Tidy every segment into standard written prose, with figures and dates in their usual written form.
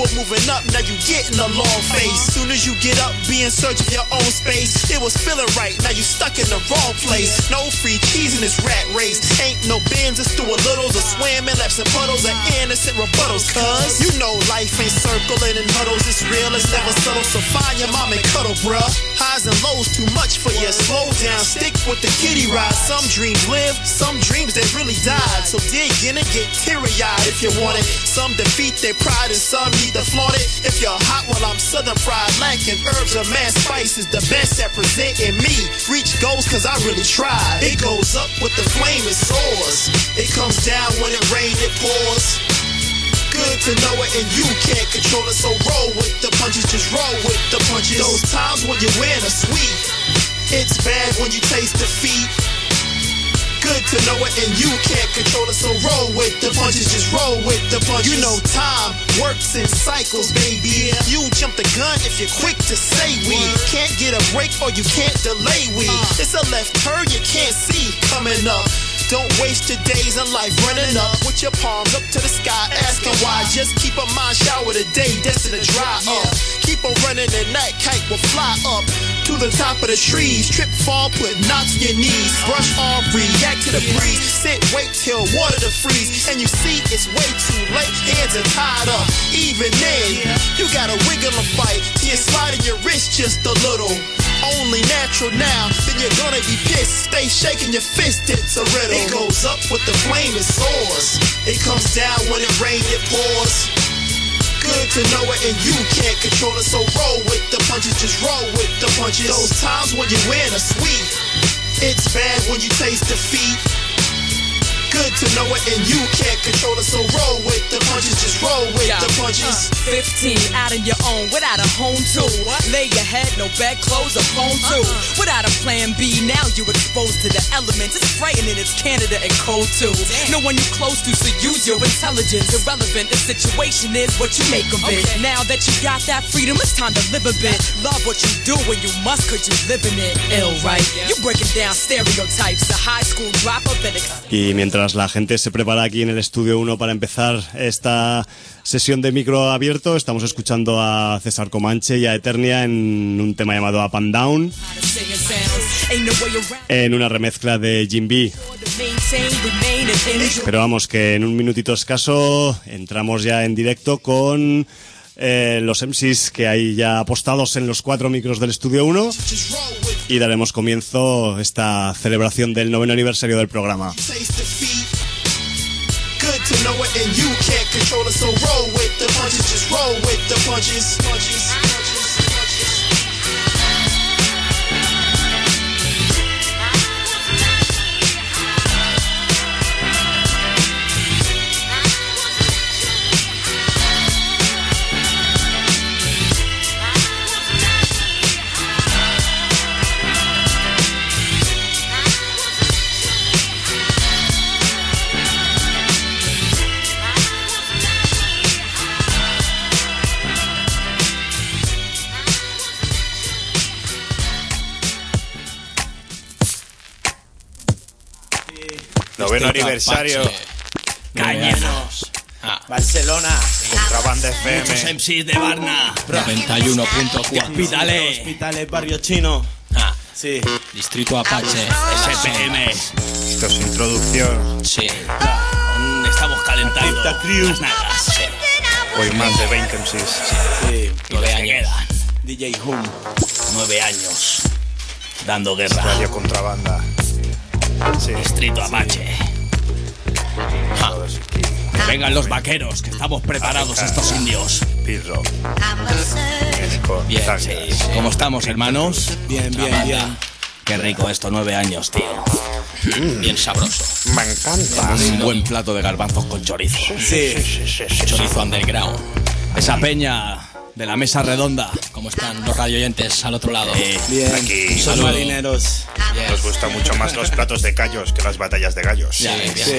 were moving up, now you getting a long face. Soon as you get up, be in search of your own space. It was feeling right, now you stuck in the wrong place. No free keys in this rat race. Ain't no bins or Stuart Littles or swimming laps and puddles or innocent rebuttals. Cause you know life ain't circling in huddles. It's real, it's never subtle. So find your mom and cuddle, bruh. Highs and lows too much for you. Slow down, stick with the kiddie ride. Some dreams live, some dreams they really died. So dig in and get teary-eyed if you want it. Some defeat their pride and some need to flaunt it. If you're hot, well I'm southern fried. Lacking herbs or mad spice is the best that present in me. Reach goals cause I really tried. It goes up with the flame, it soars. It comes down when it rains, it pours. Good to know it and you can't control it. So roll with the punches, just roll with the punches. Those times when you win are sweet. It's bad when you taste defeat. Good to know it and you can't control it. So roll with the punches, just roll with the punches. You know time works in cycles, baby. You jump the gun if you're quick to say we can't get a break or you can't delay we. It's a left turn you can't see coming up. Don't waste your days in life running up with your palms up to the sky asking why. Just keep a mind shower today, destined to dry up. Keep on running and that kite will fly up to the top of the trees. Trip, fall, put knots on your knees. Brush off, react to the breeze. Sit, wait till water to freeze. And you see it's way too late, hands are tied up. Even then, you gotta wiggle and fight till you're sliding your wrist just a little. Only natural now, then you're gonna be pissed. Stay shaking your fist, it's a riddle. It goes up with the flame, it soars. It comes down when it rains, it pours. Good to know it and you can't control it. So roll with the punches, just roll with the punches. Those times when you win are sweet. It's bad when you taste defeat. Good to know it and you can't control it. So roll with the punches, just roll with the punches. 15 out on your own without a home too. Lay your head, no bed clothes or phone too. Without a plan B, now you're exposed to the elements. It's frightening, it's Canada and cold too. No one you close to, so use your intelligence. Irrelevant, the situation is what you make of it. Now that you got that freedom, it's time to live a bit. Love what you do when you must, cause you living it. Ill, right? You breaking down stereotypes. The high school dropout that Y mientras la gente se prepara aquí en el Estudio 1 para empezar esta sesión de micro abierto, estamos escuchando a César Comanche y a Eternia en un tema llamado Up and Down, en una remezcla de Jim B. Pero vamos, que en un minutito escaso entramos ya en directo con los MCs que hay ya apostados en los 4 micros del Estudio 1 y daremos comienzo a esta celebración del 9º aniversario del programa. Good to know it and you can't control it. So roll with the punches, just roll with the punches. Noveno aniversario. Cañeros. Barcelona. Contrabanda FM. Muchos MCs de Barna. 91.4. Hospitales, Barrio Chino. Sí. Distrito Apache. SPM. Esto es introducción. Sí. Aún estamos calentando las nagas. Sí. Hoy más de 20 MCs. Sí. 9 años. DJ Hum. 9 años. Dando guerra. Radio Contrabanda. Sí. Distrito Apache. Que vengan los vaqueros, que estamos preparados estos indios. Pirro. Bien, sí. ¿Cómo estamos, hermanos? Bien. Qué rico esto, 9 años, tío. Bien sabroso. Me encanta. Un buen plato de garbanzos con chorizo. Sí. Chorizo underground. Esa peña de la mesa redonda. ¿Cómo están los radioyentes al otro lado? Bien. Aquí son marineros. Nos gustan mucho más los platos de callos que las batallas de gallos. Bien.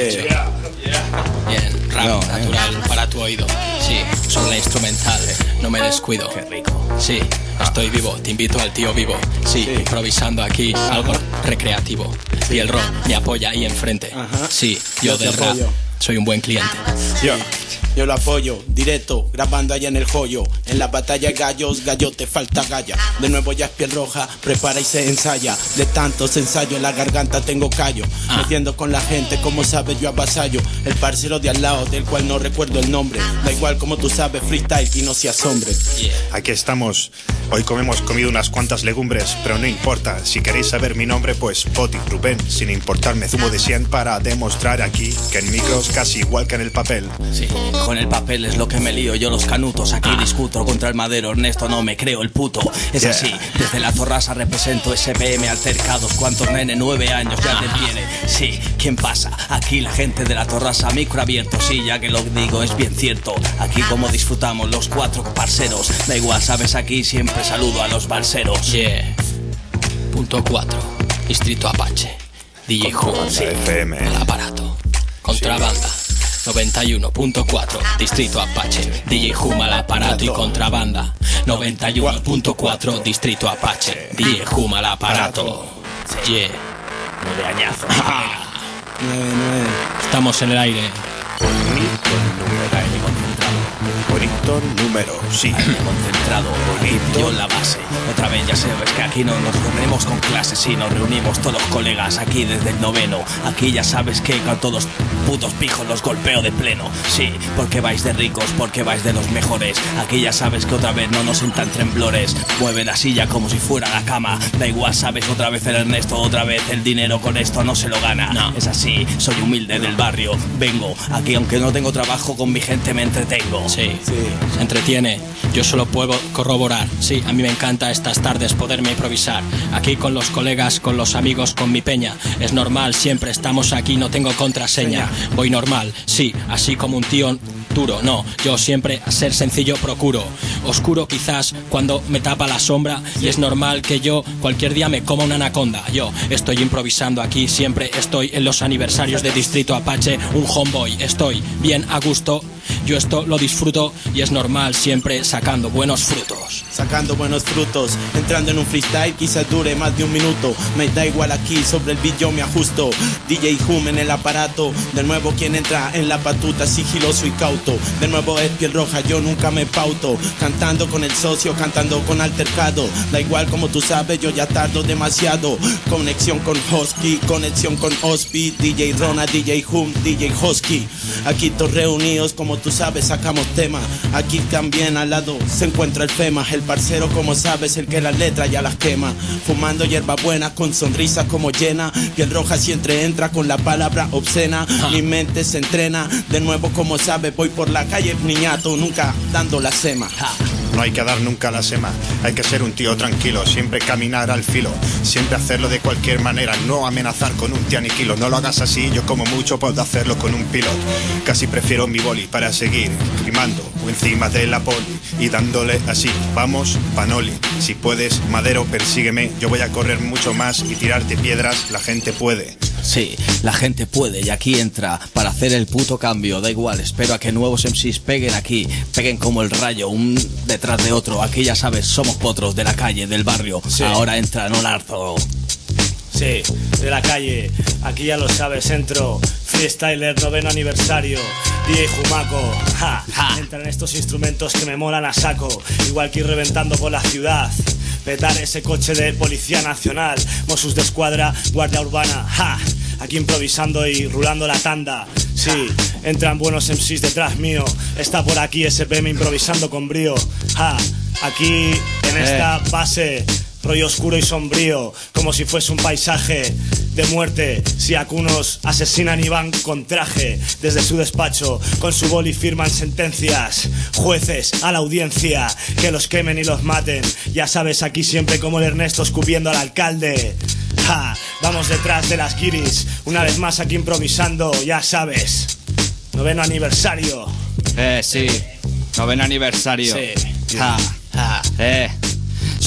Bien, rap natural para tu oído. Sí, son la instrumental, no me descuido. Qué rico. Sí, estoy vivo, te invito al tío vivo. Sí, improvisando aquí algo recreativo. Y el rock me apoya ahí enfrente. Sí, yo del rap soy un buen cliente. yo lo apoyo, directo, grabando allá en el joyo. En la batalla de gallos, gallo te falta galla. De nuevo ya es piel roja, prepara y se ensaya. De tantos ensayos en la garganta tengo callo. Metiendo con la gente, como sabes yo avasallo. El parcero de al lado, del cual no recuerdo el nombre. Da igual como tú sabes, freestyle y no se asombre. Aquí estamos, hoy hemos comido unas cuantas legumbres, pero no importa. Si queréis saber mi nombre, pues Poti, Rubén. Sin importarme zumo de 100 para demostrar aquí que en micros casi igual que en el papel. Sí, con el papel es lo que me lío, yo los canutos aquí discuto contra el madero, Ernesto no me creo el puto. Es así, desde la Torrasa represento SPM altercados, cuántos nene, 9 años ya te tiene. Sí, ¿quién pasa? Aquí la gente de la Torrasa, micro abierto, sí, ya que lo digo es bien cierto. Aquí como disfrutamos los 4 parceros, da igual, sabes, aquí siempre saludo a los balseros. Punto 4, Distrito Apache, DJ Juan, sí, FM. al aparato, contrabanda. 91.4 Distrito Apache, DJ Juma al aparato y contrabanda. 91.4 Distrito Apache, DJ Juma al aparato. Yeah, 9 añazos. Estamos en el aire. Bonito número, sí. Concentrado, bonito en la base. Otra vez ya sabes que aquí no nos reunimos con clases y nos reunimos todos los colegas aquí desde el 9º. Aquí ya sabes que con todos putos pijos los golpeo de pleno. Sí, porque vais de ricos, porque vais de los mejores. Aquí ya sabes que otra vez no nos entran temblores. Mueve la silla como si fuera la cama. Da igual, sabes, otra vez el Ernesto, otra vez el dinero con esto no se lo gana. No. Es así, soy humilde del barrio. Vengo aquí aunque no tengo trabajo, con mi gente me entretengo. Sí. Se entretiene, yo solo puedo corroborar. Sí, a mí me encanta estas tardes poderme improvisar. Aquí con los colegas, con los amigos, con mi peña. Es normal, siempre estamos aquí, no tengo contraseña. Voy normal, sí, así como un tío duro. No, yo siempre a ser sencillo procuro. Oscuro quizás cuando me tapa la sombra. Y es normal que yo cualquier día me coma una anaconda. Yo estoy improvisando aquí, siempre estoy en los aniversarios de Distrito Apache. Un homeboy, estoy bien a gusto. Yo esto lo disfruto y es normal, siempre sacando buenos frutos. Sacando buenos frutos, entrando en un freestyle quizás dure más de un minuto. Me da igual aquí, sobre el beat yo me ajusto. DJ Hum en el aparato, de nuevo quien entra en la batuta, sigiloso y cauto. De nuevo es piel roja, yo nunca me pauto. Cantando con el socio, cantando con altercado. Da igual como tú sabes, yo ya tardo demasiado. Conexión con Hosky, conexión con Ospi. DJ Rona, DJ Hum, DJ Hosky. Aquí todos reunidos, como tú sabes, sacamos tema. Aquí también al lado se encuentra el FEMA. El parcero, como sabes, el que las letras ya las quema. Fumando hierba buena, con sonrisa como llena. Piel roja siempre entra con la palabra obscena. Mi mente se entrena, de nuevo como sabes, voy por la calle niñato, nunca dando la sema. No hay que dar nunca la sema, hay que ser un tío tranquilo, siempre caminar al filo, siempre hacerlo de cualquier manera, no amenazar con un te aniquilo. No lo hagas así, yo como mucho puedo hacerlo con un pilot. Casi prefiero mi boli para seguir rimando o encima de la poli y dándole así. Vamos, Panoli, si puedes, Madero, persígueme. Yo voy a correr mucho más y tirarte piedras, la gente puede. Sí, la gente puede y aquí entra para hacer el puto cambio. Da igual, espero a que nuevos MCs peguen aquí, peguen como el rayo, un detrás de otro. Aquí ya sabes, somos potros de la calle, del barrio. Sí. Ahora entra Nolarzo. Sí, de la calle, aquí ya lo sabes, entro. Freestyler, 9º aniversario. DJ Jumaco, entran estos instrumentos que me molan a saco. Igual que ir reventando por la ciudad. Petar ese coche de Policía Nacional, Mossos de Escuadra, Guardia Urbana, aquí improvisando y rulando la tanda. Sí, entran buenos MCs detrás mío. Está por aquí SPM improvisando con brío. Aquí en esta base, rollo oscuro y sombrío, como si fuese un paisaje de muerte. Si algunos asesinan y van con traje desde su despacho, con su boli firman sentencias. Jueces a la audiencia, que los quemen y los maten. Ya sabes, aquí siempre como el Ernesto escupiendo al alcalde. Vamos detrás de las guiris, una vez más aquí improvisando, ya sabes. 9º aniversario. Sí, 9º aniversario. Sí.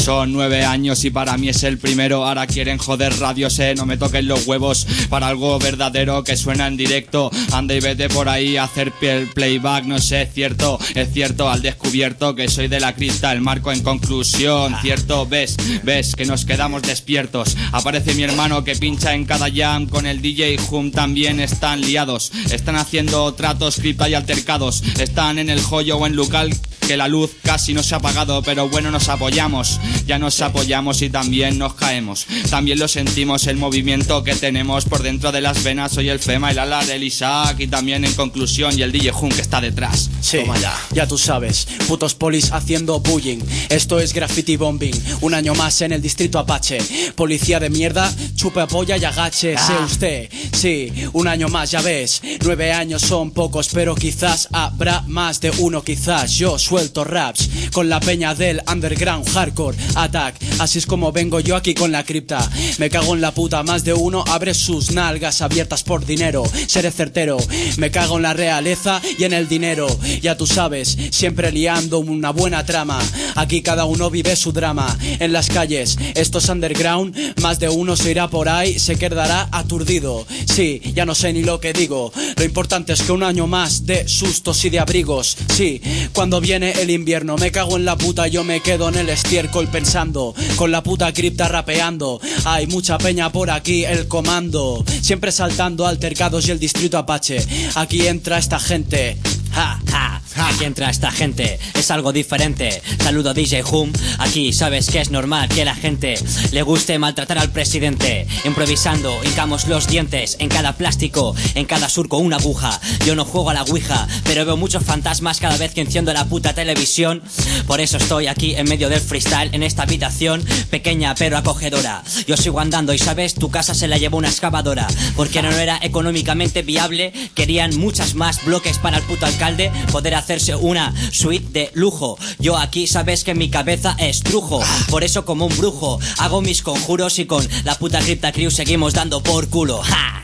Son 9 años y para mí es el primero. Ahora quieren joder radios, no me toquen los huevos. Para algo verdadero que suena en directo. Anda y vete por ahí a hacer playback. No sé, es cierto al descubierto que soy de la cripta, el marco en conclusión. Cierto, ves que nos quedamos despiertos. Aparece mi hermano que pincha en cada jam. Con el DJ Hum también están liados. Están haciendo tratos, cripta y altercados. Están en el joyo o en local que la luz casi no se ha apagado, pero bueno, nos apoyamos, ya nos apoyamos y también nos caemos. También lo sentimos, el movimiento que tenemos por dentro de las venas. Soy el Fema, el Alar, el Isaac y también en conclusión y el DJ Jun que está detrás. Sí, ya tú sabes, putos polis haciendo bullying. Esto es graffiti bombing, un año más en el distrito Apache. Policía de mierda, chupe polla y agache, sé usted. Sí, un año más, ya ves, 9 años son pocos, pero quizás habrá más de uno, quizás. Yo suelto raps con la peña del underground hardcore attack. Así es como vengo yo aquí con la cripta. Me cago en la puta, más de uno abre sus nalgas abiertas por dinero. Seré certero, me cago en la realeza y en el dinero. Ya tú sabes, siempre liando una buena trama. Aquí cada uno vive su drama. En las calles, esto es underground. Más de uno se irá por ahí, se quedará aturdido. Sí, ya no sé ni lo que digo. Lo importante es que un año más de sustos y de abrigos. Sí, cuando viene el invierno me cago en la puta, yo me quedo en el estiércol pensando, con la puta cripta rapeando. Hay mucha peña por aquí, el comando siempre saltando altercados y el distrito Apache. Aquí entra esta gente. Ja, ja, aquí entra esta gente, es algo diferente. Saludo DJ Hum, aquí sabes que es normal que la gente le guste maltratar al presidente. Improvisando, hincamos los dientes en cada plástico, en cada surco una aguja. Yo no juego a la ouija, pero veo muchos fantasmas cada vez que enciendo la puta televisión. Por eso estoy aquí en medio del freestyle, en esta habitación pequeña pero acogedora. Yo sigo andando y sabes, tu casa se la llevó una excavadora, porque no era económicamente viable. Querían muchas más bloques para el puto alcalde poder hacerse una suite de lujo. Yo aquí sabes que mi cabeza es trujo, por eso como un brujo hago mis conjuros y con la puta Crypta Crew seguimos dando por culo. ¡Ja!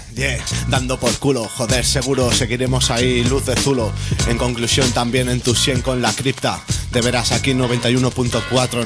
Dando por culo, joder, seguro seguiremos ahí, luz de zulo. En conclusión también en tu 100 con la cripta. De veras aquí 91.4,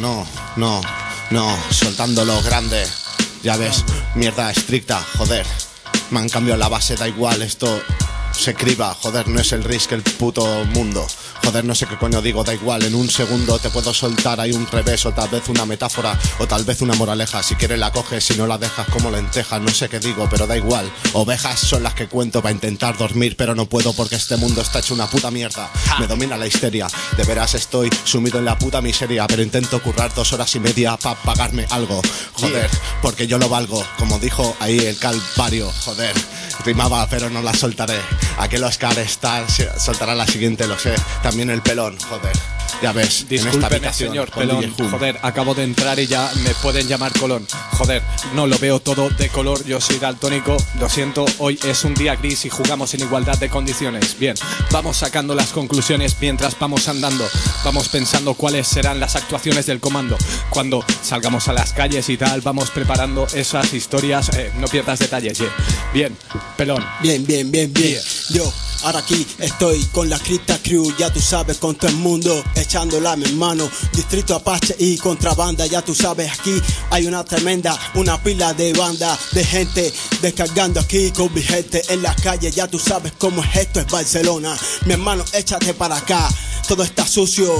no, soltándolo grande. Ya ves, mierda estricta, joder. Me han cambiado la base, da igual, esto se criba, joder, no es el risk el puto mundo. Joder, no sé qué coño digo, da igual, en un segundo te puedo soltar ahí un revés o tal vez una metáfora o tal vez una moraleja. Si quieres la coges, si no la dejas como lentejas, no sé qué digo, pero da igual. Ovejas son las que cuento para intentar dormir, pero no puedo porque este mundo está hecho una puta mierda. Me domina la histeria, de veras estoy sumido en la puta miseria, pero intento currar 2 horas y media para pagarme algo. Joder, porque yo lo valgo, como dijo ahí el Calvario, joder. Rimaba, pero no la soltaré. Aquel Oscar soltará la siguiente, lo sé. También el pelón, joder. Ya ves, discúlpeme, señor Pelón, joder, acabo de entrar y ya me pueden llamar Colón. Joder, no lo veo todo de color, yo soy daltónico, lo siento, hoy es un día gris y jugamos en igualdad de condiciones. Bien, vamos sacando las conclusiones mientras vamos andando. Vamos pensando cuáles serán las actuaciones del comando. Cuando salgamos a las calles y tal, vamos preparando esas historias, no pierdas detalles, Bien, Pelón. Bien. Yo ahora aquí estoy con la Crypta Crew, ya tú sabes, con todo el mundo echándola a mi mano. Distrito Apache y contrabanda, ya tú sabes, aquí hay una pila de banda de gente descargando aquí con mi gente en la calle. Ya tú sabes cómo es esto, es Barcelona. Mi hermano, échate para acá. Todo está sucio,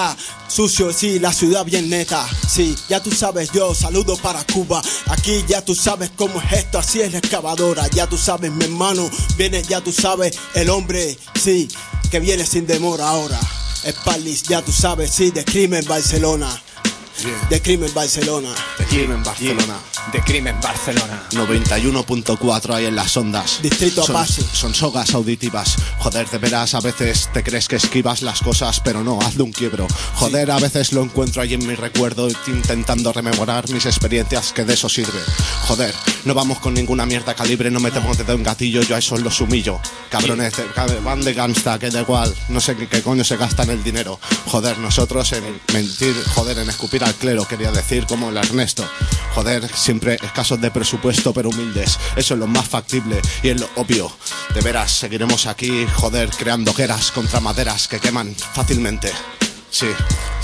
sí, la ciudad bien neta. Sí, ya tú sabes, yo saludo para Cuba. Aquí ya tú sabes cómo es esto, así es la excavadora. Ya tú sabes, mi hermano, viene, ya tú sabes, el hombre, sí, que viene sin demora ahora. Spalis, ya tú sabes, sí, de Crimen Barcelona. De Crimen Barcelona. De Crimen Barcelona. De Crimen Barcelona. 91.4 ahí en las ondas. Distrito Apache. Son sogas auditivas. Joder, de veras, a veces te crees que esquivas las cosas, pero no, hazle un quiebro. Joder, a veces lo encuentro ahí en mi recuerdo, intentando rememorar mis experiencias, que de eso sirve. Joder, no vamos con ninguna mierda calibre, no metemos dedo en gatillo, yo a esos los humillo. Cabrones, van de gangsta, que da igual, no sé qué coño se gastan el dinero. Joder, nosotros en mentir, joder, en escupir al clero, quería decir, como el Ernesto. Joder, siempre escasos de presupuesto pero humildes, eso es lo más factible y es lo obvio. De veras, seguiremos aquí, joder, creando hogueras contra maderas que queman fácilmente. Sí,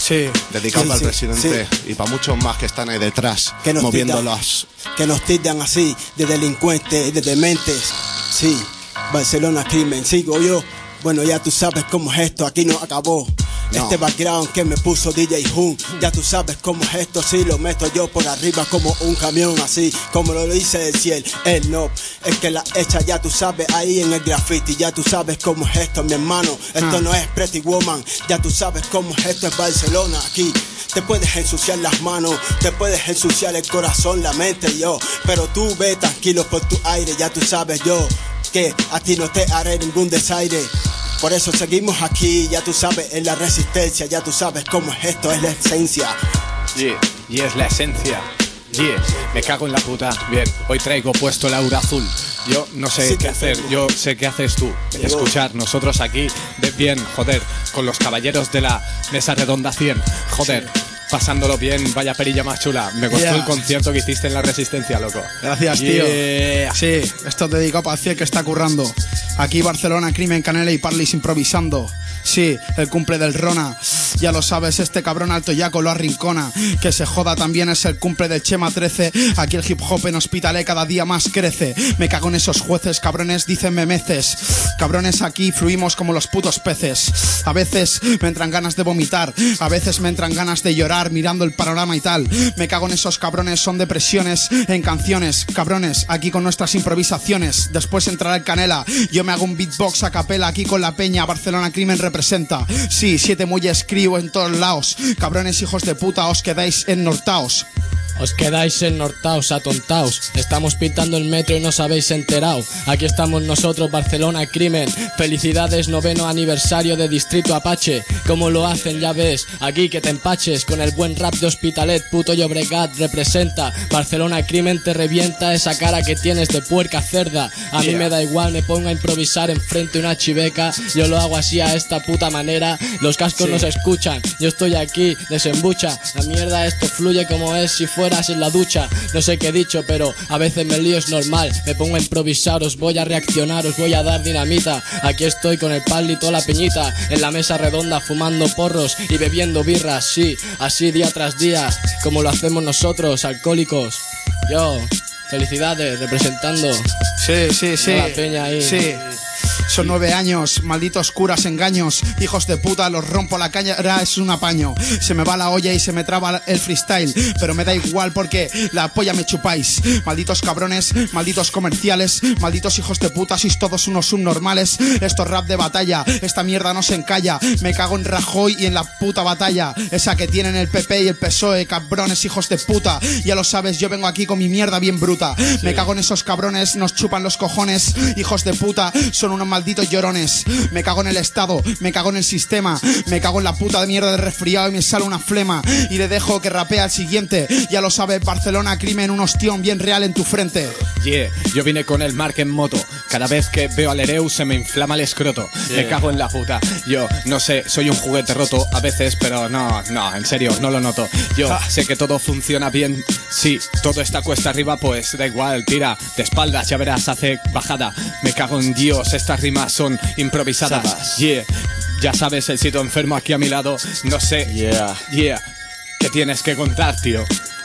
Sí. Dedicado Sí, para el sí, presidente y para muchos más que están ahí detrás, Que nos moviéndolas. Que nos tildan así, de delincuentes, de dementes. Sí, Barcelona Crimen, sigo yo. Bueno, ya tú sabes cómo es esto, aquí no acabó. No. Este background que me puso DJ Hun, ya tú sabes cómo es esto, sí, lo meto yo por arriba como un camión, así como lo dice el cielo, el no, el que la echa, ya tú sabes, ahí en el graffiti, ya tú sabes cómo es esto, mi hermano, esto no es Pretty Woman, ya tú sabes cómo es esto, es Barcelona, aquí. Te puedes ensuciar las manos, te puedes ensuciar el corazón, la mente, yo, pero tú ve tranquilo por tu aire, ya tú sabes yo, que a ti no te haré ningún desaire. Por eso seguimos aquí, ya tú sabes, en la resistencia, ya tú sabes cómo es esto, es la esencia. Yeah, y es la esencia. Yeah, me cago en la puta. Bien, hoy traigo puesto el aura azul. Yo no sé qué hacer, yo sé qué haces tú. Escuchar, nosotros aquí, de bien, joder, con los caballeros de la mesa redonda 100. Joder, pasándolo bien, vaya perilla más chula. Me gustó el concierto que hiciste en la Resistencia, loco. Gracias, tío. Sí, esto es dedicado para el Ciel que está currando. Aquí Barcelona, Crimen, Canela y Parlis improvisando. Sí, el cumple del Rona. Ya lo sabes, este cabrón alto yaco lo arrincona. Que se joda, también es el cumple del Chema 13. Aquí el hip hop en Hospitalet cada día más crece. Me cago en esos jueces, cabrones, dicen memeces. Cabrones, aquí fluimos como los putos peces. A veces me entran ganas de vomitar, a veces me entran ganas de llorar mirando el panorama y tal. Me cago en esos cabrones, son depresiones en canciones. Cabrones, aquí con nuestras improvisaciones. Después entrará el Canela. Yo me hago un beatbox a capela aquí con la peña. Barcelona Crimen representa. Sí, 7 muelles escribo en todos lados. Cabrones, hijos de puta, os quedáis ennortaos. Os quedáis ennortaos, atontaos. Estamos pintando el metro y no os habéis enterado. Aquí estamos nosotros, Barcelona Crimen. Felicidades, 9º aniversario de Distrito Apache. Como lo hacen, ya ves. Aquí que te empaches con el buen rap de Hospitalet. Puto Llobregat representa. Barcelona Crimen te revienta esa cara que tienes de puerca cerda. A mí me da igual, me pongo a improvisar enfrente de una chiveca. Yo lo hago así a esta puta manera. Los cascos no se escuchan. Yo estoy aquí, desembucha. La mierda esto fluye como es si fuera en la ducha. No sé qué he dicho, pero a veces me lío, es normal. Me pongo a improvisar, os voy a reaccionar, os voy a dar dinamita. Aquí estoy con el pal y toda la peñita, en la mesa redonda fumando porros y bebiendo birras, sí, así día tras día, como lo hacemos nosotros, alcohólicos. Yo, felicidades, representando. Sí. La peña ahí. Sí. Son 9 años, malditos curas, engaños. Hijos de puta, los rompo la caña, es un apaño. Se me va la olla y se me traba el freestyle. Pero me da igual porque la polla me chupáis. Malditos cabrones, malditos comerciales, malditos hijos de puta, sois todos unos subnormales. Esto es rap de batalla, esta mierda no se encalla. Me cago en Rajoy y en la puta batalla. Esa que tienen el PP y el PSOE, cabrones, hijos de puta. Ya lo sabes, yo vengo aquí con mi mierda bien bruta. Me cago en esos cabrones, nos chupan los cojones. Hijos de puta, son unos malditos llorones. Me cago en el Estado, me cago en el sistema, me cago en la puta de mierda de resfriado y me sale una flema. Y le dejo que rapea al siguiente. Ya lo sabes, Barcelona Crimen, un ostión bien real en tu frente. Yeah, yo vine con el Mark en moto. Cada vez que veo al Ereu se me inflama el escroto. Me cago en la puta. Yo, no sé, soy un juguete roto a veces, pero no, en serio, no lo noto. Yo sé que todo funciona bien. Sí, todo está cuesta arriba, pues da igual, tira de espaldas, ya verás, hace bajada. Me cago en Dios, estas rimas son improvisadas. Yeah, ya sabes, el sitio enfermo aquí a mi lado. No sé, yeah, ¿qué tienes que contar, tío?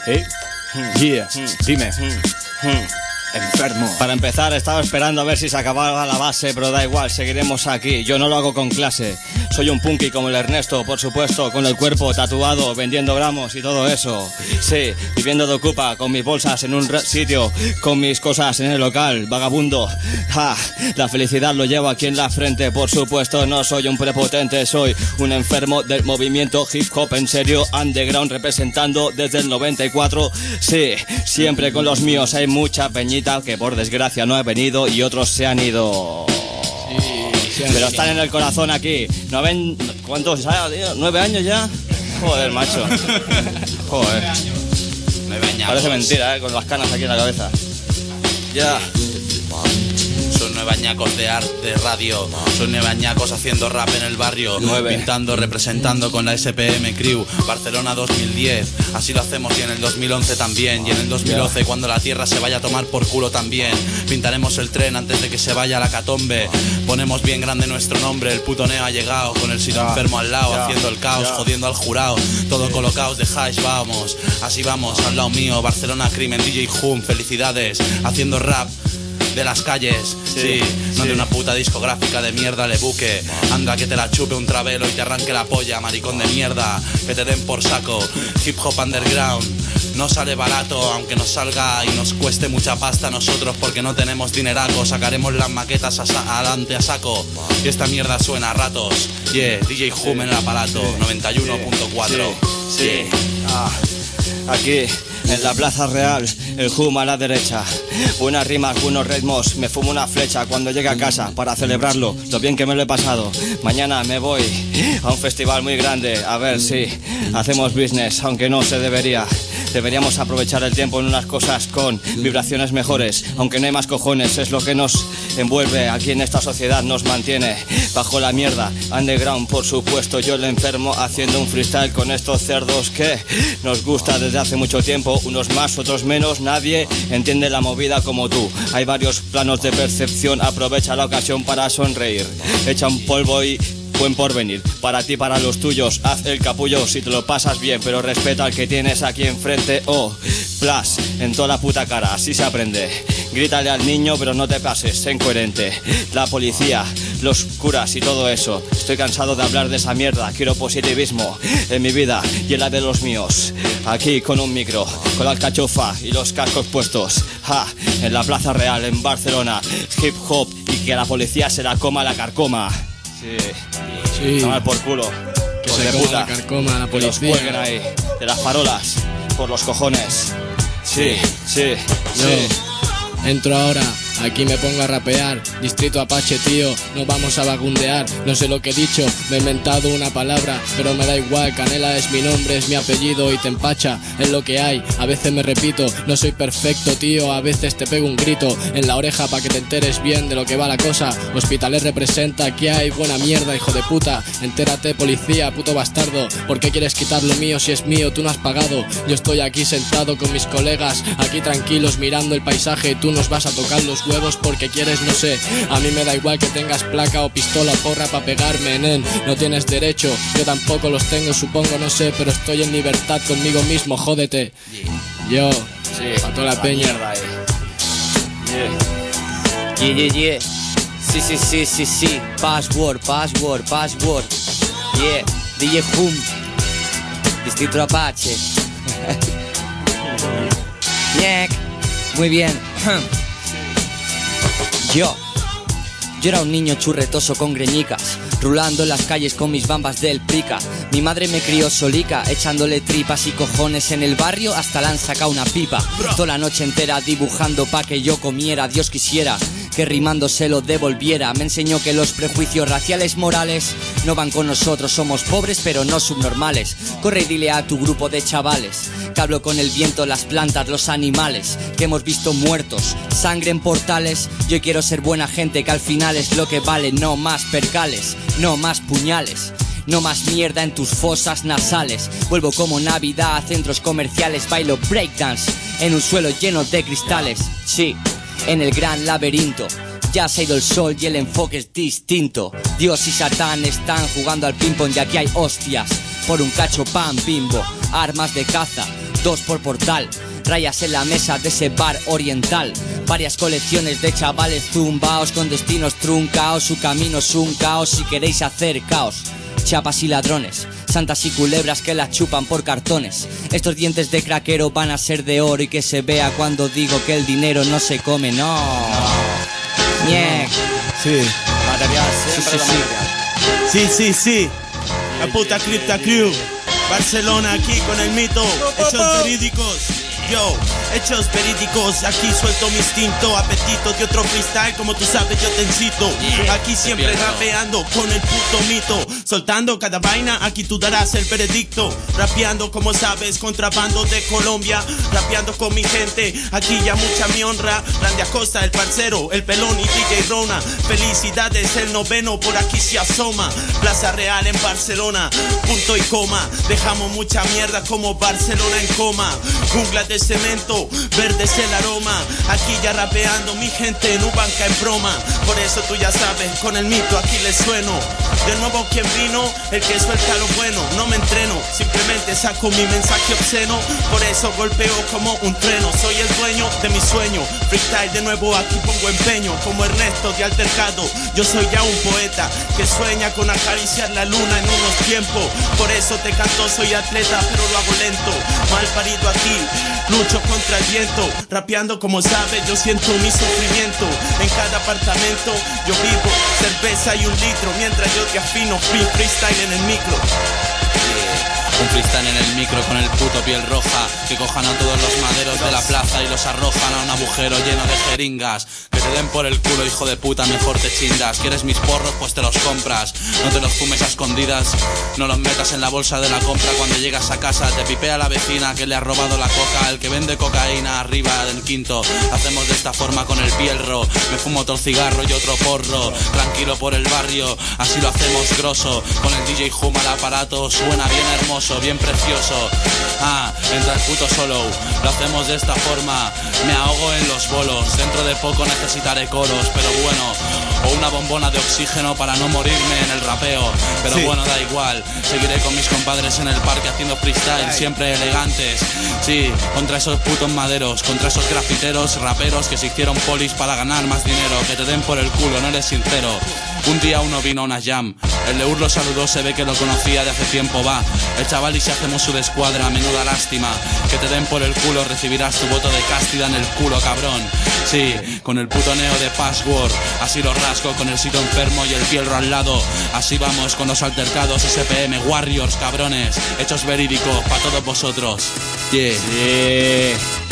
Yeah, dime. Enfermo. Para empezar, estaba esperando a ver si se acababa la base, pero da igual, seguiremos aquí. Yo no lo hago con clase. Soy un punky como el Ernesto, por supuesto, con el cuerpo tatuado, vendiendo gramos y todo eso. Sí, viviendo de ocupa, con mis bolsas en un sitio, con mis cosas en el local, vagabundo. La felicidad lo llevo aquí en la frente, por supuesto, no soy un prepotente, soy un enfermo del movimiento hip hop en serio, underground, representando desde el 94. Sí, siempre con los míos, hay mucha peñita que por desgracia no ha venido y otros se han ido. Pero están en el corazón aquí. ¿No ven cuántos ya, tío? ¿9 años ya? Joder, macho. Joder. Parece mentira, con las canas aquí en la cabeza. Ya. Son 9 9 añacos de arte de radio. Son 9 añacos haciendo rap en el barrio. 9. Pintando, representando con la SPM Crew. Barcelona 2010. Así lo hacemos y en el 2011 también. Y en el 2012 cuando la tierra se vaya a tomar por culo también. Pintaremos el tren antes de que se vaya a la catombe. Ponemos bien grande nuestro nombre. El puto Neo ha llegado con el sitio enfermo al lado, haciendo el caos, jodiendo al jurado. Todo colocaos de hash, vamos. Así vamos, al lado mío. Barcelona Crimen, DJ Hum, felicidades. Haciendo rap de las calles, sí, no de una puta discográfica de mierda le buque. Anda que te la chupe un travelo y te arranque la polla, maricón de mierda, que te den por saco. Hip hop underground no sale barato, aunque nos salga y nos cueste mucha pasta a nosotros porque no tenemos dineraco. Sacaremos las maquetas adelante a saco y esta mierda suena a ratos. Yeah, DJ Hum en el aparato, 91.4. Sí. Aquí, en la Plaza Real, el Hum a la derecha. Buenas rimas, buenos ritmos, me fumo una flecha cuando llegue a casa para celebrarlo, lo bien que me lo he pasado. Mañana me voy a un festival muy grande, a ver si hacemos business, aunque no se debería. Deberíamos aprovechar el tiempo en unas cosas con vibraciones mejores, aunque no hay más cojones, es lo que nos envuelve aquí en esta sociedad, nos mantiene bajo la mierda. Underground, por supuesto, yo el enfermo haciendo un freestyle con estos cerdos que nos gusta desde hace mucho tiempo, unos más, otros menos, nadie entiende la movida como tú. Hay varios planos de percepción, aprovecha la ocasión para sonreír, echa un polvo y buen porvenir, para ti, para los tuyos, haz el capullo si te lo pasas bien, pero respeta al que tienes aquí enfrente, plas, en toda la puta cara, así se aprende. Grítale al niño, pero no te pases, sé incoherente. La policía, los curas y todo eso, estoy cansado de hablar de esa mierda, quiero positivismo en mi vida y en la de los míos. Aquí con un micro, con la alcachofa y los cascos puestos, en la Plaza Real, en Barcelona, hip hop y que la policía se la coma la carcoma. Sí. Tomar por culo. Que se coma la carcoma la policía. Que los cuelguen ahí, de las farolas, por los cojones. Sí. Entro ahora, aquí me pongo a rapear. Distrito Apache, tío, no vamos a vagundear. No sé lo que he dicho, me he inventado una palabra, pero me da igual, Canela es mi nombre, es mi apellido y te empacha, es lo que hay. A veces me repito, no soy perfecto, tío, a veces te pego un grito en la oreja para que te enteres bien de lo que va la cosa. Hospitales representa, aquí hay buena mierda, hijo de puta. Entérate, policía, puto bastardo, ¿por qué quieres quitar lo mío si es mío? Tú no has pagado. Yo estoy aquí sentado con mis colegas, aquí tranquilos mirando el paisaje, y tú nos vas a tocar los huevos porque quieres, no sé. A mí me da igual que tengas placa o pistola o porra para pegarme, nen. No tienes derecho, yo tampoco los tengo, supongo, no sé, pero estoy en libertad conmigo mismo, jódete. Yo, pa' toda la peña. Yeah. Sí. Password. Yeah, DJ Hum, Distrito Apache. Muy bien. Yo era un niño churretoso con greñicas, rulando en las calles con mis bambas del prica. Mi madre me crió solica, echándole tripas y cojones en el barrio, hasta le han sacado una pipa. Toda la noche entera dibujando pa' que yo comiera. Dios quisiera que rimando se lo devolviera. Me enseñó que los prejuicios raciales morales no van con nosotros, somos pobres pero no subnormales. Corre y dile a tu grupo de chavales que hablo con el viento, las plantas, los animales, que hemos visto muertos, sangre en portales. Yo quiero ser buena gente, que al final es lo que vale. No más percales, no más puñales, no más mierda en tus fosas nasales. Vuelvo como Navidad a centros comerciales, bailo breakdance en un suelo lleno de cristales. Sí, en el gran laberinto ya se ha ido el sol y el enfoque es distinto. Dios y Satán están jugando al ping-pong y aquí hay hostias por un cacho pan bimbo, armas de caza, 2 por portal, rayas en la mesa de ese bar oriental. Varias colecciones de chavales zumbaos con destinos truncaos, su camino es un caos. Si queréis hacer caos, chapas y ladrones, santas y culebras que las chupan por cartones. Estos dientes de craquero van a ser de oro y que se vea cuando digo que el dinero no se come, no. Sí. Material, siempre lo material. Sí. La puta Cripta Crew. Barcelona aquí con el mito. Hechos verídicos. Yo, hechos verídicos, aquí suelto mi instinto, apetito de otro freestyle, como tú sabes yo te incito. Aquí siempre rapeando con el puto mito, soltando cada vaina, aquí tú darás el veredicto. Rapeando como sabes, contrabando de Colombia, rapeando con mi gente, aquí ya mucha mi honra. Randy Acosta, el parcero, el pelón y DJ Rona. Felicidades, el noveno por aquí se asoma. Plaza Real en Barcelona, punto y coma. Dejamos mucha mierda como Barcelona en coma. Jungla de cemento, verde es el aroma. Aquí ya rapeando mi gente, no banca en broma. Por eso tú ya sabes, con el mito aquí les sueno. De nuevo quien vino, el que suelta lo bueno. No me entreno, simplemente saco mi mensaje obsceno. Por eso golpeo como un trueno. Soy el dueño de mi sueño. Freestyle de nuevo, aquí pongo empeño. Como Ernesto de Altercado, yo soy ya un poeta que sueña con acariciar la luna en unos tiempos. Por eso te canto, soy atleta pero lo hago lento. Mal parido aquí, lucho contra el viento. Rapeando como sabes, yo siento mi sufrimiento. En cada apartamento yo vivo cerveza y un litro, mientras yo te afino freestyle en el micro. Un freestyle en el micro con el puto piel roja. Que cojan a todos los maderos de la plaza y los arrojan a un agujero lleno de jeringas. Que te den por el culo, hijo de puta, mejor te chindas. ¿Quieres mis porros? Pues te los compras. No te los fumes a escondidas, no los metas en la bolsa de la compra. Cuando llegas a casa te pipea la vecina que le ha robado la coca. El que vende cocaína arriba del quinto. Hacemos de esta forma con el pielro. Me fumo otro cigarro y otro porro. Tranquilo por el barrio, así lo hacemos grosso. Con el DJ Hum al aparato suena bien hermoso, bien precioso. Entra el puto solo. Lo hacemos de esta forma. Me ahogo en los bolos. Dentro de poco necesitaré coros, pero bueno, o una bombona de oxígeno para no morirme en el rapeo. Pero bueno, da igual. Seguiré con mis compadres en el parque haciendo freestyle, siempre elegantes. Sí, contra esos putos maderos, contra esos grafiteros, raperos que se hicieron polis para ganar más dinero. Que te den por el culo, no eres sincero. Un día uno vino a una jam. El Leur lo saludó, se ve que lo conocía de hace tiempo, va. El chaval y si hacemos su descuadra, menuda lástima. Que te den por el culo, recibirás tu voto de castidad en el culo, cabrón. Sí, con el puto neo de Password. Así lo rasco con el sitio enfermo y el pielro al lado. Así vamos con los altercados SPM Warriors, cabrones. Hechos verídicos para todos vosotros. Yeah. Sí.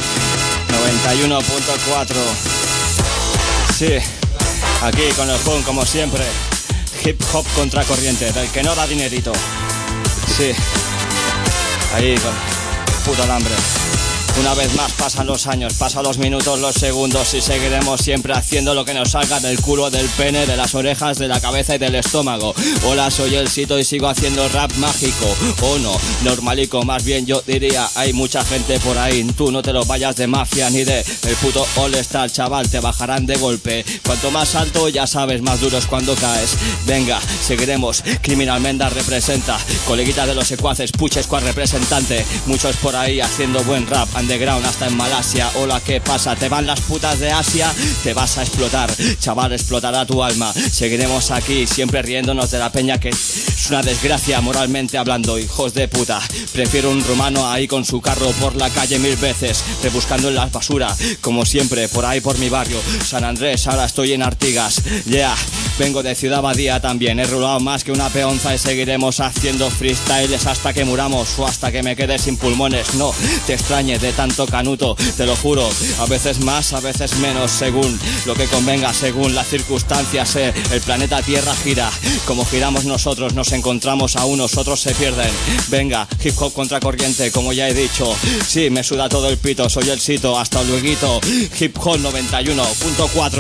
91.4. Sí. Aquí con el Hum como siempre. Hip hop contracorriente, del que no da dinerito. Sí. Ahí con puto alambre. Una vez más pasan los años, pasan los minutos, los segundos y seguiremos siempre haciendo lo que nos salga del culo, del pene, de las orejas, de la cabeza y del estómago. Hola, soy el Sito y sigo haciendo rap mágico. O no, normalico, más bien yo diría, hay mucha gente por ahí. Tú no te lo vayas de mafia ni de el puto All Star, chaval, te bajarán de golpe. Cuanto más alto, ya sabes, más duro es cuando caes. Venga, seguiremos. Criminal Menda representa. Coleguita de los secuaces, Puch Squad representante. Muchos por ahí haciendo buen rap. Underground hasta en Malasia. Hola, ¿qué pasa? ¿Te van las putas de Asia? Te vas a explotar, chaval, explotará tu alma. Seguiremos aquí, siempre riéndonos de la peña que es una desgracia moralmente hablando, hijos de puta. Prefiero un rumano ahí con su carro por la calle 1000 veces, rebuscando en la basura, como siempre, por ahí por mi barrio, San Andrés, ahora estoy en Artigas. Yeah, vengo de Ciudad Badía también, he rulado más que una peonza y seguiremos haciendo freestyles hasta que muramos o hasta que me quede sin pulmones. No te extrañes de tanto canuto, te lo juro, a veces más, a veces menos, según lo que convenga, según las circunstancias. El planeta Tierra gira, como giramos nosotros, nos encontramos a unos, otros se pierden. Venga, hip hop contracorriente, como ya he dicho. Sí, me suda todo el pito, soy el Sito, hasta luego. Hip hop 91.4.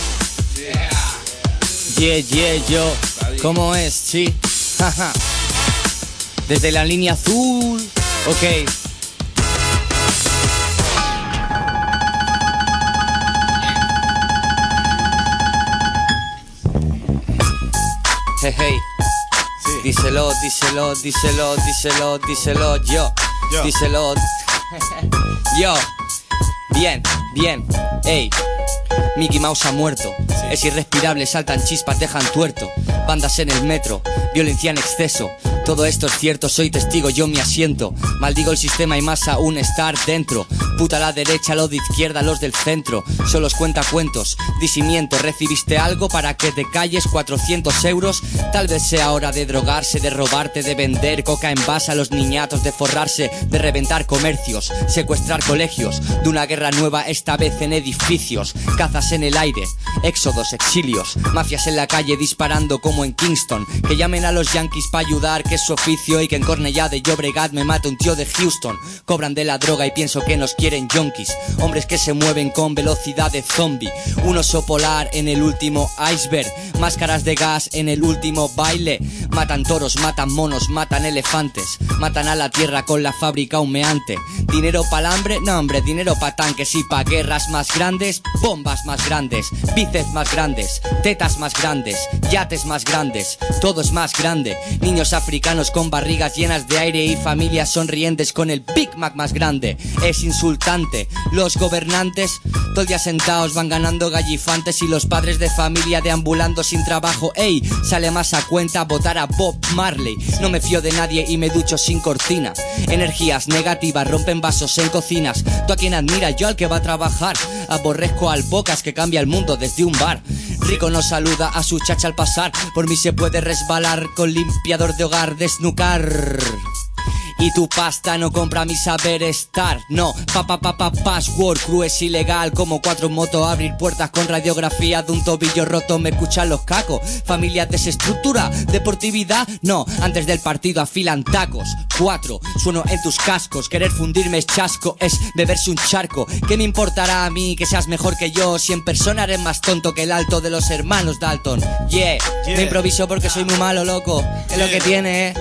Yo, ¿cómo es? Sí, jaja. Desde la línea azul, ok. Hey, hey. Sí. Díselo, yo. Díselo. Yo. Bien, ey. Mickey Mouse ha muerto. Sí. Es irrespirable, saltan chispas, dejan tuerto. Bandas en el metro, violencia en exceso. Todo esto es cierto, soy testigo, yo me asiento. Maldigo el sistema y más aún estar dentro. Puta a la derecha, lo de izquierda, los del centro. Solo os cuenta cuentos, disimiento. ¿Recibiste algo para que te calles? 400 euros. Tal vez sea hora de drogarse, de robarte, de vender coca en base a los niñatos, de forrarse, de reventar comercios, secuestrar colegios, de una guerra nueva esta vez en edificios, cazas en el aire, éxodos, exilios, mafias en la calle disparando como en Kingston. Que llamen a los yankees pa' ayudar, que es su oficio, y que en Cornellá de Llobregat me mate un tío de Houston. Cobran de la droga y pienso que nos quieren yonkis, hombres que se mueven con velocidad de zombie. Un oso polar en el último iceberg, máscaras de gas en el último baile. Matan toros, matan monos, matan elefantes, matan a la tierra con la fábrica humeante. Dinero pa'l hambre, no hombre, dinero pa' tanques y pa' guerras más grandes. Bombas más grandes, bíceps más grandes, tetas más grandes, yates más grandes, todo es más grande. Niños africanos con barrigas llenas de aire y familias sonrientes con el Big Mac más grande. Es insultante, los gobernantes todo el día sentados van ganando gallifantes, y los padres de familia deambulando sin trabajo. Ey, sale más a cuenta votar a Bob Marley. No me fío de nadie y me ducho sin cortina. Energías negativas rompen vasos en cocinas. ¿Tú a quién admiras? Yo al que va a trabajar. Aborrezco al Bocas que cambia el mundo desde un bar. Rico no saluda a su chacha al pasar. Por mí se puede resbalar con limpiador de hogar, desnucar. Y tu pasta no compra mi saber estar. No, password, crew es ilegal. Como 4 en moto, abrir puertas con radiografía de un tobillo roto. Me escuchan los cacos. Familia desestructura, deportividad. No, antes del partido afilan tacos. 4, sueno en tus cascos. Querer fundirme es chasco, es beberse un charco. ¿Qué me importará a mí que seas mejor que yo? Si en persona eres más tonto que el alto de los hermanos Dalton. Yeah, me improviso porque soy muy malo, loco. Es lo que tiene,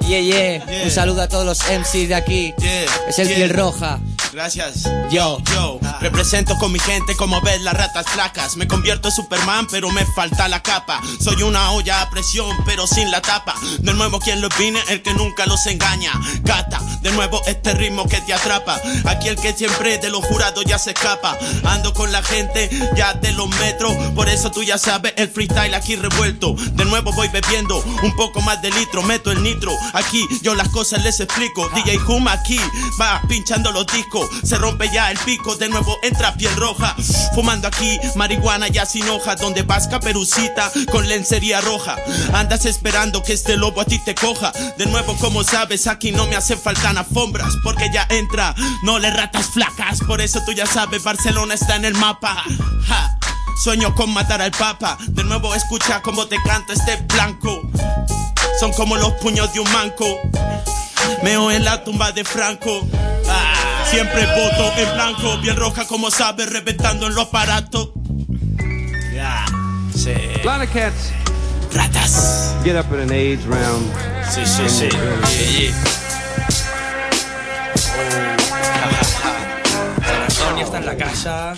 Un saludo a todos los MCs de aquí. Es el piel roja. Gracias. Yo represento con mi gente, como ves las ratas flacas. Me convierto en Superman pero me falta la capa. Soy una olla a presión pero sin la tapa. De nuevo quien los vine, el que nunca los engaña. Cata, de nuevo este ritmo que te atrapa. Aquí el que siempre de los jurados ya se escapa. Ando con la gente ya de los metros, por eso tú ya sabes el freestyle aquí revuelto. De nuevo voy bebiendo un poco más de litro, meto el nitro. Aquí yo las cosas les explico. DJ Hum aquí va pinchando los discos. Se rompe ya el pico, de nuevo entra piel roja. Fumando aquí marihuana ya sin hoja. Donde vas Caperucita con lencería roja. Andas esperando que este lobo a ti te coja. De nuevo como sabes aquí no me hacen falta alfombras, porque ya entra, no le ratas flacas. Por eso tú ya sabes, Barcelona está en el mapa. Ja. Sueño con matar al papa. De nuevo escucha como te canta este blanco. Son como los puños de un manco. Meo en la tumba de Franco. Siempre voto en blanco. Bien roja como sabes, reventando en los aparatos. Sí. Cats. Ratas. Get up in an age round. Sí. Antonio está en la casa.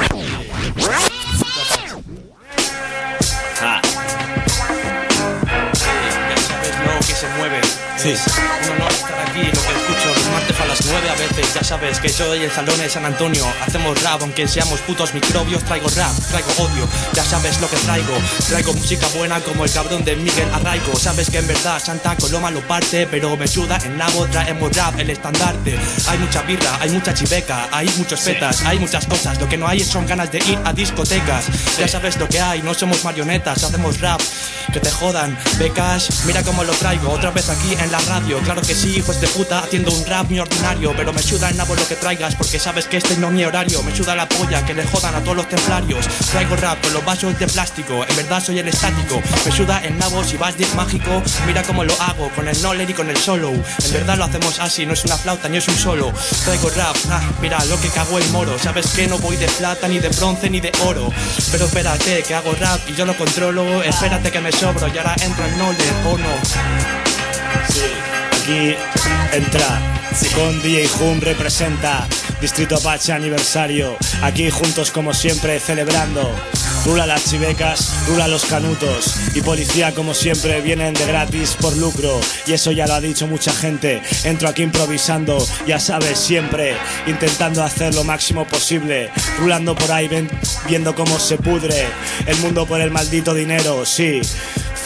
Que se mueve. Sí. Es un honor estar aquí, lo que escucho los martes a las 9 a veces. Ya sabes que soy el salón de San Antonio. Hacemos rap, aunque seamos putos microbios. Traigo rap, traigo odio, ya sabes lo que traigo. Traigo música buena como el cabrón de Miguel Arraigo. Sabes que en verdad Santa Coloma lo parte, pero me ayuda en Nabo, traemos rap, el estandarte. Hay mucha birra, hay mucha chiveca, hay muchos petas, hay muchas cosas. Lo que no hay son ganas de ir a discotecas. Ya sabes lo que hay, no somos marionetas, hacemos rap. Que te jodan, becas, mira cómo lo traigo. Otra vez aquí en la radio, claro que sí, hijos de puta, haciendo un rap muy ordinario. Pero me ayuda el nabo lo que traigas, porque sabes que este no es mi horario. Me ayuda la polla, que le jodan a todos los templarios. Traigo rap con los vasos de plástico, en verdad soy el estático. Me ayuda el nabo si vas de mágico. Mira cómo lo hago, con el noler y con el solo. En verdad lo hacemos así, no es una flauta ni es un solo. Traigo rap, mira lo que cago el moro. Sabes que no voy de plata, ni de bronce, ni de oro. Pero espérate, que hago rap y yo lo controlo. Espérate que me sobro y ahora entra el noler, ¿o no? Sí, aquí entra con DJ Hum, representa Distrito Apache aniversario. Aquí juntos como siempre celebrando. Rula las chivecas, rula los canutos. Y policía como siempre vienen de gratis por lucro. Y eso ya lo ha dicho mucha gente. Entro aquí improvisando, ya sabes, siempre intentando hacer lo máximo posible. Rulando por ahí viendo cómo se pudre el mundo por el maldito dinero, sí.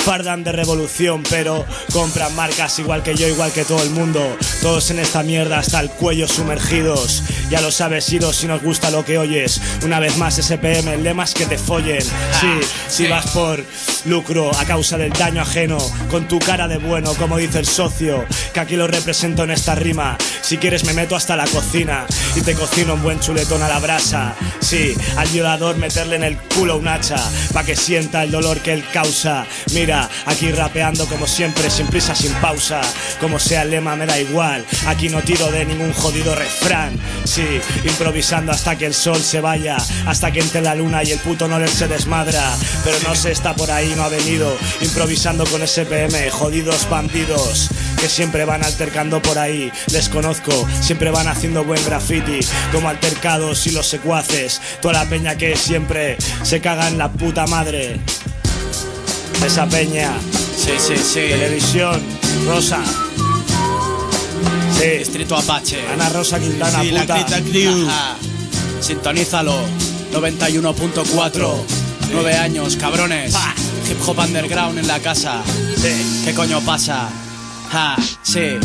fardan de revolución, pero compran marcas igual que yo, igual que todo el mundo. Todos en esta mierda hasta el cuello sumergidos. Ya lo sabes, iros si nos gusta lo que oyes. Una vez más SPM, el lema es que te follen. Sí, si vas por lucro a causa del daño ajeno, con tu cara de bueno, como dice el socio, que aquí lo represento en esta rima. Si quieres me meto hasta la cocina y te cocino un buen chuletón a la brasa. Sí, al violador meterle en el culo un hacha, pa' que sienta el dolor que él causa. Mira, aquí rapeando como siempre, sin prisa, sin pausa. Como sea el lema me da igual, aquí no tiro de ningún jodido refrán. Sí, improvisando hasta que el sol se vaya, hasta que entre la luna y el puto Noler se desmadra. Pero no se está por ahí, no ha venido. Improvisando con SPM, jodidos bandidos que siempre van altercando por ahí. Les conozco, siempre van haciendo buen graffiti, como altercados y los secuaces. Toda la peña que siempre se caga en la puta madre. Esa peña. Sí. Televisión, Rosa. Sí. Distrito Apache. Ana Rosa Quintana, sí, puta. La Crew. Sintonízalo. 91.4. 9 años, cabrones. Hip hop underground en la casa. Sí. ¿Qué coño pasa? Sí.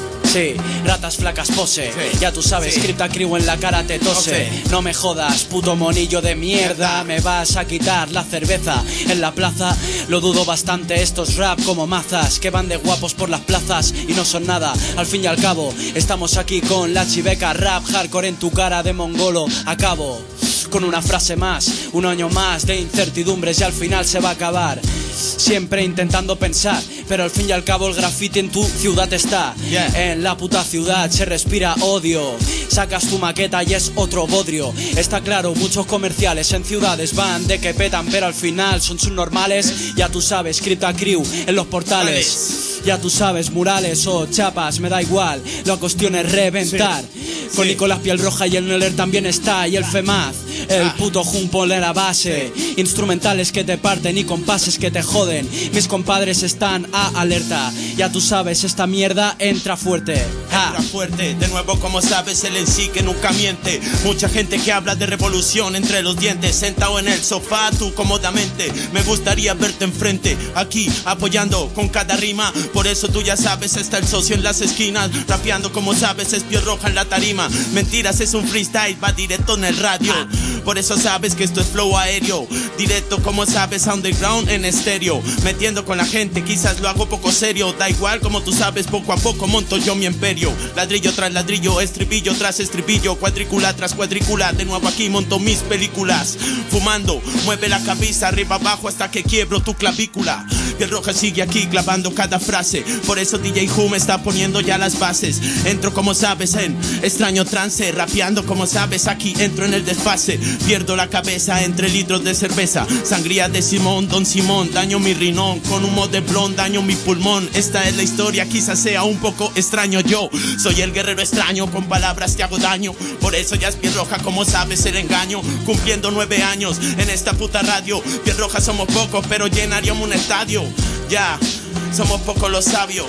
Ratas flacas pose, ya tú sabes, Crypta Crew en la cara te tose. No me jodas, puto monillo de mierda, me vas a quitar la cerveza en la plaza. Lo dudo bastante, estos rap como mazas que van de guapos por las plazas y no son nada. Al fin y al cabo, estamos aquí con la chiveca, rap hardcore en tu cara de mongolo. Acabo con una frase más, un año más de incertidumbres y al final se va a acabar. Siempre intentando pensar, pero al fin y al cabo el graffiti en tu ciudad está. En la puta ciudad se respira odio. Sacas tu maqueta y es otro bodrio. Está claro, muchos comerciales en ciudades van de que petan, pero al final son subnormales. Ya tú sabes, Crypta Crew en los portales. Ya tú sabes, murales o chapas, me da igual. La cuestión es reventar. Con Nicolás Piel Roja y el Neller también está. Y el Femaz, el puto Jumpo en la base. Instrumentales que te parten y compases que te joden. Mis compadres están a alerta. Ya tú sabes, esta mierda entra fuerte. Entra fuerte, de nuevo como sabes el en sí que nunca miente. Mucha gente que habla de revolución entre los dientes. Sentado en el sofá, tú cómodamente. Me gustaría verte enfrente, aquí apoyando con cada rima. Por eso tú ya sabes, está el socio en las esquinas. Rapeando como sabes, es Piel Roja en la tarima. Mentiras, es un freestyle, va directo en el radio. Por eso sabes que esto es flow aéreo. Directo como sabes, underground en estéreo. Metiendo con la gente, quizás lo hago poco serio. Da igual como tú sabes, poco a poco monto yo mi imperio. Ladrillo tras ladrillo, estribillo tras estribillo, cuadrícula tras cuadrícula. De nuevo aquí monto mis películas. Fumando, mueve la cabeza arriba abajo hasta que quiebro tu clavícula. Piel Roja sigue aquí clavando cada frase. Por eso DJ Who está poniendo ya las bases. Entro como sabes en extraño trance. Rapeando como sabes, aquí entro en el desfase. Pierdo la cabeza entre litros de cerveza. Sangría de Simón, Don Simón. Daño mi rinón, con humo de blon daño mi pulmón. Esta es la historia, quizás sea un poco extraño. Yo soy el guerrero extraño, con palabras te hago daño. Por eso ya es Piel Roja como sabes el engaño. Cumpliendo 9 años en esta puta radio. Piel Roja somos pocos pero llenaríamos un estadio. Ya, somos pocos los sabios.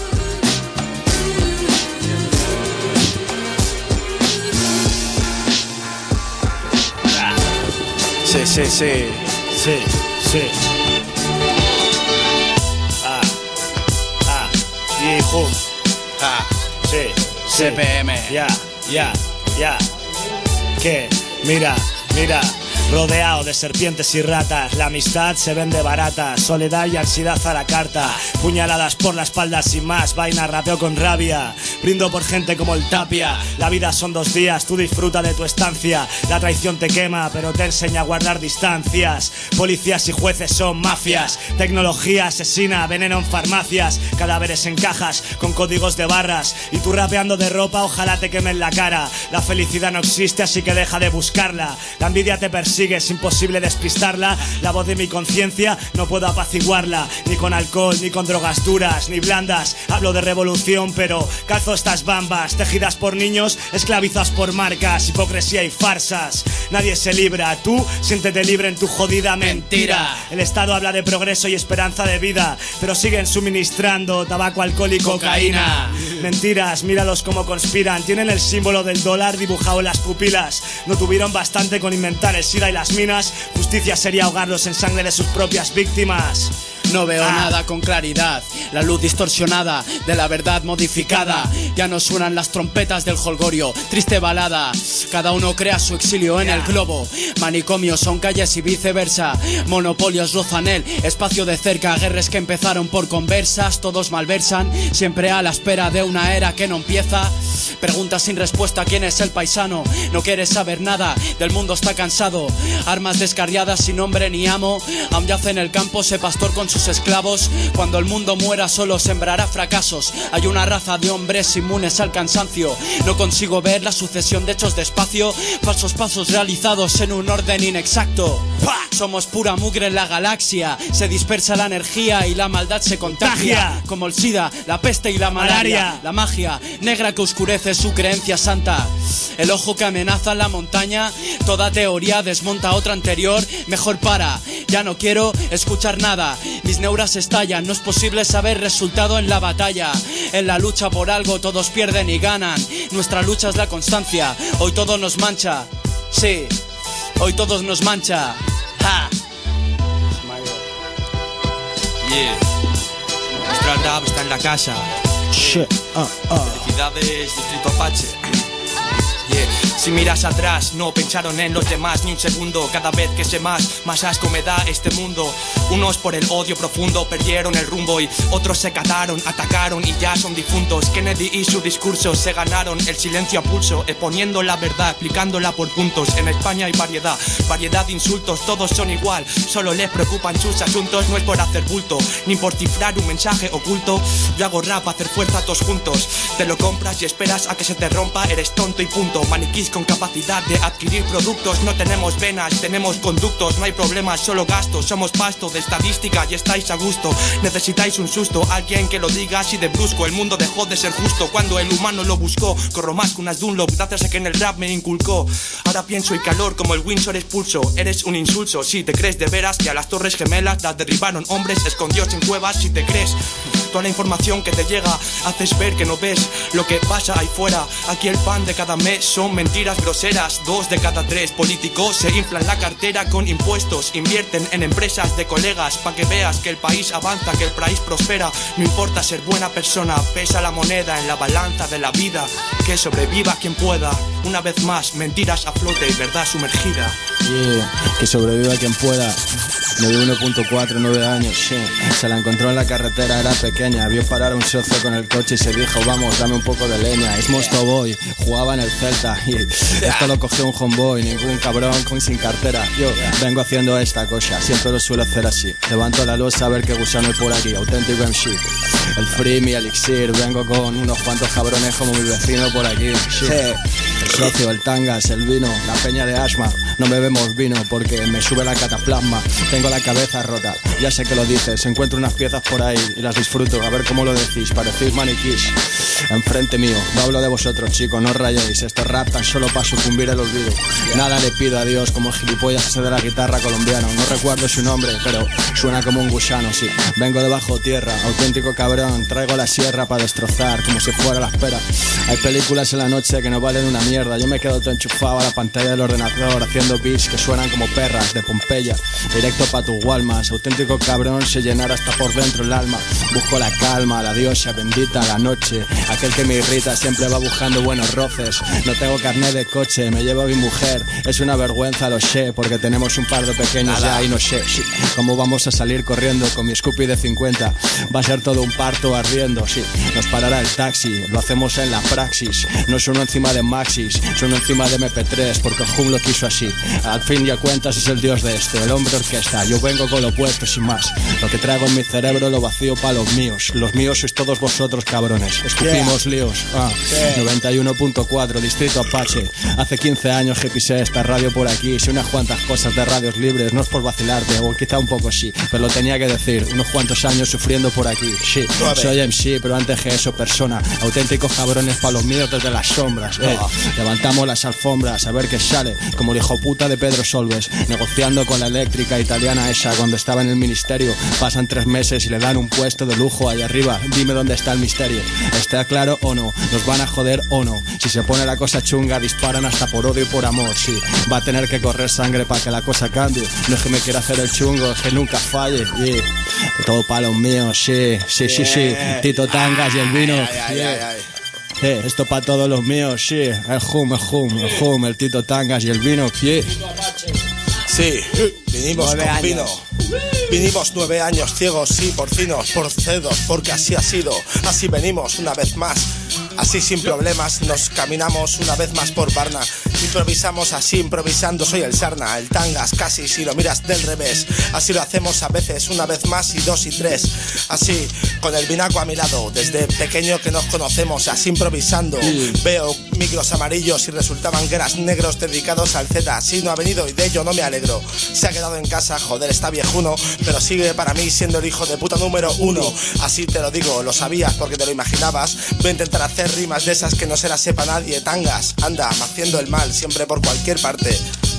Sí. DJ Who. Sí. CPM. Ya. ¿Qué? Mira. Rodeado de serpientes y ratas, la amistad se vende barata, soledad y ansiedad a la carta, puñaladas por la espalda sin más, vaina rapeo con rabia, brindo por gente como el Tapia, la vida son 2 días, tú disfruta de tu estancia, la traición te quema pero te enseña a guardar distancias, policías y jueces son mafias, tecnología asesina, veneno en farmacias, cadáveres en cajas con códigos de barras, y tú rapeando de ropa ojalá te quemen la cara, la felicidad no existe así que deja de buscarla, la envidia te persigue, es imposible despistarla. La voz de mi conciencia no puedo apaciguarla, ni con alcohol, ni con drogas duras, ni blandas. Hablo de revolución, pero calzo estas bambas, tejidas por niños, esclavizadas por marcas, hipocresía y farsas. Nadie se libra, tú siéntete libre en tu jodida mentira. El Estado habla de progreso y esperanza de vida, pero siguen suministrando tabaco, alcohol y cocaína. Mentiras, míralos como conspiran, tienen el símbolo del dólar dibujado en las pupilas. No tuvieron bastante con inventar el SIDA y las minas, justicia sería ahogarlos en sangre de sus propias víctimas. No veo nada con claridad, la luz distorsionada de la verdad modificada. Ya no suenan las trompetas del jolgorio, triste balada. Cada uno crea su exilio en el globo. Manicomios son calles y viceversa. Monopolios rozan el espacio de cerca. Guerras que empezaron por conversas, todos malversan, siempre a la espera de una era que no empieza. Preguntas sin respuesta, ¿quién es el paisano? No quiere saber nada, del mundo está cansado. Armas descarriadas sin nombre ni amo. Aún yace en el campo ese pastor con sus esclavos. Cuando el mundo muera solo sembrará fracasos. Hay una raza de hombres inmunes al cansancio. No consigo ver la sucesión de hechos despacio. Falsos pasos realizados en un orden inexacto. Somos pura mugre en la galaxia. Se dispersa la energía y la maldad se contagia. Como el SIDA, la peste y la malaria. La magia negra que oscurece su creencia santa. El ojo que amenaza la montaña. Toda teoría desmonta otra anterior. Mejor para, ya no quiero escuchar nada. Mis neuras estallan, no es posible saber resultado en la batalla. En la lucha por algo todos pierden y ganan. Nuestra lucha es la constancia. Hoy todo nos mancha. Sí, hoy todos nos mancha. ¡Ja! Yeah. Nuestra rap está en la casa. Felicidades, Distrito Apache. Yeah. Si miras atrás, no pensaron en los demás ni un segundo. Cada vez que sé más asco me da este mundo. Unos por el odio profundo perdieron el rumbo y otros se cataron, atacaron y ya son difuntos. Kennedy y su discurso se ganaron el silencio a pulso, exponiendo la verdad, explicándola por puntos. En España hay variedad de insultos, todos son igual, solo les preocupan sus asuntos. No es por hacer bulto, ni por cifrar un mensaje oculto. Yo hago rap, hacer fuerza todos juntos. Te lo compras y esperas a que se te rompa, eres tonto y punto. Maniquís con capacidad de adquirir productos. No tenemos venas, tenemos conductos. No hay problemas, solo gastos. Somos pasto de estadística y estáis a gusto. Necesitáis un susto, alguien que lo diga así de brusco. El mundo dejó de ser justo cuando el humano lo buscó. Corro más que unas Dunlop gracias a que en el rap me inculcó. Ahora pienso y calor como el Windsor expulso. Eres un insulso si te crees de veras que a las Torres Gemelas las derribaron hombres escondidos en cuevas. Si te crees toda la información que te llega, haces ver que no ves lo que pasa ahí fuera. Aquí el pan de cada mes son mentiras groseras. 2 de cada 3 políticos se inflan la cartera con impuestos. Invierten en empresas de colegas pa' que veas que el país avanza, que el país prospera. No importa ser buena persona, pesa la moneda en la balanza de la vida. Que sobreviva quien pueda. Una vez más, mentiras a flote y verdad sumergida. Yeah, que sobreviva quien pueda. Le dio 1.4, 9 años, sí. Se la encontró en la carretera, era pequeña. Vio parar a un socio con el coche y se dijo, vamos, dame un poco de leña. Es Mosto Boy, jugaba en el Celta y esto lo cogió un homeboy, ningún cabrón con sin cartera. Yo vengo haciendo esta cosa, siempre lo suelo hacer así. Levanto la luz a ver qué gusano hay por aquí, auténtico MC. El free, mi elixir, vengo con unos cuantos cabrones como mi vecino por aquí. Sí. El socio, el tangas, el vino, la peña de asma. No bebemos vino porque me sube la cataplasma. Tengo la cabeza rota, ya sé que lo dices. Encuentro unas piezas por ahí y las disfruto. A ver cómo lo decís, parecéis maniquís. Enfrente mío, no hablo de vosotros chicos, no os rayéis. Este rap tan solo para sucumbir el olvido. Nada le pido a Dios como el gilipollas ese de la guitarra colombiano. No recuerdo su nombre, pero suena como un gusano, sí. Vengo de bajo tierra, auténtico cabrón. Traigo la sierra para destrozar, como si fuera la espera. Hay películas en la noche que no valen una mierda. Yo me quedo todo enchufado a la pantalla del ordenador, haciendo beats que suenan como perras de Pompeya. Directo pa' tus Walmas, auténtico cabrón, se llenara hasta por dentro el alma. Busco la calma, la diosa bendita, la noche. Aquel que me irrita siempre va buscando buenos roces. No tengo carnet de coche, me llevo a mi mujer. Es una vergüenza, lo sé, porque tenemos un par de pequeños ya y no sé cómo vamos a salir corriendo con mi Scoopy de 50. Va a ser todo un parto ardiendo, sí. Nos parará el taxi, lo hacemos en la praxis. No sueno encima de Maxis, sueno encima de MP3, porque el Hum lo quiso así. Al fin y a cuentas es el dios de esto, el hombre orquesta. Yo vengo con lo opuesto sin más. Lo que traigo en mi cerebro lo vacío para los míos. Los míos sois todos vosotros, cabrones. Escupimos líos. 91.4, Distrito Apache. Hace 15 años que pisé esta radio por aquí. Sé unas cuantas cosas de radios libres. No es por vacilarte, o quizá un poco sí, pero lo tenía que decir. Unos cuantos años sufriendo por aquí. Sí, soy MC, pero antes que eso persona. Auténticos cabrones para los míos desde las sombras. Levantamos las alfombras a ver qué sale. Como el hijo puta de Pedro Solves, negociando con la eléctrica italiana Tatiana esa cuando estaba en el ministerio. Pasan 3 meses y le dan un puesto de lujo ahí arriba. Dime dónde está el misterio. ¿Está claro o no? ¿Nos van a joder o no? Si se pone la cosa chunga, disparan hasta por odio y por amor. Sí, va a tener que correr sangre para que la cosa cambie. No es que me quiera hacer el chungo, es que nunca falle. Yeah. Todo para los míos, sí. Tito Tangas y el vino. Esto para todos los míos, sí. El hum, el Tito Tangas y el vino, yeah. Sí, vinimos con vino. Vinimos 9 años ciegos, sí, porcinos, por cedos, porque así ha sido. Así venimos una vez más, así sin problemas. Nos caminamos una vez más por Varna. Improvisamos así, improvisando. Soy el Sarna, el Tangas, casi si lo miras del revés. Así lo hacemos a veces, una vez más y 2 y 3. Así, con el vinaco a mi lado. Desde pequeño que nos conocemos, así improvisando. Veo micros amarillos y resultaban que eras negros dedicados al Z. Así no ha venido y de ello no me alegro. Se ha quedado en casa, joder, está viejuno, pero sigue para mí siendo el hijo de puta número 1. Así te lo digo, lo sabías porque te lo imaginabas. Voy a intentar hacer rimas de esas que no se las sepa nadie. Tangas, anda, haciendo el mal, siempre por cualquier parte.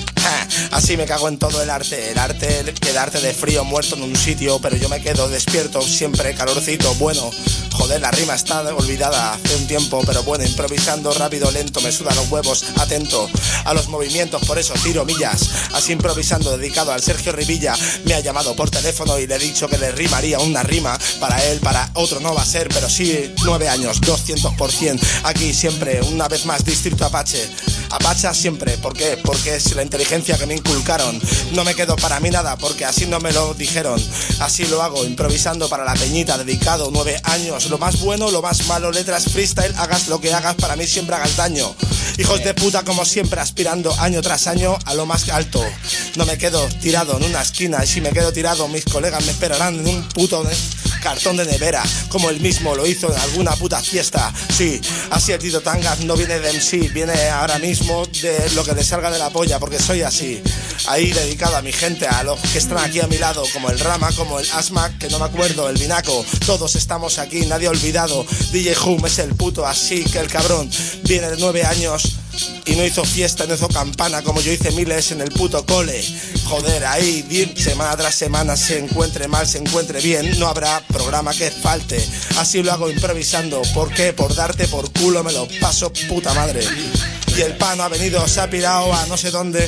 Así me cago en todo el arte quedarte de frío muerto en un sitio, pero yo me quedo despierto, siempre calorcito. Bueno, joder, la rima está olvidada hace un tiempo, pero bueno, improvisando rápido, lento, me sudan los huevos, atento a los movimientos, por eso tiro millas. Así improvisando, dedicado al Sergio Rivilla. Me ha llamado por teléfono y le he dicho que le rimaría una rima. Para él, para otro no va a ser, pero sí 9 años, 200%. Aquí siempre, una vez más, Distrito Apache. Apacha siempre, ¿por qué? Porque es la inteligencia que me inculcaron. No me quedo para mí nada, porque así no me lo dijeron. Así lo hago, improvisando para la peñita, dedicado 9 años. Lo más bueno, lo más malo, letras freestyle, hagas lo que hagas, para mí siempre hagas daño. Hijos de puta, como siempre, aspirando año tras año a lo más alto. No me quedo tirado en una esquina, y si me quedo tirado, mis colegas me esperarán en un puto cartón de nevera, como él mismo lo hizo en alguna puta fiesta. Sí, así el Tito Tangas no viene de MC, viene ahora mismo de lo que le salga de la polla, porque soy así. Ahí dedicado a mi gente, a los que están aquí a mi lado, como el Rama, como el Asma, que no me acuerdo, el Vinaco. Todos estamos aquí, nadie ha olvidado. DJ Hum es el puto, así que el cabrón viene de 9 años y no hizo fiesta, no hizo campana como yo hice miles en el puto cole. Joder, ahí semana tras semana, se encuentre mal, se encuentre bien, no habrá programa que falte. Así lo hago improvisando. ¿Por qué? Por darte por culo, me lo paso puta madre. Y el pano ha venido, se ha pirado a no sé dónde,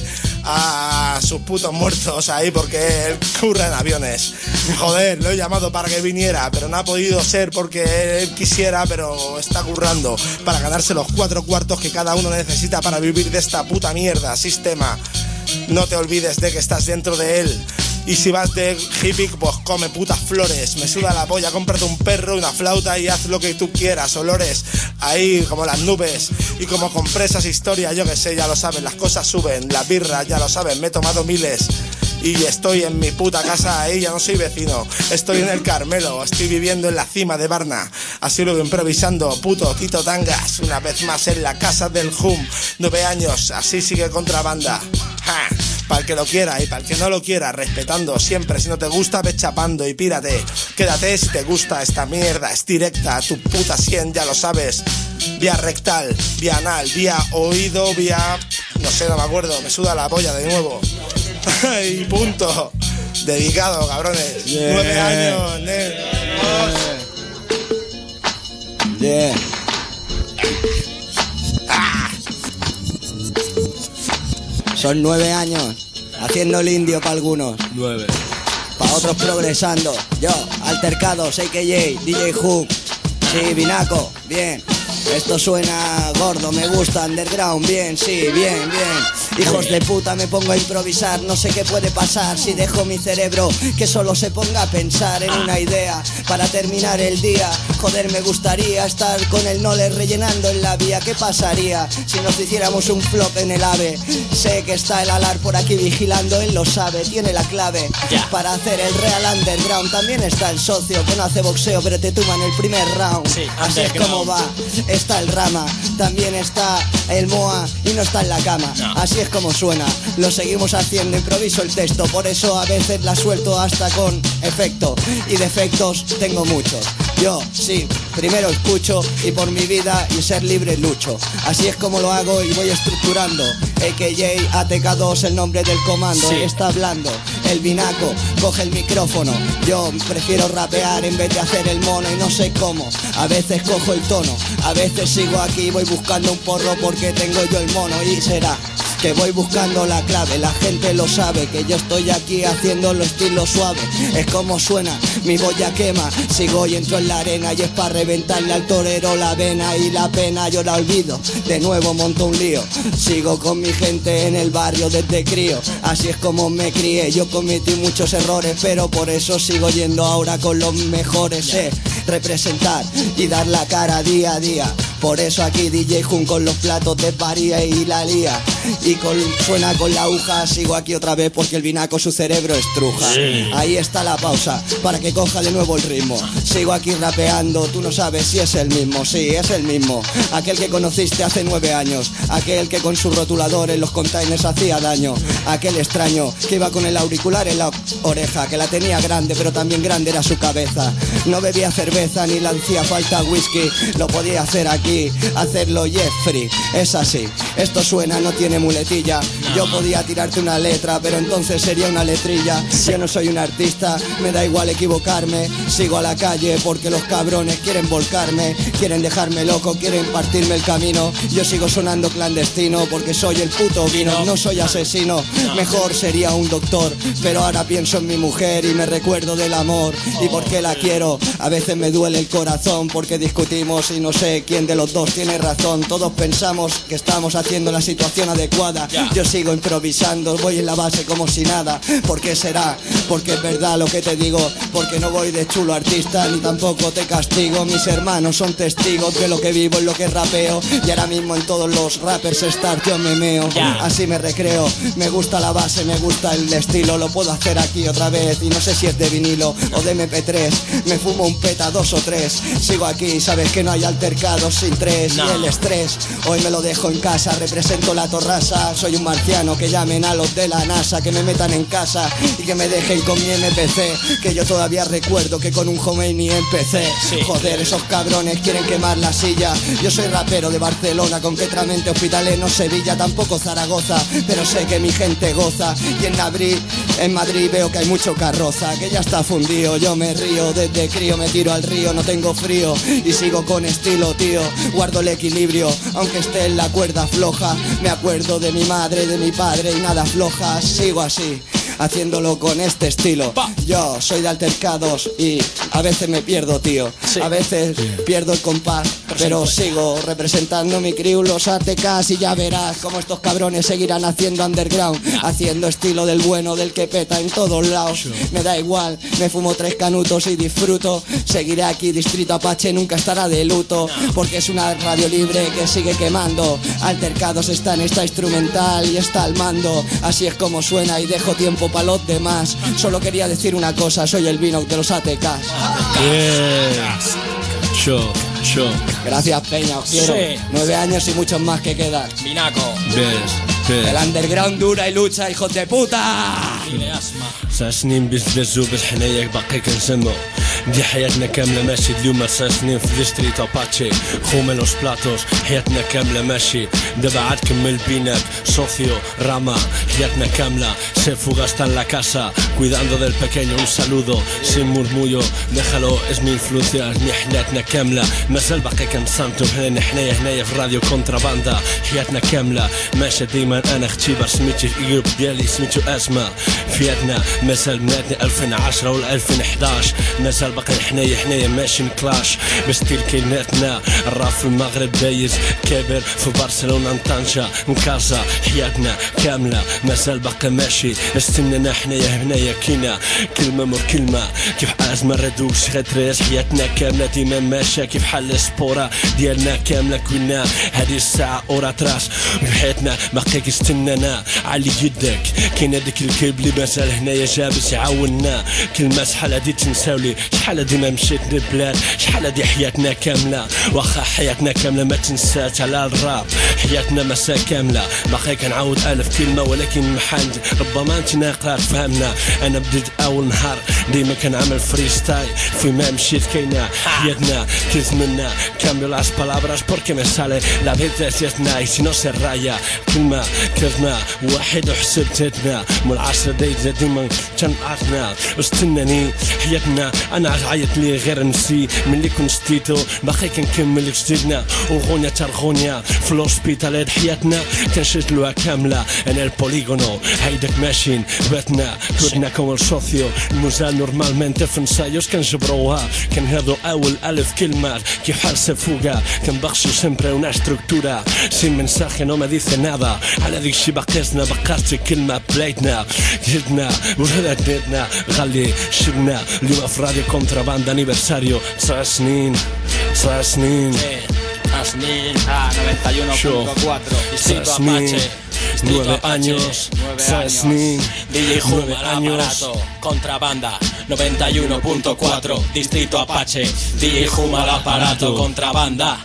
a sus putos muertos ahí, porque él curra en aviones. Joder, lo he llamado para que viniera, pero no ha podido ser porque él quisiera, pero está currando para ganarse los 4 cuartos que cada uno necesita para vivir de esta puta mierda, sistema. No te olvides de que estás dentro de él. Y si vas de hippie, pues come putas flores. Me suda la polla, cómprate un perro, una flauta y haz lo que tú quieras. Olores ahí como las nubes. Y como compresas historia, yo que sé, ya lo saben, las cosas suben. La birra, ya lo saben, me he tomado miles. Y estoy en mi puta casa, ahí ya no soy vecino. Estoy en el Carmelo, estoy viviendo en la cima de Varna. Así lo voy improvisando, puto Tito Tangas. Una vez más en la casa del Hum. 9 años, así sigue contrabanda. ¡Ja! Para el que lo quiera y para el que no lo quiera, respetando siempre. Si no te gusta, ve chapando y pírate. Quédate si te gusta esta mierda, es directa. Tu puta 100, ya lo sabes. Vía rectal, vía anal, vía oído, vía... no sé, no me acuerdo, me suda la polla de nuevo. Y punto. Dedicado, cabrones. 9 años, Yeah. Son 9 años, haciendo el indio para algunos. 9. Para otros progresando. Yo, altercados, AKJ, DJ Hum. Sí, Vinaco, bien. Esto suena gordo, me gusta, underground, bien, sí, bien, bien. Hijos de puta, me pongo a improvisar, no sé qué puede pasar si dejo mi cerebro que solo se ponga a pensar en una idea para terminar el día. Joder, me gustaría estar con el Nole rellenando en la vía. ¿Qué pasaría si nos hiciéramos un flop en el AVE? Sé que está el Alar por aquí vigilando, él lo sabe, tiene la clave para hacer el real underground. También está el socio que no hace boxeo pero te tumba en el primer round. Sí, así es como va está el Rama, también está el Moa y no está en la cama. Así es como suena, lo seguimos haciendo, improviso el texto, por eso a veces la suelto hasta con efecto. Y defectos tengo muchos. Yo, sí, primero escucho y por mi vida y ser libre lucho. Así es como lo hago y voy estructurando. AKJ ATK2, el nombre del comando. Está hablando el Vinaco, coge el micrófono. Yo prefiero rapear en vez de hacer el mono y no sé cómo. A veces cojo el tono, a veces sigo aquí, voy buscando un porro porque tengo yo el mono. Y será que voy buscando la clave, la gente lo sabe, que yo estoy aquí haciéndolo estilo suave. Es como suena, mi boya quema, sigo y entro en la arena y es para reventarle al torero la vena y la pena yo la olvido, de nuevo monto un lío. Sigo con mi gente en el barrio desde crío, así es como me crié, yo cometí muchos errores, pero por eso sigo yendo ahora con los mejores. Representar y dar la cara día a día, por eso aquí DJ Jun con los platos de varía y la lía. Y suena con la aguja, sigo aquí otra vez porque el Vinaco su cerebro estruja. Ahí está la pausa, para que coja de nuevo el ritmo. Sigo aquí rapeando, tú no sabes si es el mismo. Sí, es el mismo, aquel que conociste hace 9 años, aquel que con su rotulador en los containers hacía daño, aquel extraño que iba con el auricular en la oreja, que la tenía grande pero también grande era su cabeza. No bebía cerveza ni le hacía falta whisky, lo podía hacer aquí, hacerlo Jeffrey. Es así, esto suena, no tiene muletilla. Yo podía tirarte una letra, pero entonces sería una letrilla. Yo no soy un artista, me da igual equivocarme. Sigo a la calle porque los cabrones quieren volcarme, quieren dejarme loco, quieren partirme el camino. Yo sigo sonando clandestino porque soy el puto vino. No soy asesino, mejor sería un doctor, pero ahora pienso en mi mujer y me recuerdo del amor y porque la quiero. A veces me duele el corazón porque discutimos y no sé quién de los dos tiene razón. Todos pensamos que estamos haciendo la situación adecuada. Yo sigo improvisando, voy en la base como si nada. ¿Por qué será? Porque es verdad lo que te digo, porque no voy de chulo artista ni tampoco te castigo. Mis hermanos son testigos de lo que vivo, en lo que rapeo, y ahora mismo en todos los rappers start yo me meo. Así me recreo, me gusta la base, me gusta el estilo. Lo puedo hacer aquí otra vez y no sé si es de vinilo o de MP3. Me fumo un peta 2 o 3, sigo aquí, sabes que no hay altercados sin 3. Y el estrés, hoy me lo dejo en casa, represento la torrasa. Soy un marciano, que llamen a los de la NASA, que me metan en casa y que me dejen con mi MPC, que yo todavía recuerdo que con un Khomeini empecé. Joder, esos cabrones quieren quemar la silla. Yo soy rapero de Barcelona, concretamente Hospitalet, no Sevilla, tampoco Zaragoza, pero sé que mi gente goza. Y en Madrid veo que hay mucho carroza, que ya está fundido. Yo me río desde crío, me tiro al río, no tengo frío y sigo con estilo, tío. Guardo el equilibrio, aunque esté en la cuerda floja. Me acuerdo de mi madre, de mi padre y nada floja. Sigo así, haciéndolo con este estilo. Yo soy de altercados y a veces me pierdo, tío. A veces pierdo el compás, pero sigo representando mi crew, los ATKs, y ya verás cómo estos cabrones seguirán haciendo underground, haciendo estilo del bueno, del que peta en todos lados. Me da igual, me fumo 3 canutos y disfruto. Seguiré aquí, Distrito Apache nunca estará de luto, porque es una radio libre que sigue quemando. Altercados está en esta instrumental y está al mando. Así es como suena y dejo tiempo para los demás. Solo quería decir una cosa, soy el Vinoc de los ATKs. Gracias, Peña, os quiero. 9 años y muchos más que quedan. Vinaco. El underground dura y lucha, hijos de puta. 9 سنين بيزبزو بالحنايا باقي كنسمو دي حياتنا كاملة ماشي اليوم 9 سنين في ديستريتو اباتشي خوما لوس بلاطوس حياتنا كاملة ماشي دابا عاد كمل بينك socio rama حياتنا كاملة se fuga en la casa cuidando del pequeño un saludo sin murmullo déjalo es mi influencia es mi حياتنا كاملة مازال باقي كنصامتو هنايا في راديو كونتراباندا حياتنا كاملة ماشي ديما انا اختبار سميتي في ايوب ديالي سميتو ازمة فياتنا مازال بناتنا 2010 ولا 2011 مازال باقي حنايا ماشي نكلاش بستيل كيناتنا الراب في المغرب دايز كابر في برشلونة نطنجة نكازا حياتنا كاملة مازال باقي ماشي استنانا هنايا كينا كلمة مور كلمة كيف أزمة ردوش غتريس حياتنا كاملة ديما ماشية كيف حل السبورة ديالنا كاملة كنا هذه الساعة أورا تراس بحياتنا باقي كيستنانا علي يدك كاين هذاك الكلب اللي مازال هنايا جابس يعاوننا كل مسحة هادي تنساولي شحال هادي ما مشيت للبلاد شحال هادي حياتنا كاملة واخا حياتنا كاملة ما تنساش على الراب حياتنا مسا كاملة باقي كنعاود 1000 كلمة ولكن محال ربما انت ناقرات فهمنا انا بديت اول نهار ديما كنعمل فريستايل فيما مشيت كاينة حياتنا كنتمنى كامل las palabras porque me sale la vida es nice no se raya كلمة كلمة واحد وحسبتنا من 10 دقايق ديما تنقعدنا واستناني حياتنا انا عيط لي غير نسي ملي كنت شتيتو باقي كنكمل جديدنا وغنية ترغنية في الهوسبيتال حياتنا كنشتلوها كاملة انا البوليغونو هيداك ماشين باتنا كنا كوم السوسيو الموزال نورمالمنت في نسايوس كنجبروها كنهضو اول 1000 كلمات كيف حال سفوقة كنبغشو سيمبري una estructura sin mensaje no me dice nada على ذيك الشي باقيتنا بقات كلمة بلايتنا جدنا ورددنا غالي شبنا اليوم افرادي كونتراباند انيفرساريو 9 سنين 9 سنين 91.4 Distrito Apache 9 años 9 snin DJ Hum al aparato Contrabanda 91.4 Distrito Apache DJ Hum al aparato Contrabanda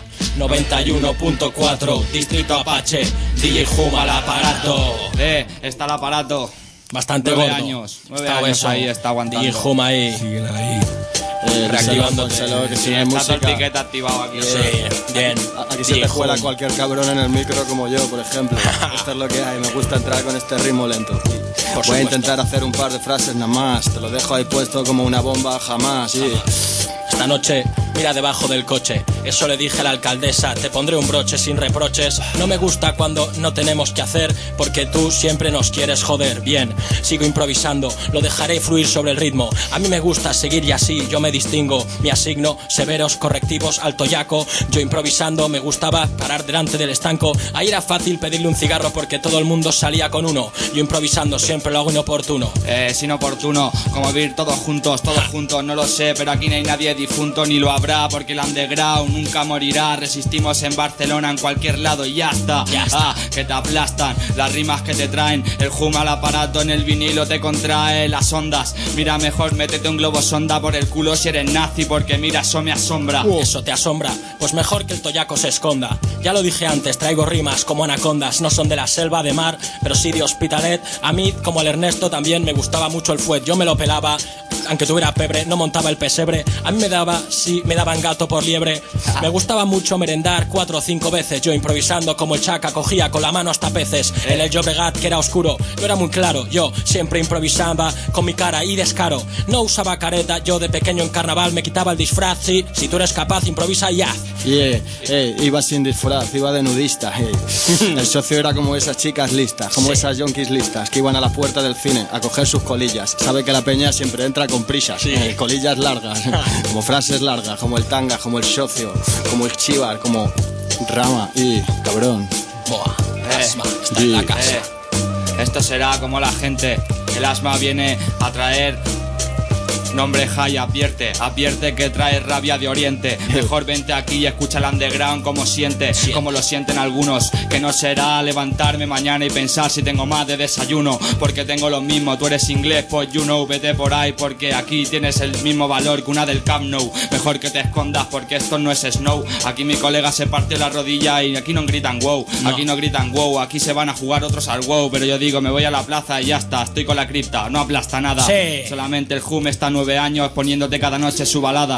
91.4 Distrito Apache DJ Hum al aparato Está el aparato bastante 9 gordo años 9 está años eso. ahí, está aguantando DJ Hum ahí siguen ahí reactivándote que si Sí, no hay está música tortiqueta activado aquí sí, bien aquí se te cuela cualquier cabrón en el micro como yo, por ejemplo. Esto es lo que hay, me gusta entrar con este ritmo lento. Voy a intentar hacer un par de frases nada más. Te lo dejo ahí puesto como una bomba jamás. Sí. Esta noche, mira debajo del coche. Eso le dije a la alcaldesa. Te pondré un broche sin reproches. No me gusta cuando no tenemos que hacer, porque tú siempre nos quieres joder. Bien, sigo improvisando. Lo dejaré fluir sobre el ritmo. A mí me gusta seguir y así yo me distingo. Me asigno severos correctivos al toyaco. Yo improvisando me gustaba parar delante del estanco. Ahí era fácil pedirle un cigarro porque todo el mundo salía con uno. Yo improvisando siempre lo hago inoportuno. Es inoportuno, como vivir todos juntos, no lo sé, pero aquí no hay nadie difunto ni lo habrá, porque el underground nunca morirá. Resistimos en Barcelona, en cualquier lado y ya está. Que te aplastan, las rimas que te traen, el hum al aparato en el vinilo te contrae las ondas. Mira, mejor métete un globo sonda por el culo si eres nazi, porque mira, eso me asombra. Eso te asombra, pues mejor que el toyaco se esconda. Ya lo dije antes, traigo rimas como anacondas. No son de la selva de mar, pero sí de Hospitalet. A mí, como el Ernesto, también me gustaba mucho el fuet. Yo me lo pelaba, aunque tuviera pebre, no montaba el pesebre. A mí me daban gato por liebre. Me gustaba mucho merendar 4 o 5 veces. Yo improvisando como el Chaca, cogía con la mano hasta peces. En el Llobregat, que era oscuro, no era muy claro. Yo siempre improvisaba con mi cara y descaro. No usaba careta, yo de pequeño en carnaval me quitaba el disfraz. Sí, si tú eres capaz, improvisa y haz. Iba sin disfraz, iba de nudista. El socio era como esas chicas listas, como esas yonkis listas que iban a la puerta del cine a coger sus colillas. Sabe que la peña siempre entra con prisas, colillas largas, como frases largas, como el tanga, como el socio, como el chivar, como rama y cabrón. Boa, asma, está en la casa. Esto será como la gente. El asma viene a traer nombre high, advierte que trae rabia de oriente. Mejor vente aquí y escucha el underground como siente, como lo sienten algunos. Que no será levantarme mañana y pensar si tengo más de desayuno, porque tengo lo mismo. Tú eres inglés, pues you know, vete por ahí, porque aquí tienes el mismo valor que una del Camp Nou. Mejor que te escondas porque esto no es Snow. Aquí mi colega se partió la rodilla y aquí no gritan wow, aquí no gritan wow, aquí se van a jugar otros al wow. Pero yo digo, me voy a la plaza y ya está, estoy con la cripta, no aplasta nada. Solamente el hum está 9 años poniéndote cada noche su balada,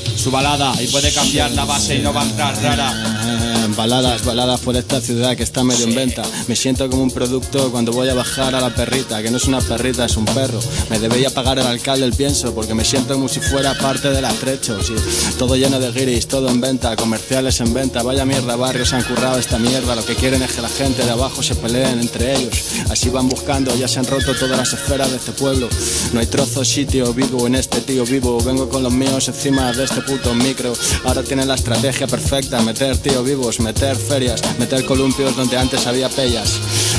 y puede cambiar la base y no va a entrar rara. Baladas por esta ciudad que está medio en venta. Me siento como un producto cuando voy a bajar a la perrita, que no es una perrita, es un perro. Me debería pagar el alcalde el pienso, porque me siento como si fuera parte del atrecho. Sí. Todo lleno de guiris, todo en venta, comerciales en venta. Vaya mierda, barrios han currado esta mierda. Lo que quieren es que la gente de abajo se peleen entre ellos. Así van buscando, ya se han roto todas las esferas de este pueblo. No hay trozo, sitio vivo en este tío vivo. Vengo con los míos encima de este puto micro. Ahora tienen la estrategia perfecta: meter tío vivos, meter ferias, meter columpios donde antes había pellas.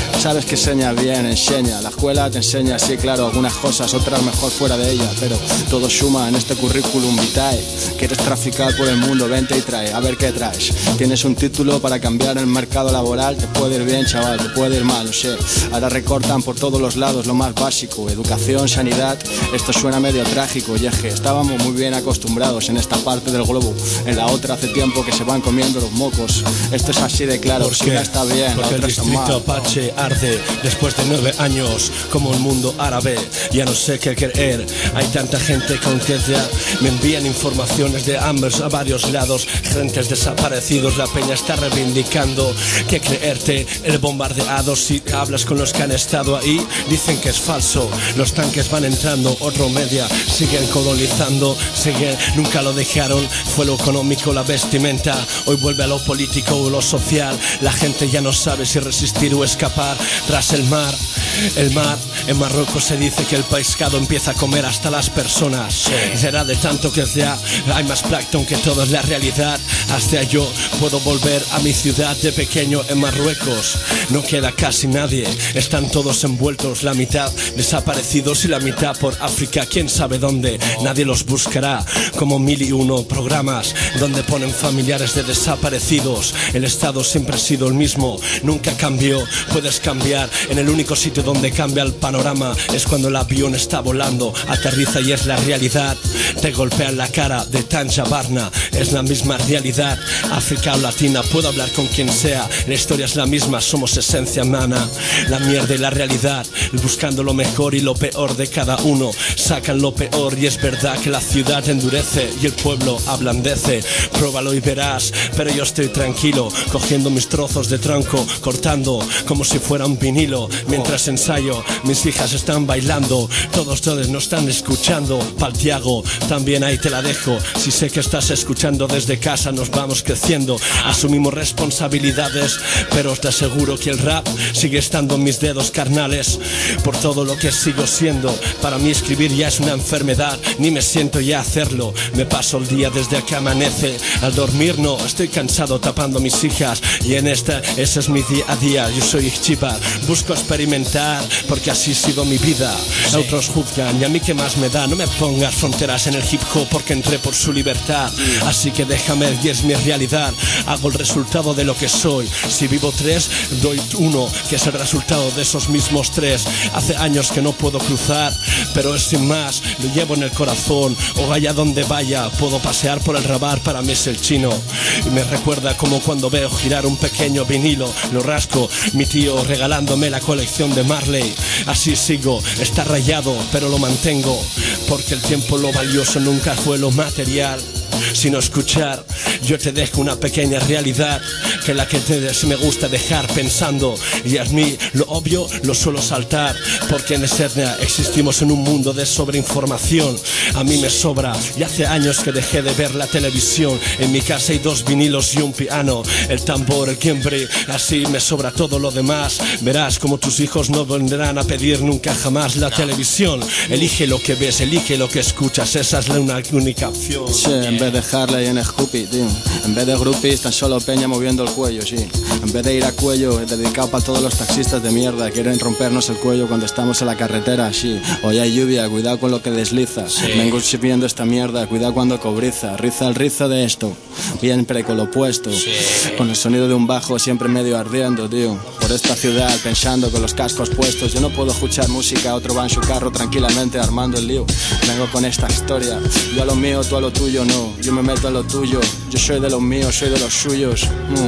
Sabes que enseña bien, enseña. La escuela te enseña, sí, claro, algunas cosas, otras mejor fuera de ella, pero todo suma en este currículum vitae. Quieres traficar por el mundo, vente y trae, a ver qué traes. Tienes un título para cambiar el mercado laboral, te puede ir bien, chaval, te puede ir mal, no sé. Ahora recortan por todos los lados lo más básico, educación, sanidad. Esto suena medio trágico, y es que estábamos muy bien acostumbrados en esta parte del globo, en la otra hace tiempo que se van comiendo los mocos. Esto es así de claro, si una está bien, porque la otra el está mal. distrito Apache arde después de 9 años como el mundo árabe. Ya no sé qué creer, hay tanta gente con que ya me envían informaciones de ambos a varios lados, gentes desaparecidos. La peña está reivindicando que creerte el bombardeado. Si hablas con los que han estado ahí, dicen que es falso. Los tanques van entrando, otro media siguen colonizando, siguen, nunca lo dejaron. Fue lo económico, la vestimenta, hoy vuelve a lo político o lo social. La gente ya no sabe si resistir o escapar tras el mar. El mar, en Marruecos se dice que el pescado empieza a comer hasta las personas. Será de tanto que ya hay más plancton que todo es la realidad. Hasta yo puedo volver a mi ciudad de pequeño en Marruecos. No queda casi nadie, están todos envueltos, la mitad desaparecidos y la mitad por África, quién sabe dónde. Nadie los buscará, como 1001 programas donde ponen familiares de desaparecidos. El estado siempre ha sido el mismo, nunca cambió. Puedes cambiar, en el único sitio donde cambia el panorama es cuando el avión está volando, aterriza y es la realidad. Te golpean la cara de Tanja Barna, es la misma realidad. África o Latina, puedo hablar con quien sea, la historia es la misma, somos esencia humana. La mierda y la realidad, buscando lo mejor y lo peor de cada uno. Sacan lo peor y es verdad que la ciudad endurece y el pueblo ablandece. Pruébalo y verás, pero yo estoy tranquilo, cogiendo mis trozos de tronco, cortando como si fuera un vinilo. Mientras ensayo, mis hijas están bailando, todos no están escuchando. Pa'l Tiago, también ahí te la dejo. Si sé que estás escuchando desde casa, nos vamos creciendo, asumimos responsabilidades, pero te aseguro que el rap sigue estando en mis dedos carnales. Por todo lo que sigo siendo, para mí escribir ya es una enfermedad, ni me siento ya a hacerlo. Me paso el día desde que amanece, al dormir no, estoy cansado tapando mis hijas. Y en ese es mi día a día, yo soy Chipa, busco experimentar, porque así ha sido mi vida. Otros juzgan y a mí qué más me da, no me pongas fronteras en el hip hop porque entré por su libertad. Así que déjame, y es mi realidad, hago el resultado de lo que soy. Si vivo 3, doy 1, que es el resultado de esos mismos 3. Hace años que no puedo cruzar, pero es sin más, lo llevo en el corazón, o vaya donde vaya, puedo pasear por el Rabar, para mí es el chino. Y me recuerda como cuando veo girar un pequeño vinilo, lo rasco, mi tío regalándome la colección de Marley. Así sigo, está rayado, pero lo mantengo, porque el tiempo lo valioso nunca fue lo material, sino escuchar. Yo te dejo una pequeña realidad, que la que me gusta dejar pensando, y a mí lo obvio lo suelo saltar, porque en Eternia existimos en un mundo de sobreinformación. A mí me sobra, y hace años que dejé de ver la televisión. En mi casa hay 2 vinilos y un piano, el tambor, el timbre, así me sobra todo lo demás. Verás como tus hijos no vendrán a pedir nunca jamás la televisión. Elige lo que ves, elige lo que escuchas, esa es la única opción. Sí, en vez de Harley en Scoopy, tío. En vez de groupies, tan solo peña moviendo el cuello, sí. En vez de ir a cuello, he dedicado para todos los taxistas de mierda. Quieren rompernos el cuello cuando estamos en la carretera, sí. Hoy hay lluvia, cuidado con lo que desliza. Vengo sirviendo esta mierda, cuidado cuando cobriza. Riza el rizo de esto, siempre con lo opuesto. Con el sonido de un bajo siempre medio ardiendo, tío. Por esta ciudad, pensando con los cascos puestos. Yo no puedo escuchar música, otro va en su carro tranquilamente armando el lío. Vengo con esta historia, yo a lo mío, tú a lo tuyo, no. Yo me meto a lo tuyo, yo soy de los míos, soy de los suyos.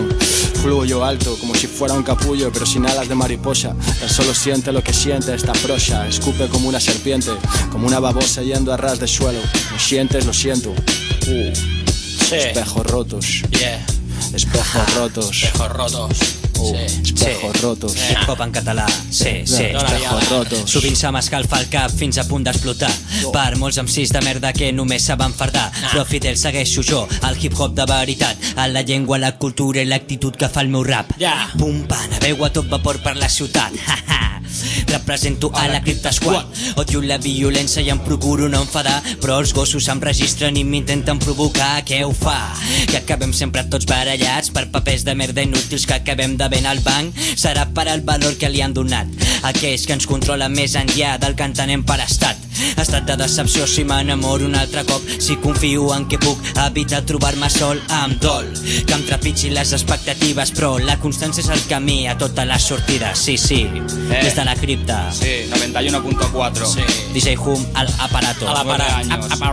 Fluyo alto, como si fuera un capullo, pero sin alas de mariposa. Tan solo siente lo que siente esta prosa. Escupe como una serpiente, como una babosa yendo a ras de suelo. Lo sientes, lo siento. Espejos rotos. Espejos rotos. Espejos rotos. Espejos rotos. Hip hop en català, sí. Espejos rotos. Sovint se m'escalfa el cap fins a punt d'explotar per molts MCs de merda que només saben fardar. Però fidel segueixo jo, el hip hop de veritat, a la llengua, la cultura i l'actitud que fa el meu rap. Pum, pa, navego a tot vapor per la ciutat. Represento a la Cripta Squad. Odio la violència i em procuro no enfadar, però els gossos em registren i m'intenten provocar. Què ho fa? Que acabem sempre tots barallats per papers de merda inútils que acabem devent al banc. Serà per al valor que li han donat aquells que ens controlen més enllà del que entenem per estat. Estat de decepció si m'enamoro un altre cop, si confio en que puc evitar trobar-me sol. Em dol que em trepitgi les expectatives, però la constància és el camí a totes les sortides. Sí, sí, des de la cripta. Sí, 91.4. Sí. DJ Hum al aparato. Al aparato.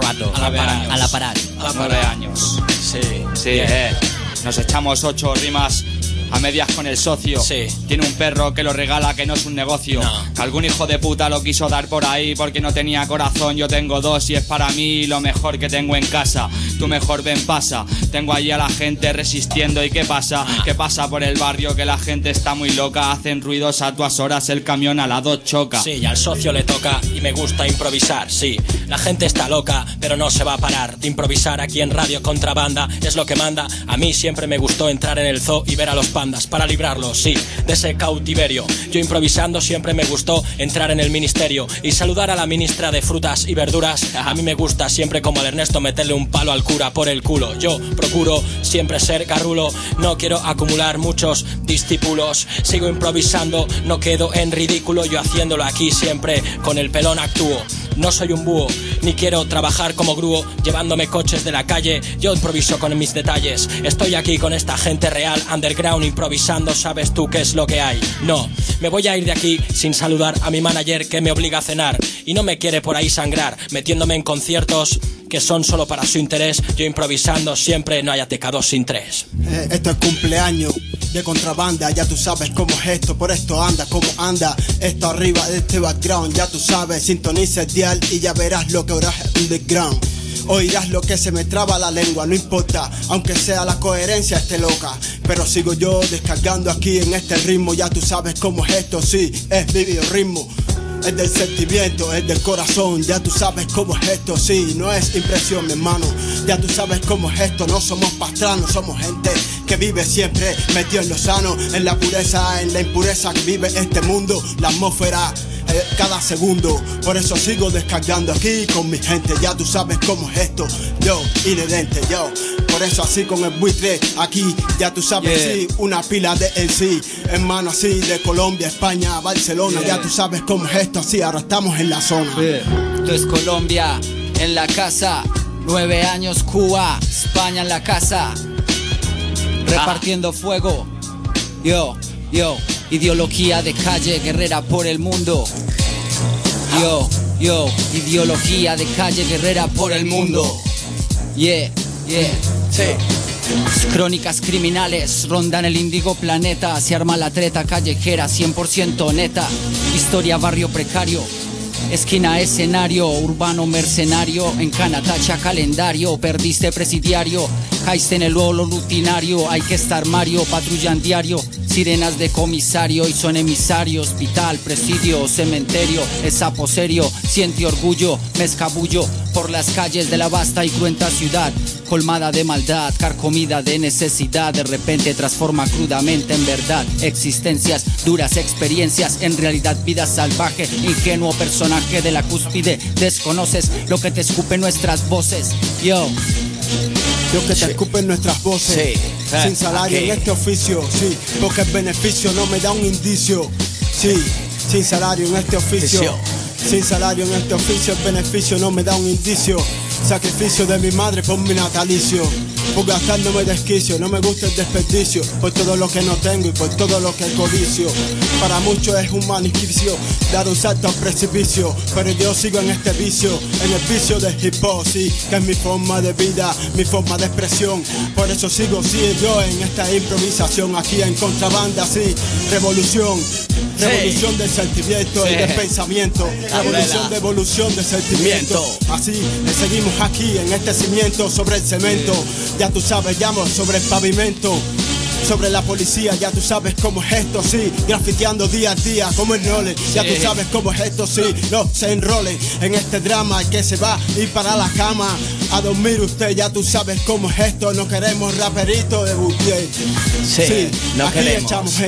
Al aparato. 9 años. Sí, Nos echamos 8 rimas a medias con el socio. Sí. Tiene un perro que lo regala, que no es un negocio. No. Que algún hijo de puta lo quiso dar por ahí porque no tenía corazón. Yo tengo 2 y es para mí lo mejor que tengo en casa. Tú mejor ven, pasa. Tengo allí a la gente resistiendo. ¿Y qué pasa? ¿Qué pasa por el barrio? Que la gente está muy loca. Hacen ruidos a todas horas, el camión al lado choca. Sí, y al socio le toca y me gusta improvisar, sí. La gente está loca, pero no se va a parar de improvisar aquí en Radio Contrabanda. Es lo que manda. A mí siempre me gustó entrar en el zoo y ver a los pandas para librarlos, sí, de ese cautiverio. Yo improvisando siempre me gustó entrar en el ministerio y saludar a la ministra de frutas y verduras. A mí me gusta siempre como al Ernesto meterle un palo al cura por el culo. Yo procuro siempre ser garrulo, no quiero acumular muchos discípulos. Sigo improvisando, no quedo en ridículo. Yo haciéndolo aquí siempre con el pelón actúo. No soy un búho, ni quiero trabajar como grúo llevándome coches de la calle. Yo improviso con mis detalles. Estoy aquí con esta gente real, underground, improvisando. ¿Sabes tú qué es lo que hay? No, me voy a ir de aquí sin saludar a mi manager que me obliga a cenar y no me quiere por ahí sangrar, metiéndome en conciertos que son solo para su interés. Yo improvisando siempre, no haya tecado sin 3. Esto es cumpleaños de Contrabanda, ya tú sabes cómo es esto, por esto anda como anda. Esto arriba de este background, ya tú sabes, sintoniza el dial y ya verás lo que ahora es underground. Oirás lo que se me traba la lengua, no importa, aunque sea la coherencia esté loca. Pero sigo yo descargando aquí en este ritmo, ya tú sabes cómo es esto, sí, es mi ritmo. Es del sentimiento, es del corazón, ya tú sabes cómo es esto, sí, no es impresión, mi hermano. Ya tú sabes cómo es esto, no somos pastranos, somos gente que vive siempre metido en lo sano, en la pureza, en la impureza que vive este mundo, la atmósfera cada segundo. Por eso sigo descargando aquí con mi gente, ya tú sabes cómo es esto, yo, inherente, yo. Por eso así con el buitre aquí, ya tú sabes, sí, una pila de MC, hermano así de Colombia, España, Barcelona, ya tú sabes cómo es esto, así ahora estamos en la zona. Esto es Colombia en la casa, 9 años Cuba, España en la casa, repartiendo fuego. Yo, ideología de calle, guerrera por el mundo. Yo, ideología de calle, guerrera por el mundo. Sí. Crónicas criminales rondan el índigo planeta. Se arma la treta callejera 100% neta. Historia barrio precario, esquina escenario, urbano mercenario, en Canatacha calendario, perdiste presidiario, caíste en el olo rutinario, hay que estar Mario, patrullan diario, sirenas de comisario y son emisarios, hospital, presidio, cementerio, es sapo serio, siente orgullo, me escabullo por las calles de la vasta y cruenta ciudad, colmada de maldad, carcomida de necesidad, de repente transforma crudamente en verdad, existencias, duras experiencias, en realidad vida salvaje, ingenuo personaje de la cúspide, desconoces lo que te escupen nuestras voces, yo que te escupen nuestras voces, sin salario en este oficio, sí, porque el beneficio no me da un indicio, sí, sin salario en este oficio, sin salario en este oficio, el beneficio no me da un indicio. Sacrificio de mi madre por mi natalicio, por gastar no me desquicio, no me gusta el desperdicio, por todo lo que no tengo y por todo lo que codicio. Para muchos es un manificio, dar un salto al precipicio, pero yo sigo en este vicio, en el vicio de hip hop, sí, que es mi forma de vida, mi forma de expresión. Por eso sigo, sí, yo en esta improvisación, aquí en Contrabanda, sí, revolución. Revolución del sentimiento y del pensamiento. Revolución de evolución del sentimiento. Así seguimos aquí en este cimiento sobre el cemento. Ya tú sabes, llamo sobre el pavimento. Sobre la policía, ya tú sabes cómo es esto, sí. Grafiteando día a día como el role. Ya tú sabes cómo es esto, sí. No se enrole en este drama que se va a ir para la cama a dormir usted, ya tú sabes cómo es esto. No queremos raperitos de buque. Sí, no aquí queremos. Echamos esta.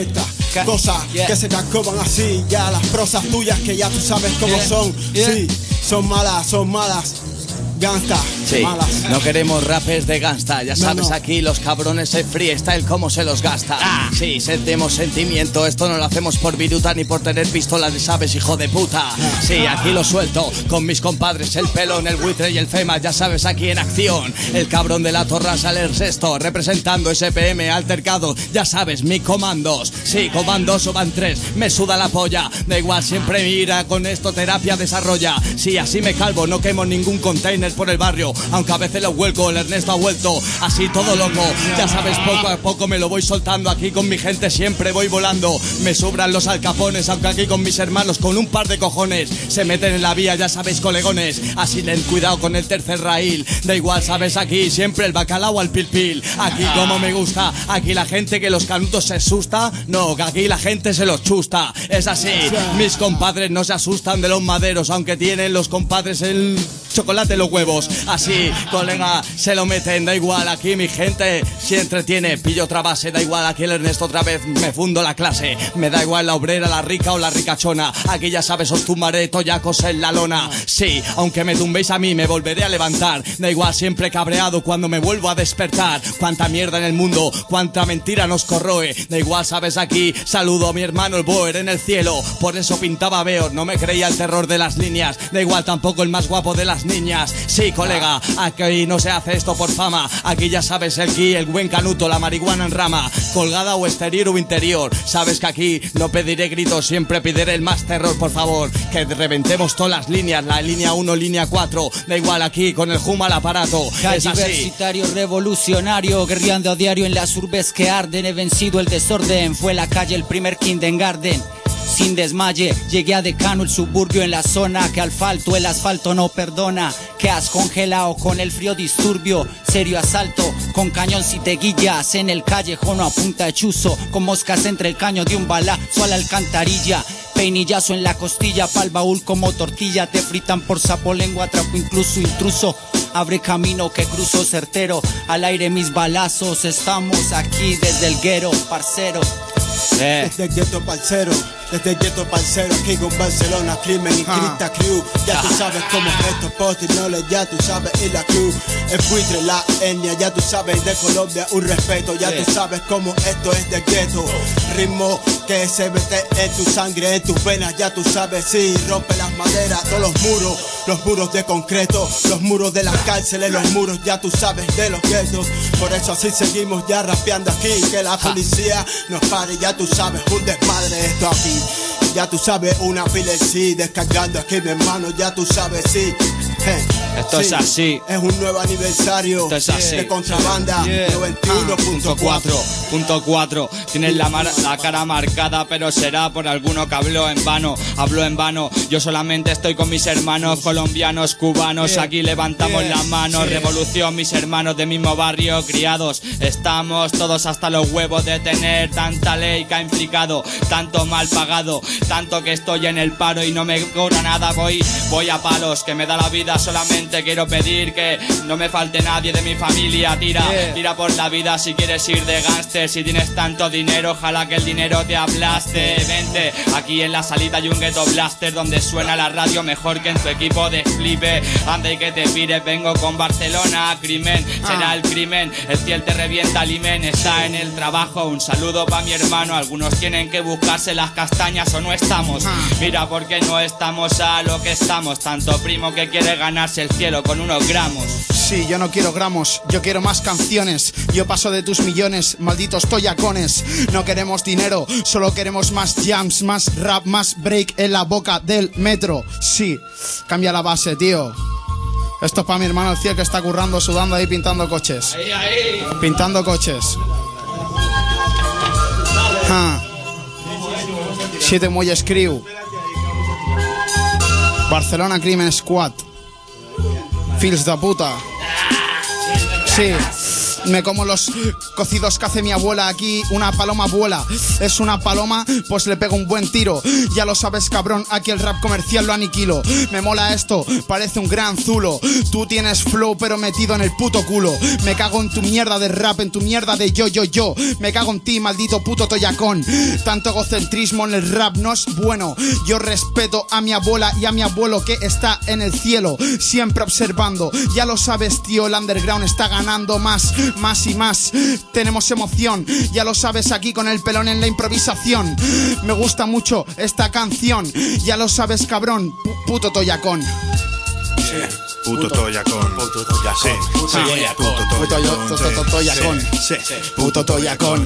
Cosas que se te acoban así, ya las prosas tuyas que ya tú sabes cómo son. Sí, son malas. Gangsta, sí, malas. no queremos rapes de gangsta. Ya sabes, aquí los cabrones en freestyle cómo se los gasta. Sí, sentimos sentimiento. Esto no lo hacemos por viruta ni por tener pistolas de sabes, hijo de puta. Sí, aquí lo suelto con mis compadres, el pelón, el buitre y el fema. Ya sabes, aquí en acción. El cabrón de la torra sale el sexto, representando SPM altercado. Ya sabes, mi comandos. Sí, comandos o van 3. Me suda la polla. Da igual, siempre mira, con esto terapia desarrolla. Sí, así me calvo, no quemo ningún container por el barrio, aunque a veces lo vuelco. El Ernesto ha vuelto así todo loco. Ya sabes, poco a poco me lo voy soltando. Aquí con mi gente siempre voy volando. Me sobran los alcapones, aunque aquí con mis hermanos con un par de cojones se meten en la vía, ya sabes, colegones. Así ten cuidado con el tercer raíl. Da igual, sabes, aquí siempre el bacalao al pil. Aquí como me gusta. Aquí la gente que los canutos se asusta. No, que aquí la gente se los chusta. Es así, mis compadres no se asustan de los maderos, aunque tienen los compadres el chocolate en los huevos. Así, colega, se lo meten, da igual. Aquí mi gente se entretiene. Pillo otra base, da igual. Aquí el Ernesto otra vez me fundo la clase. Me da igual la obrera, la rica o la ricachona. Aquí ya sabes, os tumbaré toyacos en la lona. Sí, aunque me tumbéis a mí, me volveré a levantar. Da igual, siempre cabreado cuando me vuelvo a despertar. Cuánta mierda en el mundo, cuánta mentira nos corroe. Da igual, sabes, aquí saludo a mi hermano el Boer en el cielo. Por eso pintaba Beor, no me creía el terror de las líneas. Da igual, tampoco el más guapo de las niñas. Sí, colega, aquí no se hace esto por fama. Aquí ya sabes, el buen canuto, la marihuana en rama, colgada o exterior o interior. Sabes que aquí no pediré gritos, siempre pediré el más terror, por favor. Que reventemos todas las líneas, la línea 1, línea 4. Da igual, aquí con el hum al aparato. Es así. Universitario, revolucionario, guerreando a diario en las urbes que arden. He vencido el desorden, fue la calle el primer kindergarten. Sin desmaye, llegué a Decano, el suburbio en la zona que al falto el asfalto no perdona. Que has congelado con el frío disturbio, serio asalto con cañón si te guillas. En el callejón o a punta de chuzo, con moscas entre el caño de un balazo a la alcantarilla. Peinillazo en la costilla, pa'l baúl como tortilla. Te fritan por sapo, lengua, trapo, incluso intruso. Abre camino que cruzo certero, al aire mis balazos. Estamos aquí desde el guero, parcero. Desde el gueto parcero, aquí con Barcelona, crimen y Crista Crew. Ya tú sabes cómo es esto, Post y Knowledge, ya tú sabes, y la crew. El buitre, la etnia, ya tú sabes, de Colombia un respeto. Ya tú sabes cómo esto es del gueto. Ritmo que se mete en tu sangre, en tus venas, ya tú sabes, sí. Rompe las maderas, todos los muros de concreto, los muros de las cárceles, los muros, ya tú sabes, de los guetos. Por eso así seguimos ya rapeando aquí, que la policía nos pare, ya tú sabes, un desmadre esto aquí. Ya tú sabes, una pila sí, descargando aquí mi hermano, ya tú sabes, sí. Esto es así. Es un nuevo aniversario de Contrabanda 91.4. Tienes la cara marcada, pero será por alguno que habló en vano. Habló en vano. Yo solamente estoy con mis hermanos colombianos, cubanos. Aquí levantamos la mano. Revolución, mis hermanos de mismo barrio, criados. Estamos todos hasta los huevos de tener tanta ley que ha implicado, tanto mal pagado, tanto que estoy en el paro y no me cobra nada. Voy a palos, que me da la vida. Solamente quiero pedir que no me falte nadie de mi familia. Tira por la vida si quieres ir de gángster. Si tienes tanto dinero, ojalá que el dinero te aplaste. Vente, aquí en la salida hay un ghetto blaster donde suena la radio mejor que en tu equipo de flipe. Anda y que te pires, vengo con Barcelona. Crimen, será el crimen. El cielo te revienta, el imen está en el trabajo. Un saludo pa' mi hermano. Algunos tienen que buscarse las castañas o no estamos. Mira porque no estamos a lo que estamos. Tanto primo que quiere ganarse el cielo con unos gramos. Sí, yo no quiero gramos, yo quiero más canciones. Yo paso de tus millones, malditos toyacones. No queremos dinero, solo queremos más jams, más rap, más break en la boca del metro. Sí, cambia la base, tío. Esto es para mi hermano el cielo que está currando, sudando ahí, pintando coches. Ahí. Pintando coches. 7 Muelles Crew. Barcelona Crimen Squad. Fills de puta. Sí, Me como los cocidos que hace mi abuela. Aquí una paloma vuela. Es una paloma, pues le pego un buen tiro. Ya lo sabes, cabrón, aquí el rap comercial lo aniquilo. Me mola esto, parece un gran zulo. Tú tienes flow pero metido en el puto culo. Me cago en tu mierda de rap, en tu mierda de yo. Me cago en ti, maldito puto toyacón. Tanto egocentrismo en el rap no es bueno. Yo respeto a mi abuela y a mi abuelo que está en el cielo, siempre observando. Ya lo sabes, tío, el underground está ganando más y más. Tenemos emoción, ya lo sabes, aquí con el pelón en la improvisación. Me gusta mucho esta canción, ya lo sabes, cabrón, puto toyacón. Puto toyacón. Puto toyacón. Puto toyacón.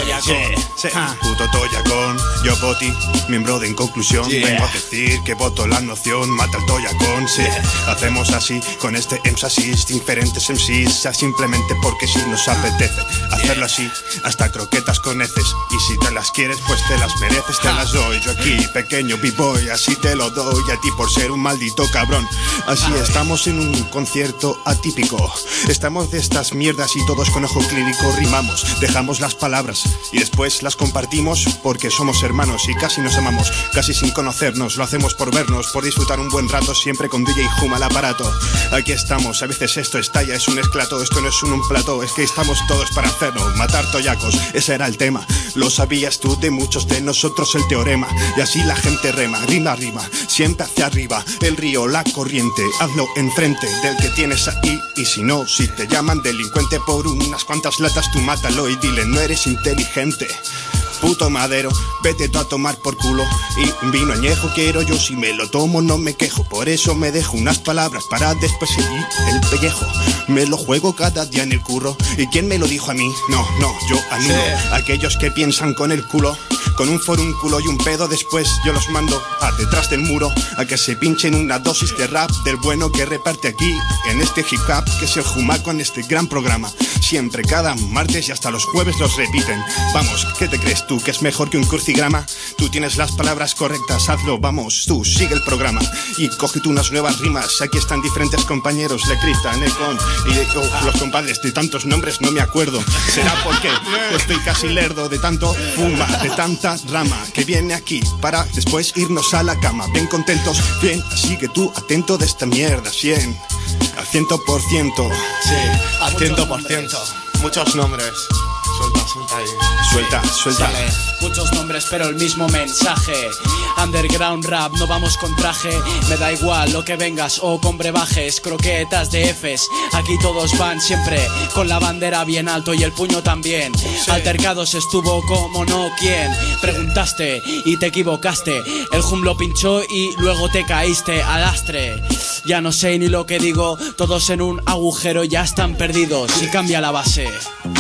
Puto toyacón. Yo Poti, miembro de Inconclusión. Vengo a decir que voto la noción. Mata el toyacón. Hacemos así con este énfasis. Diferentes MCs, simplemente porque si nos apetece hacerlo así. Hasta croquetas con heces. Y si te las quieres, pues te las mereces. Te las doy. Yo aquí, pequeño b-boy, así te lo doy. A ti por ser un maldito cabrón. Así estamos en un concierto atípico. Estamos de estas mierdas y todos con ojo clínico rimamos. Dejamos las palabras y después las compartimos porque somos hermanos y casi nos amamos. Casi sin conocernos, lo hacemos por vernos, por disfrutar un buen rato, siempre con DJ Hum al aparato. Aquí estamos, a veces esto estalla, es un esclato. Esto no es un plató, es que estamos todos para hacerlo. Matar toyacos, ese era el tema. Lo sabías tú, de muchos de nosotros el teorema. Y así la gente rema, rima, siempre hacia arriba. El río, la corriente, hazlo enfrente del que tienes ahí. Y si no, si te llaman delincuente por unas cuantas latas, tú mátalo y dile no eres inteligente. Puto madero, vete tú a tomar por culo. Y un vino añejo quiero yo, si me lo tomo no me quejo. Por eso me dejo unas palabras para después seguir el pellejo. Me lo juego cada día en el curro. ¿Y quién me lo dijo a mí? No, yo anulo. Aquellos que piensan con el culo, con un forúnculo y un pedo, después yo los mando a detrás del muro, a que se pinchen una dosis de rap del bueno que reparte aquí en este hip hop, que es el Jumaco en este gran programa. Siempre, cada martes y hasta los jueves los repiten. Vamos, ¿qué te crees tú? ¿Que es mejor que un crucigrama? Tú tienes las palabras correctas, hazlo, vamos, tú sigue el programa y cógete unas nuevas rimas. Aquí están diferentes compañeros, Lecripta, Necon y los compadres de tantos nombres no me acuerdo. Será porque estoy casi lerdo de tanto fuma, de tanta rama que viene aquí para después irnos a la cama. Bien contentos, bien, así que tú atento de esta mierda, 100 al 100%. Sí, al 100%. Muchos nombres. Suelta ahí. Suelta. Sale. Muchos nombres pero el mismo mensaje. Underground rap, no vamos con traje. Me da igual lo que vengas o con brebajes, croquetas de Fs. Aquí todos van siempre con la bandera bien alto y el puño también. Altercados estuvo como no quién. Preguntaste y te equivocaste. El Hum lo pinchó y luego te caíste al astre. Ya no sé ni lo que digo. Todos en un agujero ya están perdidos. Y cambia la base.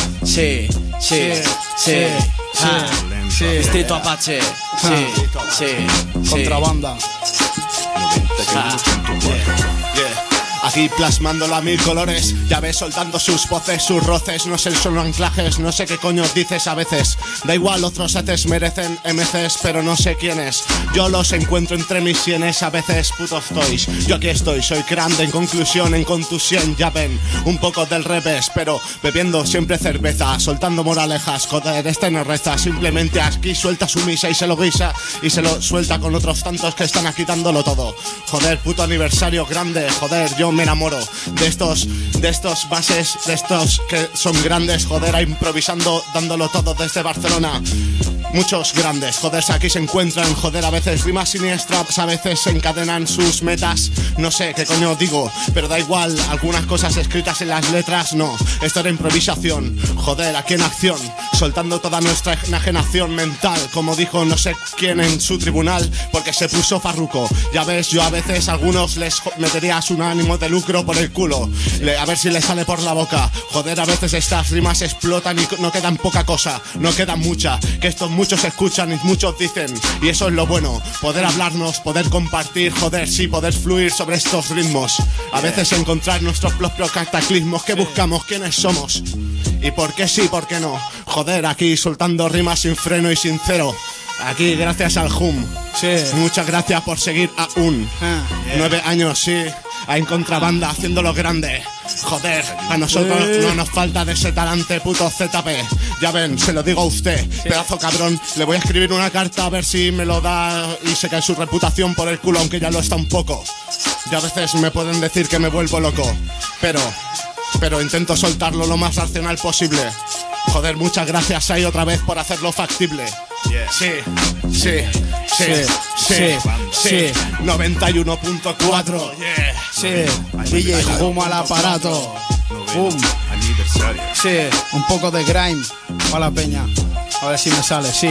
Sí. Distrito Apache. Sí. Contrabanda. Aquí plasmándolo a 1000 colores. Ya ves, soltando sus voces, sus roces. No sé, son anclajes, no sé qué coño dices a veces. Da igual, otros haces merecen MCs, pero no sé quiénes. Yo los encuentro entre mis sienes, a veces putos toys. Yo aquí estoy, soy grande en conclusión, en contusión. Ya ven, un poco del revés, pero bebiendo siempre cerveza, soltando moralejas. Joder, este no reza, simplemente aquí suelta su misa y se lo guisa. Y se lo suelta con otros tantos que están aquí dándolo todo. Joder, puto aniversario grande, joder, yo me enamoro de estos bases, de estos que son grandes, joder, improvisando, dándolo todo desde Barcelona. Muchos grandes, joder, aquí se encuentran, joder, a veces rimas siniestras, a veces se encadenan sus metas. No sé qué coño digo, pero da igual, algunas cosas escritas en las letras, no. Esto era improvisación, joder, aquí en acción, soltando toda nuestra enajenación mental, como dijo no sé quién en su tribunal, porque se puso farruco. Ya ves, yo a veces a algunos les meterías un ánimo de lucro por el culo, a ver si les sale por la boca. Joder, a veces estas rimas explotan y no quedan poca cosa, no queda mucha, que estos muchos escuchan y muchos dicen, y eso es lo bueno, poder hablarnos, poder compartir, joder, sí, poder fluir sobre estos ritmos. A veces encontrar nuestros propios cataclismos, que buscamos, quiénes somos, y por qué sí, por qué no. Joder, aquí soltando rimas sin freno y sincero. Aquí gracias al Hum. Muchas gracias por seguir aún 9 años, sí, en contrabanda, haciéndolo grande. Joder, a nosotros no nos falta de ese talante, puto ZP. Ya ven, se lo digo a usted, pedazo cabrón. Le voy a escribir una carta a ver si me lo da y se cae su reputación por el culo, aunque ya lo está un poco. Y a veces me pueden decir que me vuelvo loco, pero intento soltarlo lo más racional posible. Joder, muchas gracias ahí otra vez por hacerlo factible. Sí. 91.4. Sí, DJ Humo al aparato. Boom. Sí, un poco de grime para la peña. A ver si me sale, sí.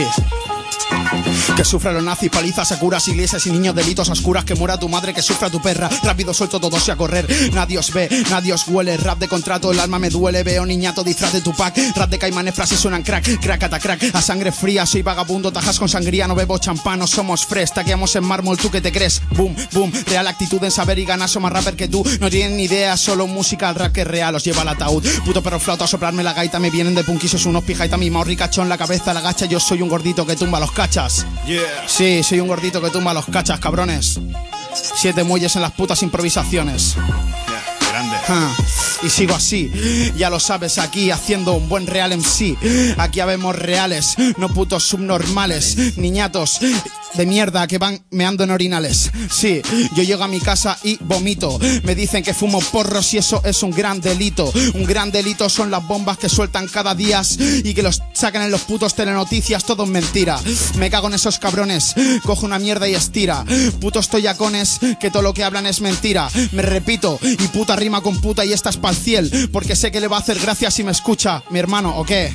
Que sufra los nazis, palizas, curas, iglesias y niños, delitos oscuras. Que muera tu madre, que sufra tu perra. Rápido suelto todos y a correr. Nadie os ve, nadie os huele. Rap de contrato, el alma me duele. Veo niñato, disfraz de Tupac. Rap de Caimanes, frases suenan crack. Crack, crack, a sangre fría. Soy vagabundo, tajas con sangría. No bebo champán, no somos fresh. Taqueamos en mármol, ¿tú qué te crees? Boom, boom, real actitud en saber y ganar. Soy más rapper que tú, no tienen ni idea. Solo música, el rap que es real, os lleva al ataúd. Puto perro flauta a soplarme la gaita. Me vienen de punquisos unos pijaita. Mi maorri cachón, la cabeza la gacha. Yo soy un gordito que tumba los cachas. Sí, soy un gordito que tumba los cachas, cabrones. 7 muelles en las putas improvisaciones. Grande. Y sigo así, ya lo sabes, aquí haciendo un buen real MC. Aquí habemos reales, no putos subnormales. Niñatos de mierda que van meando en orinales. Sí, yo llego a mi casa y vomito. Me dicen que fumo porros y eso es un gran delito. Un gran delito son las bombas que sueltan cada día y que los sacan en los putos telenoticias. Todo es mentira. Me cago en esos cabrones. Cojo una mierda y estira. Putos toyacones que todo lo que hablan es mentira. Me repito, y puta rima con puta y esta es pa'l ciel. Porque sé que le va a hacer gracia si me escucha mi hermano, ¿o qué?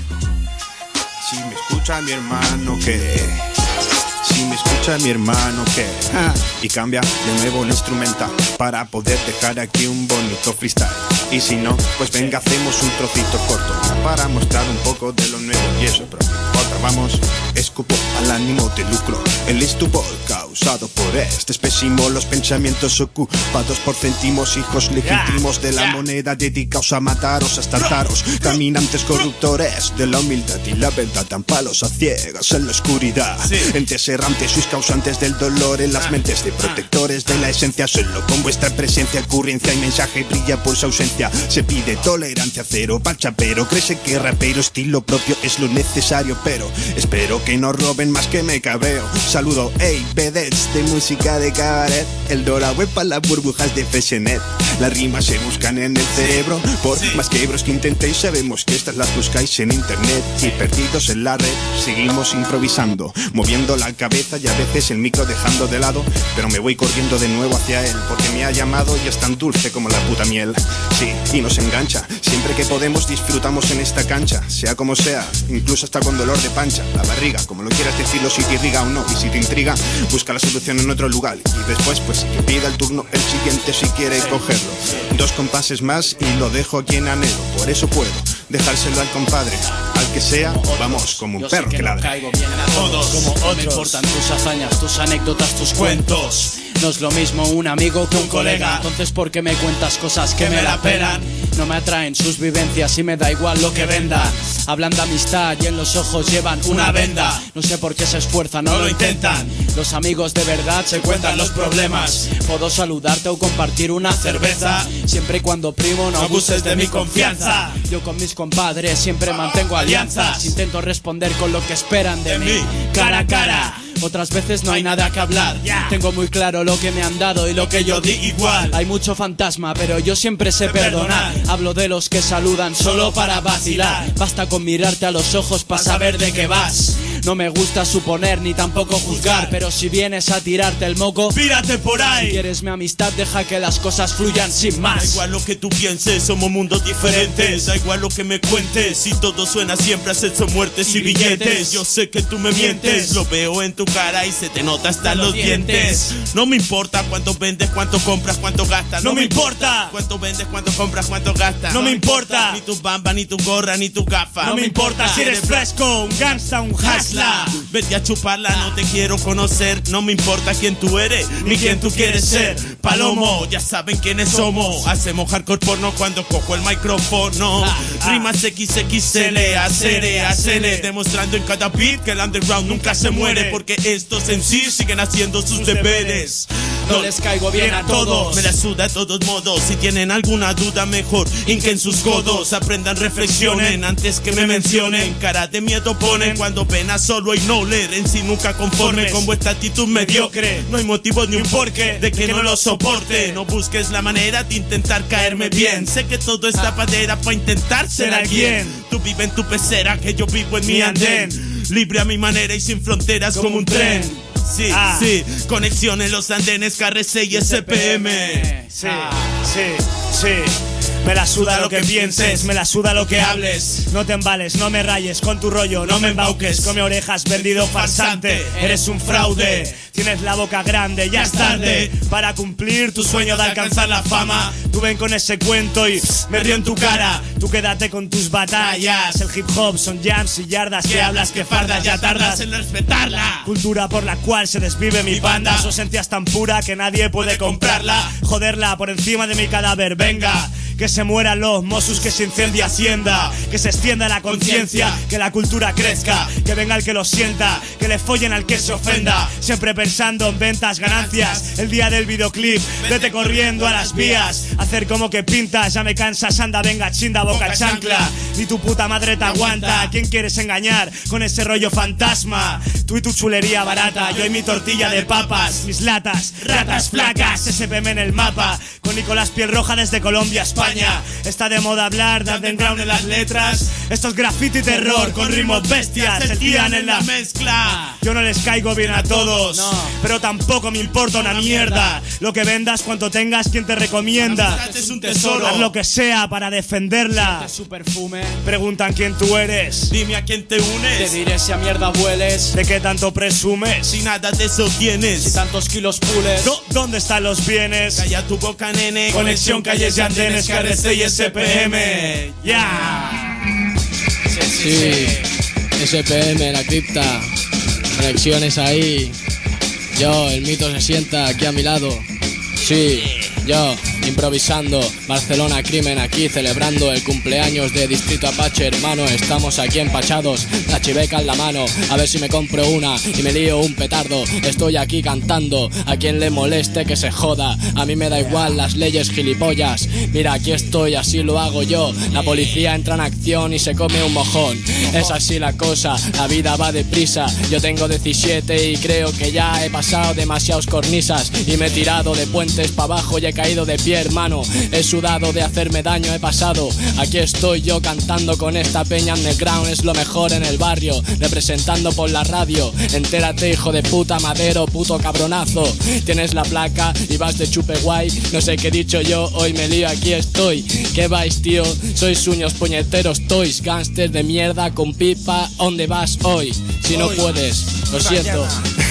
Si me escucha mi hermano, ¿qué? Si me escucha mi hermano, ¿qué? Y cambia de nuevo el instrumental para poder dejar aquí un bonito freestyle. Y si no, pues venga, hacemos un trocito corto para mostrar un poco de lo nuevo. Y eso, pero otra vamos, escupo al ánimo de lucro. El estupor causado por este espécimo. Los pensamientos ocupados por céntimos, hijos legítimos de la moneda, dedicados a mataros, a estartaros. Caminantes corruptores de la humildad y la verdad, dan palos a ciegas en la oscuridad. Entes errantes, sois causantes del dolor en las mentes de protectores de la esencia. Solo con vuestra presencia, ocurrencia y mensaje brilla por su ausencia. Se pide tolerancia cero pa'l chapero. Crece que rapero estilo propio es lo necesario, pero espero que no roben más que me cabreo. Saludo, hey, vedettes de música de cabaret. El Doraweb para las burbujas de Freshenet. Las rimas se buscan en el cerebro. Por más que hebros que intentéis, sabemos que estas las buscáis en internet. Y perdidos en la red, seguimos improvisando, moviendo la cabeza y a veces el micro dejando de lado. Pero me voy corriendo de nuevo hacia él, porque me ha llamado y es tan dulce como la puta miel. Sí, y nos engancha, siempre que podemos disfrutamos en esta cancha. Sea como sea, incluso hasta con dolor de pancha. La barriga, como lo quieras decirlo, si te irriga o no. Y si te intriga, busca la solución en otro lugar. Y después, pues que pida el turno el siguiente si quiere cogerlo. 2 compases más y lo dejo aquí en anhelo. Por eso puedo dejárselo al compadre, al que sea, vamos, como un perro que ladra. Caigo bien a todos, como otros. Me importan tus hazañas, tus anécdotas, tus cuentos. No es lo mismo un amigo que un colega. Entonces, ¿por qué me cuentas cosas que me la pelan? No me atraen sus vivencias y me da igual lo que vendan. Hablan de amistad y en los ojos llevan una venda. No sé por qué se esfuerzan, no lo intentan. Los amigos de verdad se cuentan los problemas. Puedo saludarte o compartir una cerveza, siempre y cuando, primo, no abuses de mi confianza. Yo con mis compadres siempre mantengo alianzas. Intento responder con lo que esperan de mí, cara a cara. Otras veces no hay nada que hablar. Tengo muy claro lo que me han dado y lo que yo di igual. Hay mucho fantasma, pero yo siempre sé perdonar. Hablo de los que saludan solo para vacilar. Basta con mirarte a los ojos para saber de qué vas. No me gusta suponer ni tampoco juzgar, pero si vienes a tirarte el moco, pírate por ahí. Si quieres mi amistad, deja que las cosas fluyan sin más. Da igual lo que tú pienses, somos mundos diferentes. Da igual lo que me cuentes, si todo suena siempre a sexo, muertes y billetes. Yo sé que tú me mientes, lo veo en tu cara y se te nota hasta los dientes. No me importa cuánto vendes, cuánto compras, cuánto gastas. No me importa cuánto vendes, cuánto compras, cuánto gastas. No me importa ni tu bamba, ni tu gorra, ni tu gafa. No me importa si eres fresco, un gangsta, un hustler. Vete a chuparla, no te quiero conocer. No me importa quién tú eres, ni quién tú quieres ser. Palomo, ya saben quiénes somos. Hacemos hardcore porno cuando cojo el micrófono. Rimas XXL, ACL, demostrando en cada beat que el underground nunca se muere, porque estos en sí siguen haciendo sus deberes. no les caigo bien a todos. Me la suda de todos modos, si tienen alguna duda mejor hinquen sus codos, aprendan, reflexionen antes que me mencionen. Cara de miedo ponen cuando ven a solo y no leer en sí nunca conforme con vuestra actitud mediocre. No hay motivo ni un porqué de que no lo soporte. No busques la manera de intentar caerme bien. Sé que todo es tapadera para intentar ser alguien. Tú vives en tu pecera, que yo vivo en mi andén. Libre a mi manera y sin fronteras como un tren. Sí, sí, conexión en los andenes, KRC y SPM. Sí, sí, sí. Me la suda lo que pienses, me la suda lo que hables. No te embales, no me rayes con tu rollo, no me embauques. Come orejas, vendido farsante, eres un fraude. Tienes la boca grande, ya es tarde para cumplir tu sueño de alcanzar la fama. Tú ven con ese cuento y me río en tu cara. Tú quédate con tus batallas. El hip hop son jams y yardas. Que hablas, que fardas, ya tardas en respetarla. Cultura por la cual se desvive mi banda. Su esencia es tan pura que nadie puede comprarla. Joderla por encima de mi cadáver, venga. Que se mueran los Mossos, que se incendie Hacienda. Que se extienda la conciencia, que la cultura crezca. Que venga el que lo sienta, que le follen al que se ofenda. Siempre pensando en ventas, ganancias. El día del videoclip, vete corriendo a las vías. Hacer como que pintas, ya me cansas, anda, venga, chinda, boca chancla. Ni tu puta madre te aguanta. ¿A quién quieres engañar con ese rollo fantasma? Tú y tu chulería barata, yo y mi tortilla de papas. Mis latas, ratas flacas, SPM en el mapa. Con Nicolás Piel Roja desde Colombia, España. Está de moda hablar de underground en las letras. Esto es graffiti terror con ritmos bestias. Se tiran en la mezcla. Yo no les caigo bien a todos, pero tampoco me importa una mierda. Lo que vendas, cuanto tengas, quien te recomienda. Es un tesoro. Haz lo que sea para defenderla. Su perfume. Preguntan quién tú eres. Dime a quién te unes. Te diré si a mierda hueles. ¿De qué tanto presumes? Si nada de eso tienes. Si tantos kilos pules. ¿Dónde están los bienes? Calla tu boca, nene. Conexión, calles y andenes, KRC y SPM. Ya. Sí, SPM, la cripta. Conexiones ahí. Yo, el mito se sienta aquí a mi lado. Sí, yo, improvisando. Barcelona Crimen aquí celebrando el cumpleaños de Distrito Apache, hermano. Estamos aquí empachados, la chiveca en la mano. A ver si me compro una y me lío un petardo. Estoy aquí cantando, a quien le moleste que se joda. A mí me da igual las leyes gilipollas. Mira, aquí estoy, así lo hago yo. La policía entra en acción y se come un mojón. Es así la cosa, la vida va deprisa. Yo tengo 17 y creo que ya he pasado demasiados cornisas. Y me he tirado de puentes para abajo y he caído de pie, hermano. He sudado de hacerme daño, he pasado. Aquí estoy yo cantando con esta peña underground. Es lo mejor en el barrio, representando por la radio. Entérate, hijo de puta, Madero, puto cabronazo. Tienes la placa y vas de chupe guay. No sé qué he dicho yo, hoy me lío, aquí estoy. ¿Qué vais, tío? Sois uños puñeteros, toys, gángsters de mierda con pipa. ¿Dónde vas hoy? Si no puedes, lo siento.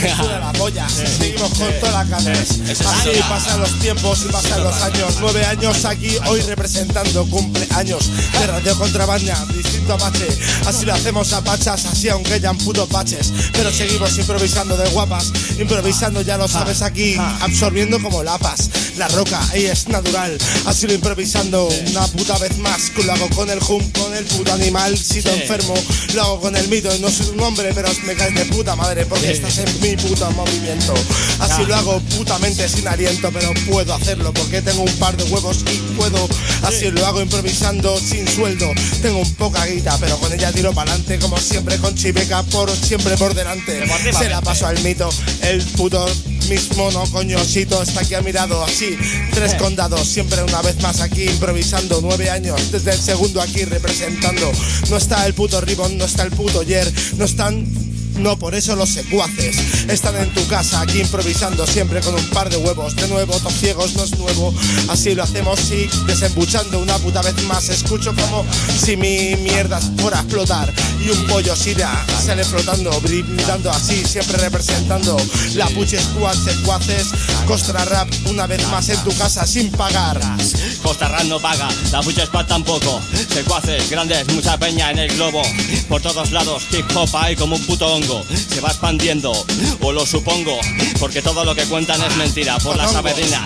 La polla. Seguimos con toda la carne. Así pasan los tiempos y pasan los años. 9 años aquí, hoy representando cumpleaños de Radio Contrabanda, Distrito Apache. Así lo hacemos a pachas, así aunque hayan putos baches. Pero seguimos improvisando de guapas. Improvisando, ya lo sabes, aquí absorbiendo como lapas. La roca, ahí es natural. Así lo improvisando una puta vez más. Lo hago con el hum, con el puto animal. Si te enfermo, lo hago con el mito. No soy un hombre, pero me caes de puta madre porque estás en mi puto movimiento. Así lo hago putamente sin aliento, pero puedo hacerlo porque tengo un par de huevos y puedo. Así lo hago improvisando sin sueldo. Tengo un poca guita, pero con ella tiro para adelante. Como siempre con Chiveca siempre por delante. Se la paso al mito, el puto mismo no coñosito está aquí a mi lado. Así, 3 condados, siempre una vez más aquí improvisando. 9 años, desde el segundo aquí representando. No está el puto Ribbon, no está el puto Yer, no están... No, por eso los secuaces están en tu casa aquí improvisando siempre con un par de huevos. De nuevo, top ciegos no es nuevo. Así lo hacemos, sí, desembuchando una puta vez más. Escucho como si mi mierda fuera a explotar y un pollo sale flotando, brindando así, siempre representando la Puchi Squad, secuaces. Costra Rap una vez más en tu casa sin pagar. Costa Rap no paga, la Puchi Squad tampoco. Secuaces grandes, mucha peña en el globo. Por todos lados, hip hop hay como un puto hongo. Se va expandiendo, o lo supongo, porque todo lo que cuentan es mentira. Por las avenidas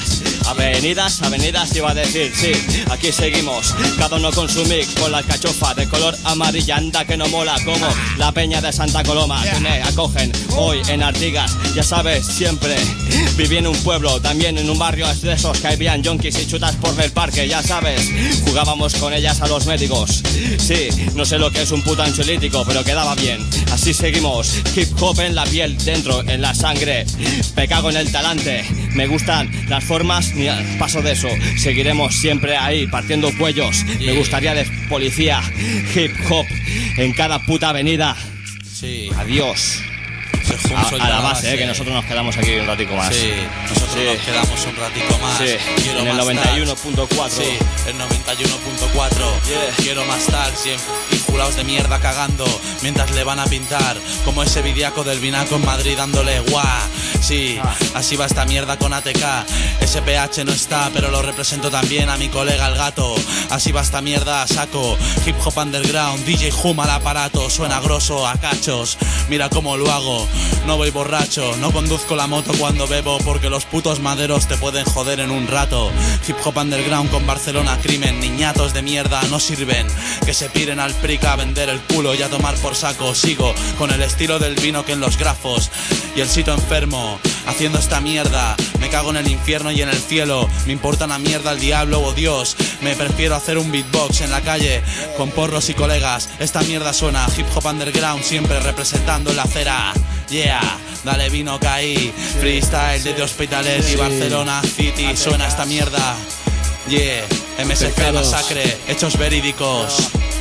Avenidas, avenidas iba a decir, sí, aquí seguimos, cada uno con su mix, con la cachofa de color amarilla, anda que no mola, como la peña de Santa Coloma, que me acogen hoy en Artigas, ya sabes, siempre viví en un pueblo, también en un barrio de esos que habían yonkis y chutas por el parque, ya sabes, jugábamos con ellas a los médicos, sí, no sé lo que es un puto ansiolítico, pero quedaba bien, así seguimos, hip hop en la piel, dentro, en la sangre, me cago en el talante, me gustan las formas, ni paso de eso, seguiremos siempre ahí, partiendo cuellos, me gustaría de policía, hip hop, en cada puta avenida, sí. Adiós. A la base, que nosotros nos quedamos aquí un ratico más. Sí, nosotros nos quedamos un ratico más. Sí, Quiero en el más 91.4. Sí, el 91.4. Quiero más tal, y jurados de mierda cagando mientras le van a pintar. Como ese vidiaco del Vinaco en Madrid dándole guau. Sí, así va esta mierda con ATK. SPH no está, pero lo represento también a mi colega el gato. Así va esta mierda a saco. Hip hop underground, DJ Hum al aparato. Suena grosso a cachos. Mira cómo lo hago. No voy borracho, no conduzco la moto cuando bebo porque los putos maderos te pueden joder en un rato. Hip hop underground con Barcelona crimen, niñatos de mierda no sirven. Que se piren al prica a vender el culo y a tomar por saco. Sigo con el estilo del vino que en los grafos y el sito enfermo, haciendo esta mierda. Me cago en el infierno y en el cielo. Me importa una mierda el diablo o Dios. Me prefiero hacer un beatbox en la calle con porros y colegas. Esta mierda suena, hip hop underground siempre representando la acera. Yeah, dale vino caí, freestyle desde Hospitalet y Barcelona City, suena esta mierda. Yeah, MSC Masacre, hechos verídicos.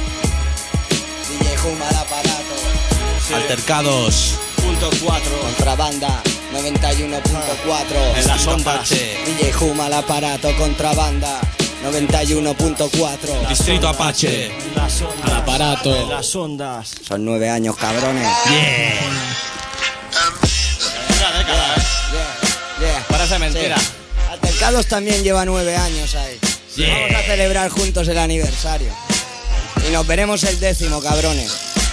DJ Hum al aparato. Altercados. .4. Contrabanda 91.4. En las ondas. DJ Hum al aparato. Contrabanda 91.4. Distrito Apache. Al aparato. En las ondas. Son 9 años, cabrones. Yeah. Parece mentira. Sí. Altercados también lleva 9 años ahí. Yeah. Vamos a celebrar juntos el aniversario. Y nos veremos el 10º, cabrones.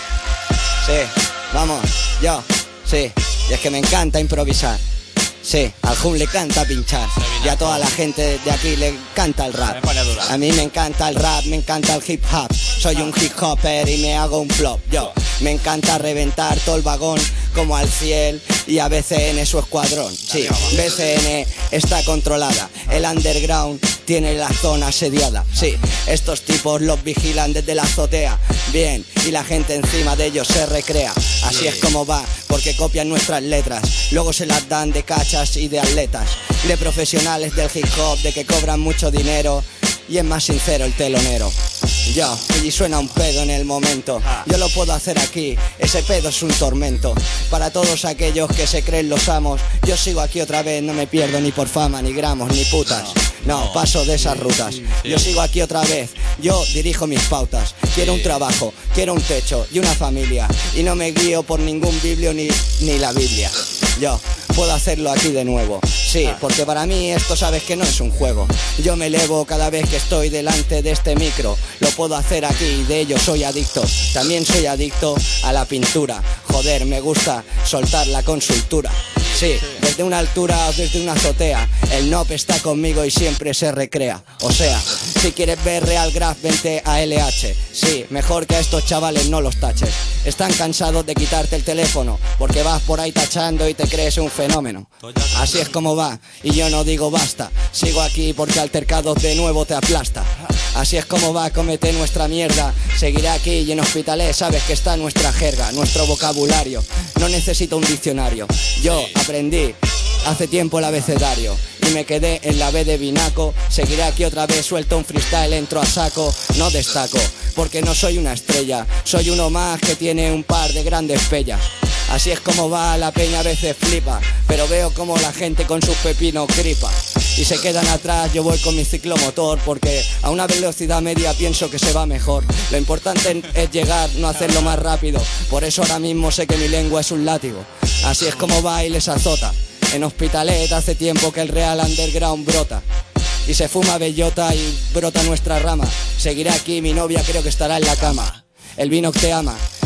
Sí, vamos, yo, sí. Y es que me encanta improvisar. Sí, al Hum le canta pinchar. Y a toda la gente de aquí le encanta el rap. A mí me encanta el rap, me encanta el hip hop. Soy un hip hopper y me hago un flop. Yo, me encanta reventar todo el vagón como al Ciel y a BCN su escuadrón. Sí, BCN está controlada. El underground tiene la zona asediada. Sí, estos tipos los vigilan desde la azotea. Bien, y la gente encima de ellos se recrea. Así es como va, porque copian nuestras letras. Luego se las dan de cachas y de atletas, de profesionales del hip hop, de que cobran mucho dinero. Y es más sincero el telonero. Yo, y suena un pedo en el momento. Yo lo puedo hacer aquí, ese pedo es un tormento. Para todos aquellos que se creen los amos, yo sigo aquí otra vez, no me pierdo ni por fama, ni gramos, ni putas. No, paso de esas rutas. Yo sigo aquí otra vez, yo dirijo mis pautas. Quiero un trabajo, quiero un techo y una familia. Y no me guío por ningún biblio ni la Biblia. Yo puedo hacerlo aquí de nuevo. Sí, porque para mí esto sabes que no es un juego. Yo me elevo cada vez que estoy delante de este micro. Lo puedo hacer aquí y de ello soy adicto. También soy adicto a la pintura. Joder, me gusta soltar la consultura. Sí, desde una altura o desde una azotea, el NOP está conmigo y siempre se recrea. O sea, si quieres ver Real Graph, vente a LH. Sí, mejor que a estos chavales no los taches. Están cansados de quitarte el teléfono, porque vas por ahí tachando y te crees un fenómeno. Así es como va, y yo no digo basta. Sigo aquí porque Altercados de nuevo te aplasta. Así es como va, cómete nuestra mierda. Seguiré aquí y en Hospitalet sabes que está nuestra jerga, nuestro vocabulario. No necesito un diccionario. Yo aprendí hace tiempo el abecedario y me quedé en la B de Vinaco. Seguiré aquí otra vez, suelto un freestyle, entro a saco. No destaco, porque no soy una estrella. Soy uno más que tiene un par de grandes pellas. Así es como va, la peña a veces flipa, pero veo como la gente con sus pepinos gripa y se quedan atrás. Yo voy con mi ciclomotor porque a una velocidad media pienso que se va mejor. Lo importante es llegar, no hacerlo más rápido. Por eso ahora mismo sé que mi lengua es un látigo. Así es como va y les azota. En Hospitalet hace tiempo que el Real Underground brota y se fuma bellota y brota nuestra rama. Seguiré aquí, mi novia creo que estará en la cama. El vino te ama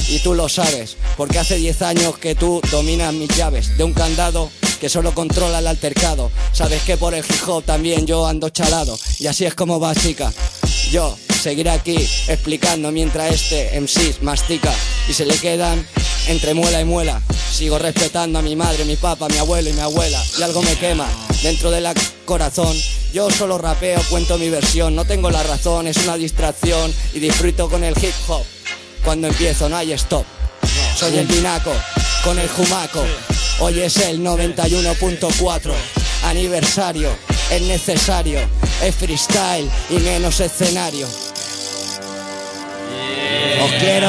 y tú lo sabes, porque hace 10 años que tú dominas mis llaves de un candado que solo controla el altercado. Sabes que por el hip hop también yo ando chalado, y así es como va, chica. Yo seguiré aquí explicando mientras este MC mastica y se le quedan entre muela y muela. Sigo respetando a mi madre, mi papá, mi abuelo y mi abuela, y algo me quema dentro del corazón. Yo solo rapeo, cuento mi versión, no tengo la razón, es una distracción y disfruto con el hip hop. Cuando empiezo no hay stop. Soy el Vinaco con el Jumaco. Hoy es el 91.4 aniversario. Es necesario, es freestyle y menos escenario. Os quiero.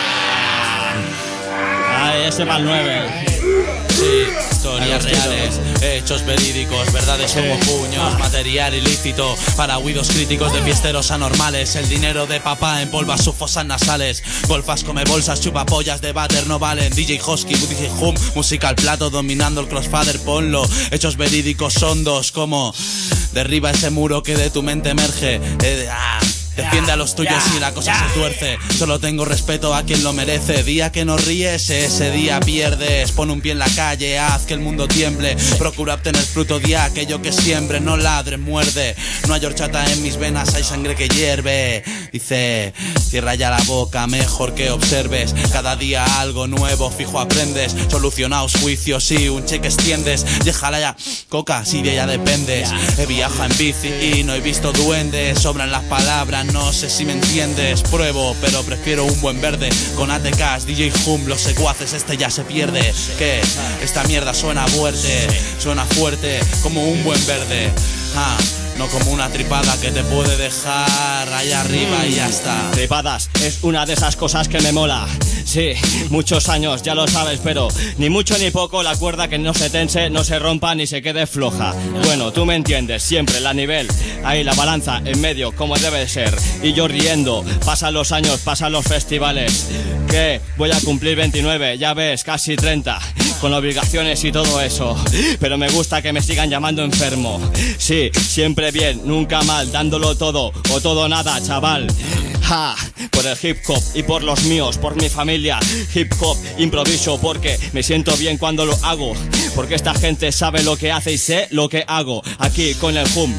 Ay, ese va el 9. Sí, historias reales, hechos verídicos, verdades como puños, material ilícito para huidos críticos de fiesteros anormales. El dinero de papá empolva sus fosas nasales. Golfas come bolsas, chupa pollas de váter no valen. DJ Hosky, DJ Hum, música al plato dominando el crossfader, ponlo. Hechos verídicos hondos como derriba ese muro que de tu mente emerge. Defiende a los tuyos y la cosa se tuerce. Solo tengo respeto a quien lo merece. Día que no ríes, ese día pierdes. Pon un pie en la calle, haz que el mundo tiemble. Procura obtener fruto de aquello que siembre. No ladre, muerde. No hay horchata en mis venas, hay sangre que hierve. Dice, cierra ya la boca, mejor que observes. Cada día algo nuevo, fijo aprendes. Solucionaos juicios, sí, un cheque extiendes. Déjala ya, coca, si de ella dependes. He viajado en bici y no he visto duendes. Sobran las palabras, no sé si me entiendes. Pruebo, pero prefiero un buen verde. Con ATKs, DJ Hum, los secuaces, este ya se pierde. Que esta mierda suena fuerte, como un buen verde. No como una tripada que te puede dejar allá arriba y ya está. Tripadas es una de esas cosas que me mola. Sí, muchos años, ya lo sabes, pero ni mucho ni poco la cuerda que no se tense, no se rompa ni se quede floja. Bueno, tú me entiendes, siempre la nivel, ahí la balanza en medio como debe ser. Y yo riendo, pasan los años, pasan los festivales. Que voy a cumplir 29, ya ves, casi 30. Con obligaciones y todo eso. Pero me gusta que me sigan llamando enfermo. Sí, siempre bien, nunca mal, dándolo todo o todo o nada, chaval. Por el hip hop y por los míos, por mi familia. Hip hop, improviso porque me siento bien cuando lo hago. Porque esta gente sabe lo que hace y sé lo que hago. Aquí con el Hum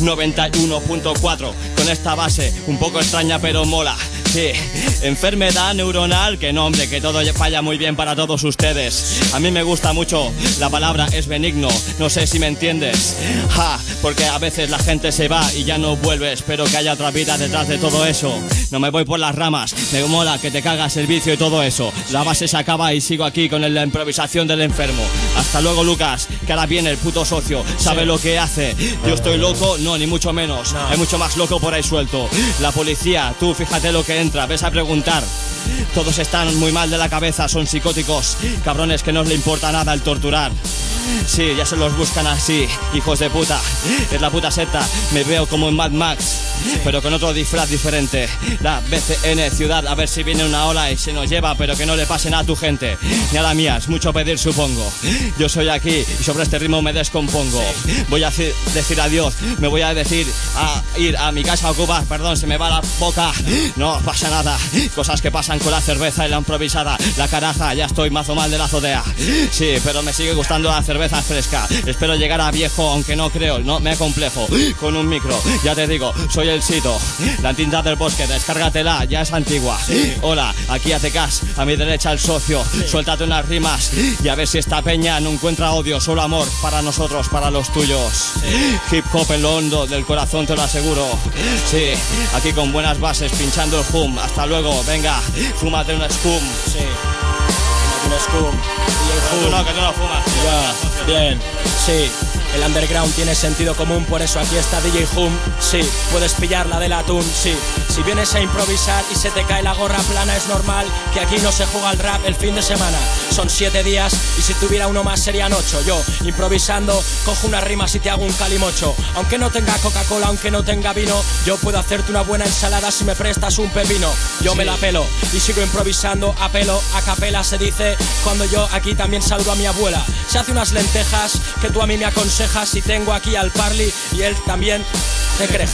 91.4, con esta base un poco extraña pero mola. Sí, enfermedad neuronal, que no hombre, que todo falla muy bien para todos ustedes. A mí me gusta mucho, la palabra es benigno, no sé si me entiendes. Porque a veces la gente se va y ya no vuelve, espero que haya otra vida detrás de todo eso. No me voy por las ramas, me mola que te cagas el vicio y todo eso. La base se acaba y sigo aquí con la improvisación del enfermo. Hasta luego, Lucas, que ahora viene el puto socio, sabe lo que hace. Yo estoy loco, no, ni mucho menos. Hay mucho más loco por ahí suelto. La policía, tú fíjate lo que entra, ves a preguntar. Todos están muy mal de la cabeza, son psicóticos, cabrones que no les importa nada el torturar. Sí, ya se los buscan así, hijos de puta. Es la puta secta, me veo como en Mad Max, pero con otro disfraz diferente. La BCN ciudad, a ver si viene una ola y se nos lleva, pero que no le pase nada a tu gente, ni a la mía, es mucho pedir supongo. Yo soy aquí y sobre este ritmo me descompongo. Voy a decir adiós, me voy a decir a ir a mi casa a Cuba, perdón, se me va la boca. No pasa nada, cosas que pasan con la cerveza y la improvisada. La caraja, ya estoy mazo mal de la azotea. Sí, pero me sigue gustando la cerveza fresca. Espero llegar a viejo, aunque no creo, no me complejo. Con un micro, ya te digo, soy el Sito. La tinta del bosque, descárgatela, ya es antigua. Hola, aquí ATKs, a mi derecha el socio. Suéltate unas rimas y a ver si esta peña no encuentra odio, solo amor para nosotros, para los tuyos. Hip hop en lo hondo del corazón, te lo aseguro. Sí, aquí con buenas bases, pinchando el Hum. Hasta luego, venga, fúmate un scum. Sí, fúmate un scum. Tú no, que tú no fumas. Ya, bien, sí. El underground tiene sentido común, por eso aquí está DJ Hum. Sí, puedes pillar la del atún, sí. Si vienes a improvisar y se te cae la gorra plana, es normal que aquí no se juega el rap el fin de semana. Son 7 días y si tuviera uno más serían 8. Yo, improvisando, cojo unas rimas y te hago un calimocho. Aunque no tenga Coca-Cola, aunque no tenga vino, yo puedo hacerte una buena ensalada si me prestas un pepino. Yo me la pelo y sigo improvisando a pelo, a capela se dice, cuando yo aquí también saludo a mi abuela. Se hace unas lentejas que tú a mí me aconsejas y tengo aquí al Parley y él también te creja.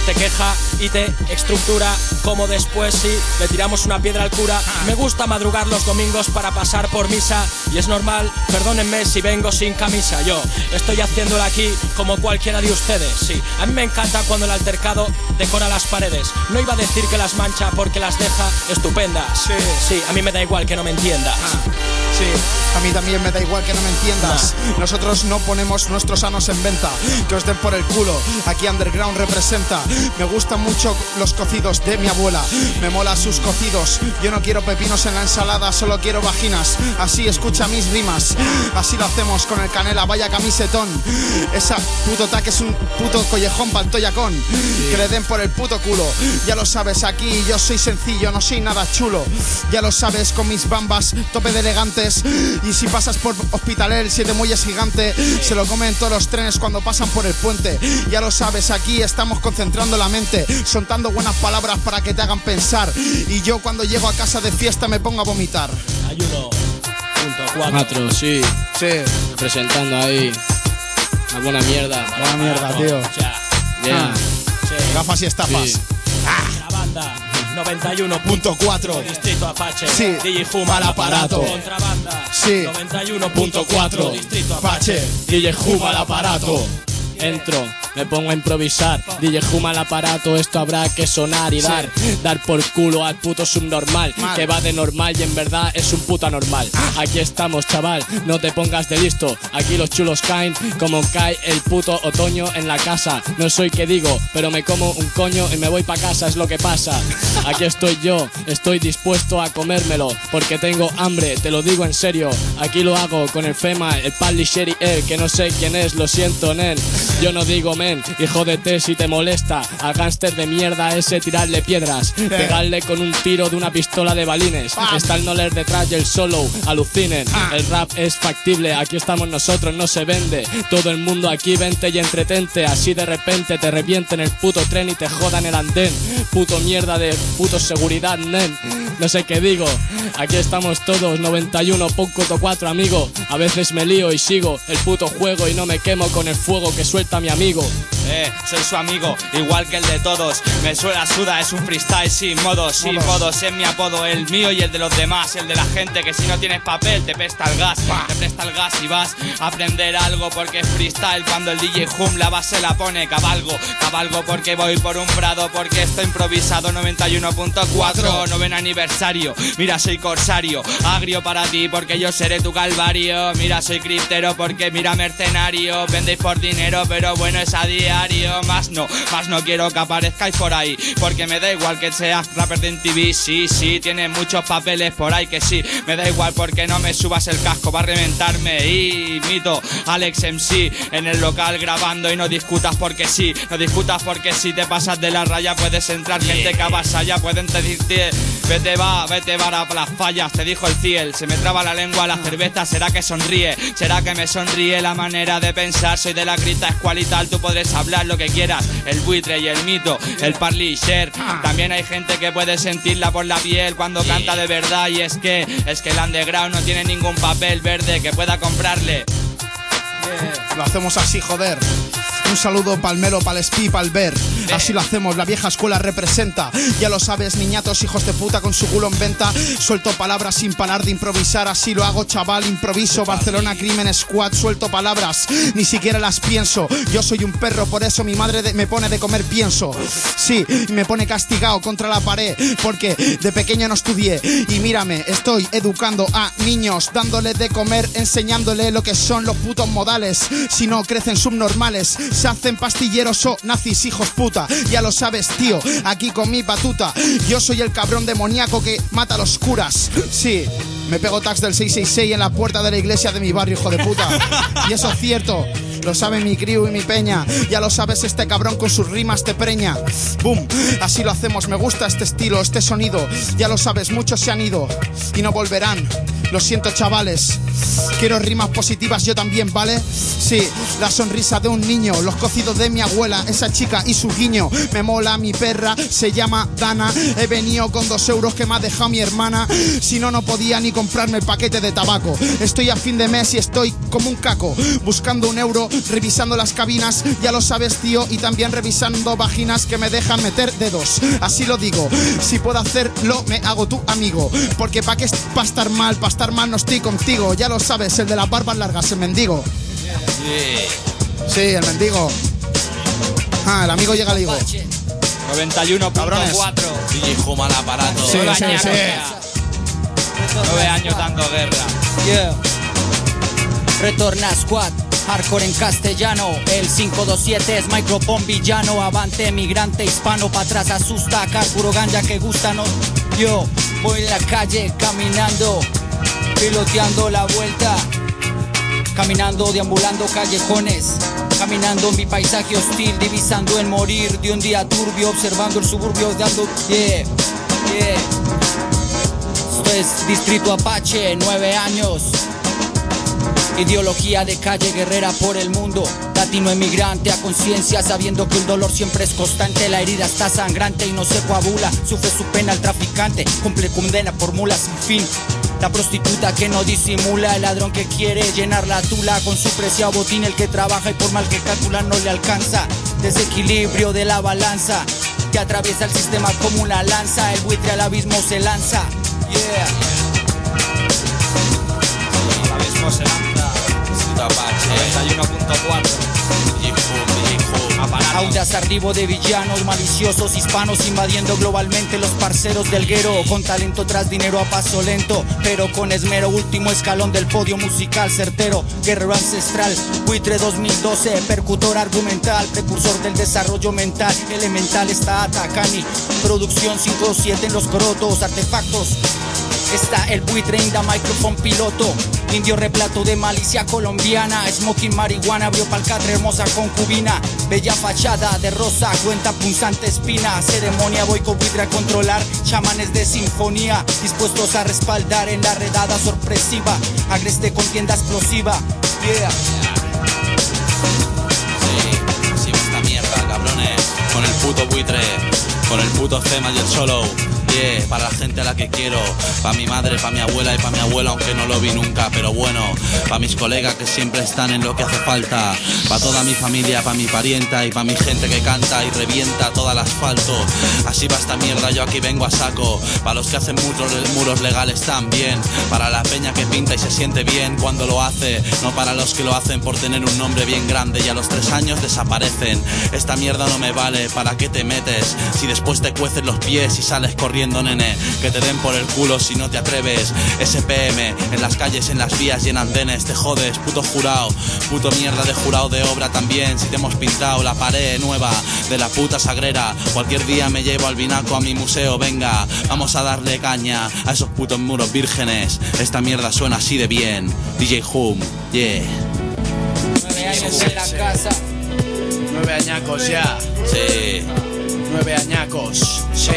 te queja y te estructura. Como después sí, le tiramos una piedra al cura. Me gusta madrugar los domingos para pasar por misa. Y es normal, perdónenme si vengo sin camisa. Yo estoy haciéndolo aquí como cualquiera de ustedes. Sí, a mí me encanta cuando el altercado decora las paredes. No iba a decir que las mancha porque las deja estupendas. Sí, a mí me da igual que no me entiendas. Sí, a mí también me da igual que no me entiendas. Nosotros no ponemos nuestros anos en venta. Que os den por el culo, aquí Underground representa. Me gustan mucho los cocidos de mi abuela. Me mola sus cocidos. Yo no quiero pepinos en la ensalada, solo quiero vaginas. Así escucha mis rimas. Así lo hacemos con el Canela, vaya camisetón. Esa puto tac es un puto collejón pa'l toyacón. Que le den por el puto culo. Ya lo sabes, aquí yo soy sencillo, no soy nada chulo. Ya lo sabes, con mis bambas tope de elegantes. Y si pasas por Hospitalet, el 7 Muelles gigante, se lo comen todos los trenes cuando pasan por el puente. Ya lo sabes, aquí estamos concentrando la mente, soltando buenas palabras para que te hagan pensar. Y yo cuando llego a casa de fiesta me pongo a vomitar. Ayuno. Cuatro, sí. Presentando ahí una buena mierda. Buena mierda, tío. Gafas y estafas. Sí. Contrabanda 91.4 Distrito Apache. Sí. DJ Huma al aparato. Contrabanda 91.4 Distrito Apache. DJ Huma al aparato. Entro, me pongo a improvisar. DJ Huma al aparato, esto habrá que sonar y dar por culo al puto subnormal que va de normal y en verdad es un puto anormal. Aquí estamos, chaval, no te pongas de listo. Aquí los chulos caen como cae el puto otoño en la casa. No soy que digo, pero me como un coño y me voy pa' casa, es lo que pasa. Aquí estoy yo, estoy dispuesto a comérmelo porque tengo hambre, te lo digo en serio. Aquí lo hago con el Fema, el Pali Sherry, que no sé quién es, lo siento, nen. Yo no digo men, y jódete si te molesta. Al gánster de mierda ese tirarle piedras, pegarle con un tiro de una pistola de balines. Está el Noler detrás y el solo, alucinen. El rap es factible, aquí estamos nosotros, no se vende. Todo el mundo aquí vente y entretente. Así de repente te revienten el puto tren y te jodan el andén. Puto mierda de puto seguridad, nen. No sé qué digo, aquí estamos todos, 91.4 amigo. A veces me lío y sigo el puto juego y no me quemo con el fuego que suelta mi amigo. Soy su amigo, igual que el de todos. Me suena suda, es un freestyle sin modos. Sin modos es mi apodo, el mío y el de los demás. El de la gente que si no tienes papel te presta el gas. Te presta el gas y vas a aprender algo porque es freestyle. Cuando el DJ Hum la base la pone, cabalgo porque voy por un prado. Porque estoy improvisado, 91.4 noveno aniversario. Mira, soy corsario, agrio para ti porque yo seré tu calvario. Mira, soy criptero porque mira, mercenario. Vendéis por dinero pero bueno es a diario. Más no quiero que aparezcáis por ahí porque me da igual que seas rapper de MTV. Sí, tienes muchos papeles por ahí que sí. Me da igual porque no me subas el casco va a reventarme. Y mito Alex MC en el local grabando y no discutas porque sí. No discutas porque si te pasas de la raya puedes entrar gente que avasalla. Pueden decirte vete para las fallas. Te dijo el Ciel, se me traba la lengua la cerveza. ¿Será que sonríe? ¿Será que me sonríe la manera de pensar? Soy de la cripta escualital, tú podrás hablar lo que quieras. El buitre y el mito, el parly share. También hay gente que puede sentirla por la piel cuando canta de verdad. Y es que el underground no tiene ningún papel verde que pueda comprarle. Lo hacemos así, joder. Un saludo pa'l Melo, pa'l Spi, pa'l Ver. Así lo hacemos, la vieja escuela representa. Ya lo sabes, niñatos, hijos de puta con su culo en venta. Suelto palabras sin parar de improvisar. Así lo hago, chaval, improviso. Barcelona Crimen Squad, suelto palabras, ni siquiera las pienso. Yo soy un perro, por eso mi madre me pone de comer pienso. Sí, me pone castigado contra la pared porque de pequeño no estudié. Y mírame, estoy educando a niños, dándole de comer, enseñándole lo que son los putos modales. Si no crecen subnormales, se hacen pastilleros o nazis, hijos puta. Ya lo sabes, tío, aquí con mi batuta. Yo soy el cabrón demoníaco que mata a los curas. Sí, me pego tags del 666 en la puerta de la iglesia de mi barrio, hijo de puta. Y eso es cierto, lo sabe mi crew y mi peña. Ya lo sabes, este cabrón con sus rimas te preña. Boom, así lo hacemos, me gusta este estilo, este sonido. Ya lo sabes, muchos se han ido y no volverán. Lo siento, chavales. Quiero rimas positivas yo también, ¿vale? Sí, la sonrisa de un niño, los cocidos de mi abuela, esa chica y su guiño. Me mola mi perra, se llama Dana. He venido con 2 euros que me ha dejado mi hermana. Si no, no podía ni comprarme el paquete de tabaco. Estoy a fin de mes y estoy como un caco, buscando 1 euro, revisando las cabinas. Ya lo sabes, tío, y también revisando vaginas que me dejan meter dedos. Así lo digo, si puedo hacerlo, me hago tu amigo. Porque pa' estar mal no estoy contigo. Ya lo sabes, el de las barbas largas, el mendigo. Sí, el mendigo. Ah, el amigo llega al higo. 91.4. DJ Hum al aparato. Sí, sí, sí. 9 años dando guerra. Yeah. Retorna Squad, hardcore en castellano. El 527 es micropon villano. Avante, migrante hispano, pa' atrás asusta. Puro ganja que gusta, no. Yo voy en la calle caminando, piloteando la vuelta, caminando, deambulando callejones, caminando mi paisaje hostil, divisando el morir de un día turbio, observando el suburbio, dando Esto es Distrito Apache, 9 años. Ideología de calle guerrera por el mundo. Latino emigrante a conciencia, sabiendo que el dolor siempre es constante. La herida está sangrante y no se coagula. Sufre su pena el traficante, cumple condena por mula sin fin. La prostituta que no disimula, el ladrón que quiere llenar la tula con su preciado botín. El que trabaja y por mal que calcula no le alcanza. Desequilibrio de la balanza que atraviesa el sistema como una lanza. El buitre al abismo se lanza. Yeah. Al abismo se lanza. Apache 91.4. DJ Hum, Audaz arribo de villanos maliciosos hispanos invadiendo globalmente los parceros del guero. Con talento tras dinero a paso lento, pero con esmero, último escalón del podio musical certero. Guerrero ancestral, buitre 2012, percutor argumental, precursor del desarrollo mental. Elemental está Atacani, producción 5-7 en los corotos, artefactos. Está el buitre in the microphone piloto. Indio replato de malicia colombiana. Smoking marihuana, abrió palcatre, hermosa concubina. Bella fachada de rosa, cuenta punzante espina. Ceremonia, voy con buitre a controlar. Chamanes de sinfonía, dispuestos a respaldar en la redada sorpresiva. Agreste contienda explosiva. Yeah. Sí, así va esta mierda, cabrones. Con el puto buitre, con el puto Fema y el solo. Yeah, para la gente a la que quiero, pa' mi madre, pa' mi abuela y pa' mi abuelo, aunque no lo vi nunca, pero bueno, pa' mis colegas que siempre están en lo que hace falta, pa' toda mi familia, pa' mi parienta y pa' mi gente que canta y revienta todo el asfalto. Así va esta mierda, yo aquí vengo a saco, pa' los que hacen muros legales también, para la peña que pinta y se siente bien cuando lo hace, no para los que lo hacen por tener un nombre bien grande y a los 3 años desaparecen. Esta mierda no me vale, ¿para qué te metes? Si después te cueces los pies y sales corriendo, nene, que te den por el culo si no te atreves. SPM, en las calles, en las vías y en andenes, te jodes, puto jurado, puto mierda de jurado de obra también. Si te hemos pintado la pared nueva de la puta sagrera, cualquier día me llevo al Vinaco a mi museo, venga, vamos a darle caña a esos putos muros vírgenes. Esta mierda suena así de bien. DJ Hum, yeah. 9 años en la casa. 9 añacos ya. Sí. 9 añacos, sí,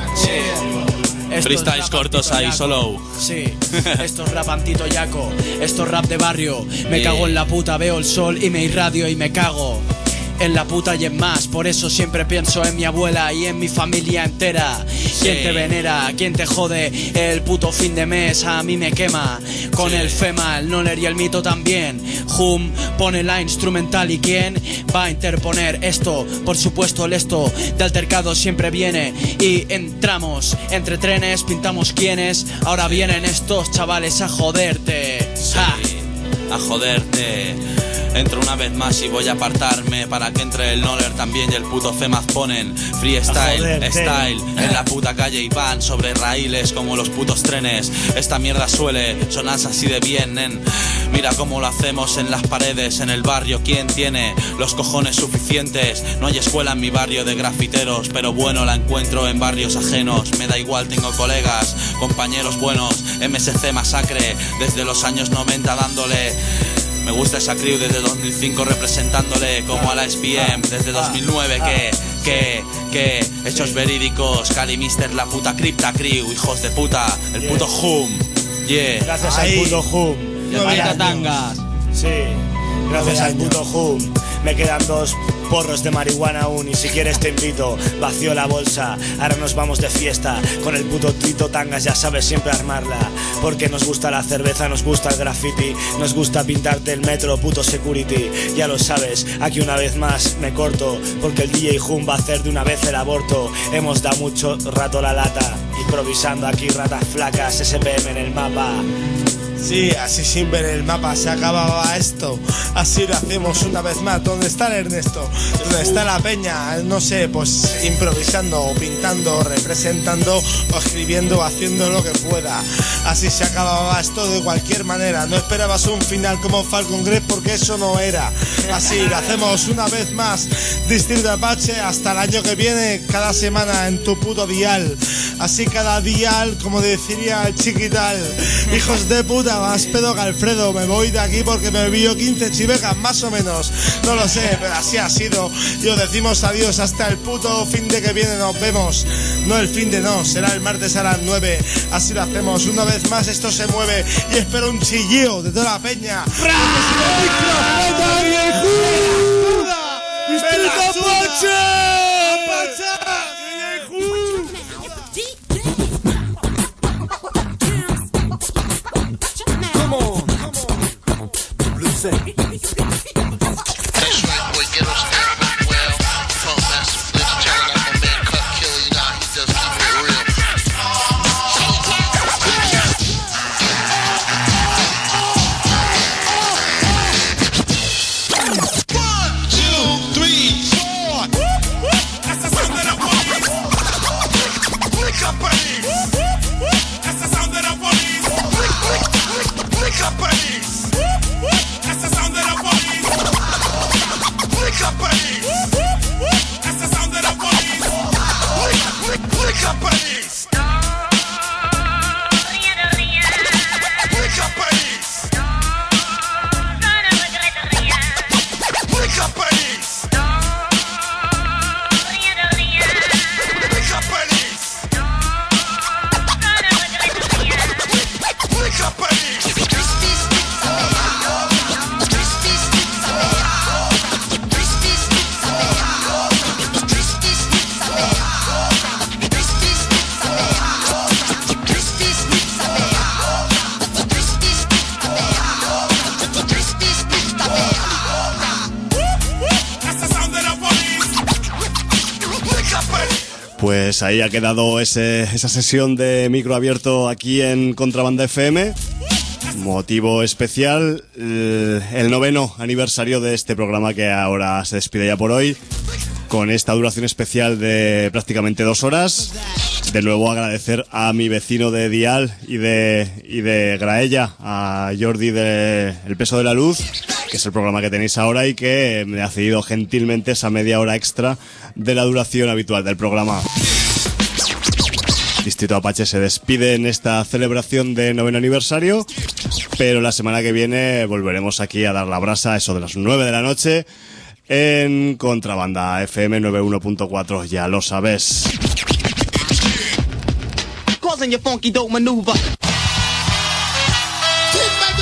sí. Freestyles cortos ahí, solo. Sí, esto es rap antitoyaco, esto es rap de barrio. Me cago en la puta, veo el sol y me irradio y me cago en la puta y en más. Por eso siempre pienso en mi abuela y en mi familia entera. ¿Quién te venera? ¿Quién te jode? El puto fin de mes a mí me quema. Con el Fema, el Noler y el mito también. Hum pone la instrumental y ¿quién va a interponer esto? Por supuesto el esto de altercado siempre viene. Y entramos entre trenes, pintamos quiénes. Ahora vienen estos chavales a joderte. Sí, a joderte. Entro una vez más y voy a apartarme para que entre el Noler también y el puto Femaz ponen freestyle, style en la puta calle y van sobre raíles como los putos trenes. Esta mierda suele sonar así de bien, nen. Mira cómo lo hacemos en las paredes, en el barrio. ¿Quién tiene los cojones suficientes? No hay escuela en mi barrio de grafiteros, pero bueno, la encuentro en barrios ajenos. Me da igual, tengo colegas, compañeros buenos. MSC Masacre, desde los años 90 dándole. Me gusta esa crew desde 2005 representándole como a la SPM. Desde 2009 que hechos verídicos. Cali Mister, la puta cripta crew, hijos de puta. El puto Hum, Yeah. Gracias Ahí. al puto Hum. Vaya tangas. Sí, gracias al puto Hum. Me quedan 2 porros de marihuana aún y si quieres te invito. Vacío la bolsa, ahora nos vamos de fiesta. Con el puto Tito Tangas ya sabes siempre armarla. Porque nos gusta la cerveza, nos gusta el graffiti, nos gusta pintarte el metro, puto security. Ya lo sabes, aquí una vez más me corto, porque el DJ Hum va a hacer de una vez el aborto. Hemos dado mucho rato la lata, improvisando aquí ratas flacas, SPM en el mapa. Sí, así sin ver el mapa se acababa esto. Así lo hacemos una vez más. ¿Dónde está el Ernesto? ¿Dónde está la peña? No sé, pues improvisando, o pintando, representando, o escribiendo, haciendo lo que pueda. Así se acababa esto de cualquier manera. No esperabas un final como Falcon Crest porque eso no era. Así lo hacemos una vez más. Distrito Apache hasta el año que viene, cada semana en tu puto dial. Así cada dial, como diría el Chiquital. Hijos de puta, más pedo que Alfredo. Me voy de aquí porque me vio 15 chivecas, más o menos. No lo sé, pero así ha sido. Y os decimos adiós hasta el puto fin de que viene. Nos vemos. No el fin de no, será el martes a las 9. Así lo hacemos. Una vez más esto se mueve. Y espero un chilleo de toda la peña. ¡Distrito Apache! Pues ahí ha quedado esa sesión de micro abierto aquí en Contrabanda FM. Motivo especial, el 9º aniversario de este programa que ahora se despide ya por hoy, con esta duración especial de prácticamente 2 horas. De nuevo agradecer a mi vecino de Dial y de Graella, a Jordi de El Peso de la Luz, que es el programa que tenéis ahora y que me ha cedido gentilmente esa media hora extra de la duración habitual del programa. Distrito Apache se despide en esta celebración de 9º aniversario, pero la semana que viene volveremos aquí a dar la brasa a eso de las 9 de la noche en Contrabanda FM 91.4, ya lo sabes. Causing your funky dope maneuver.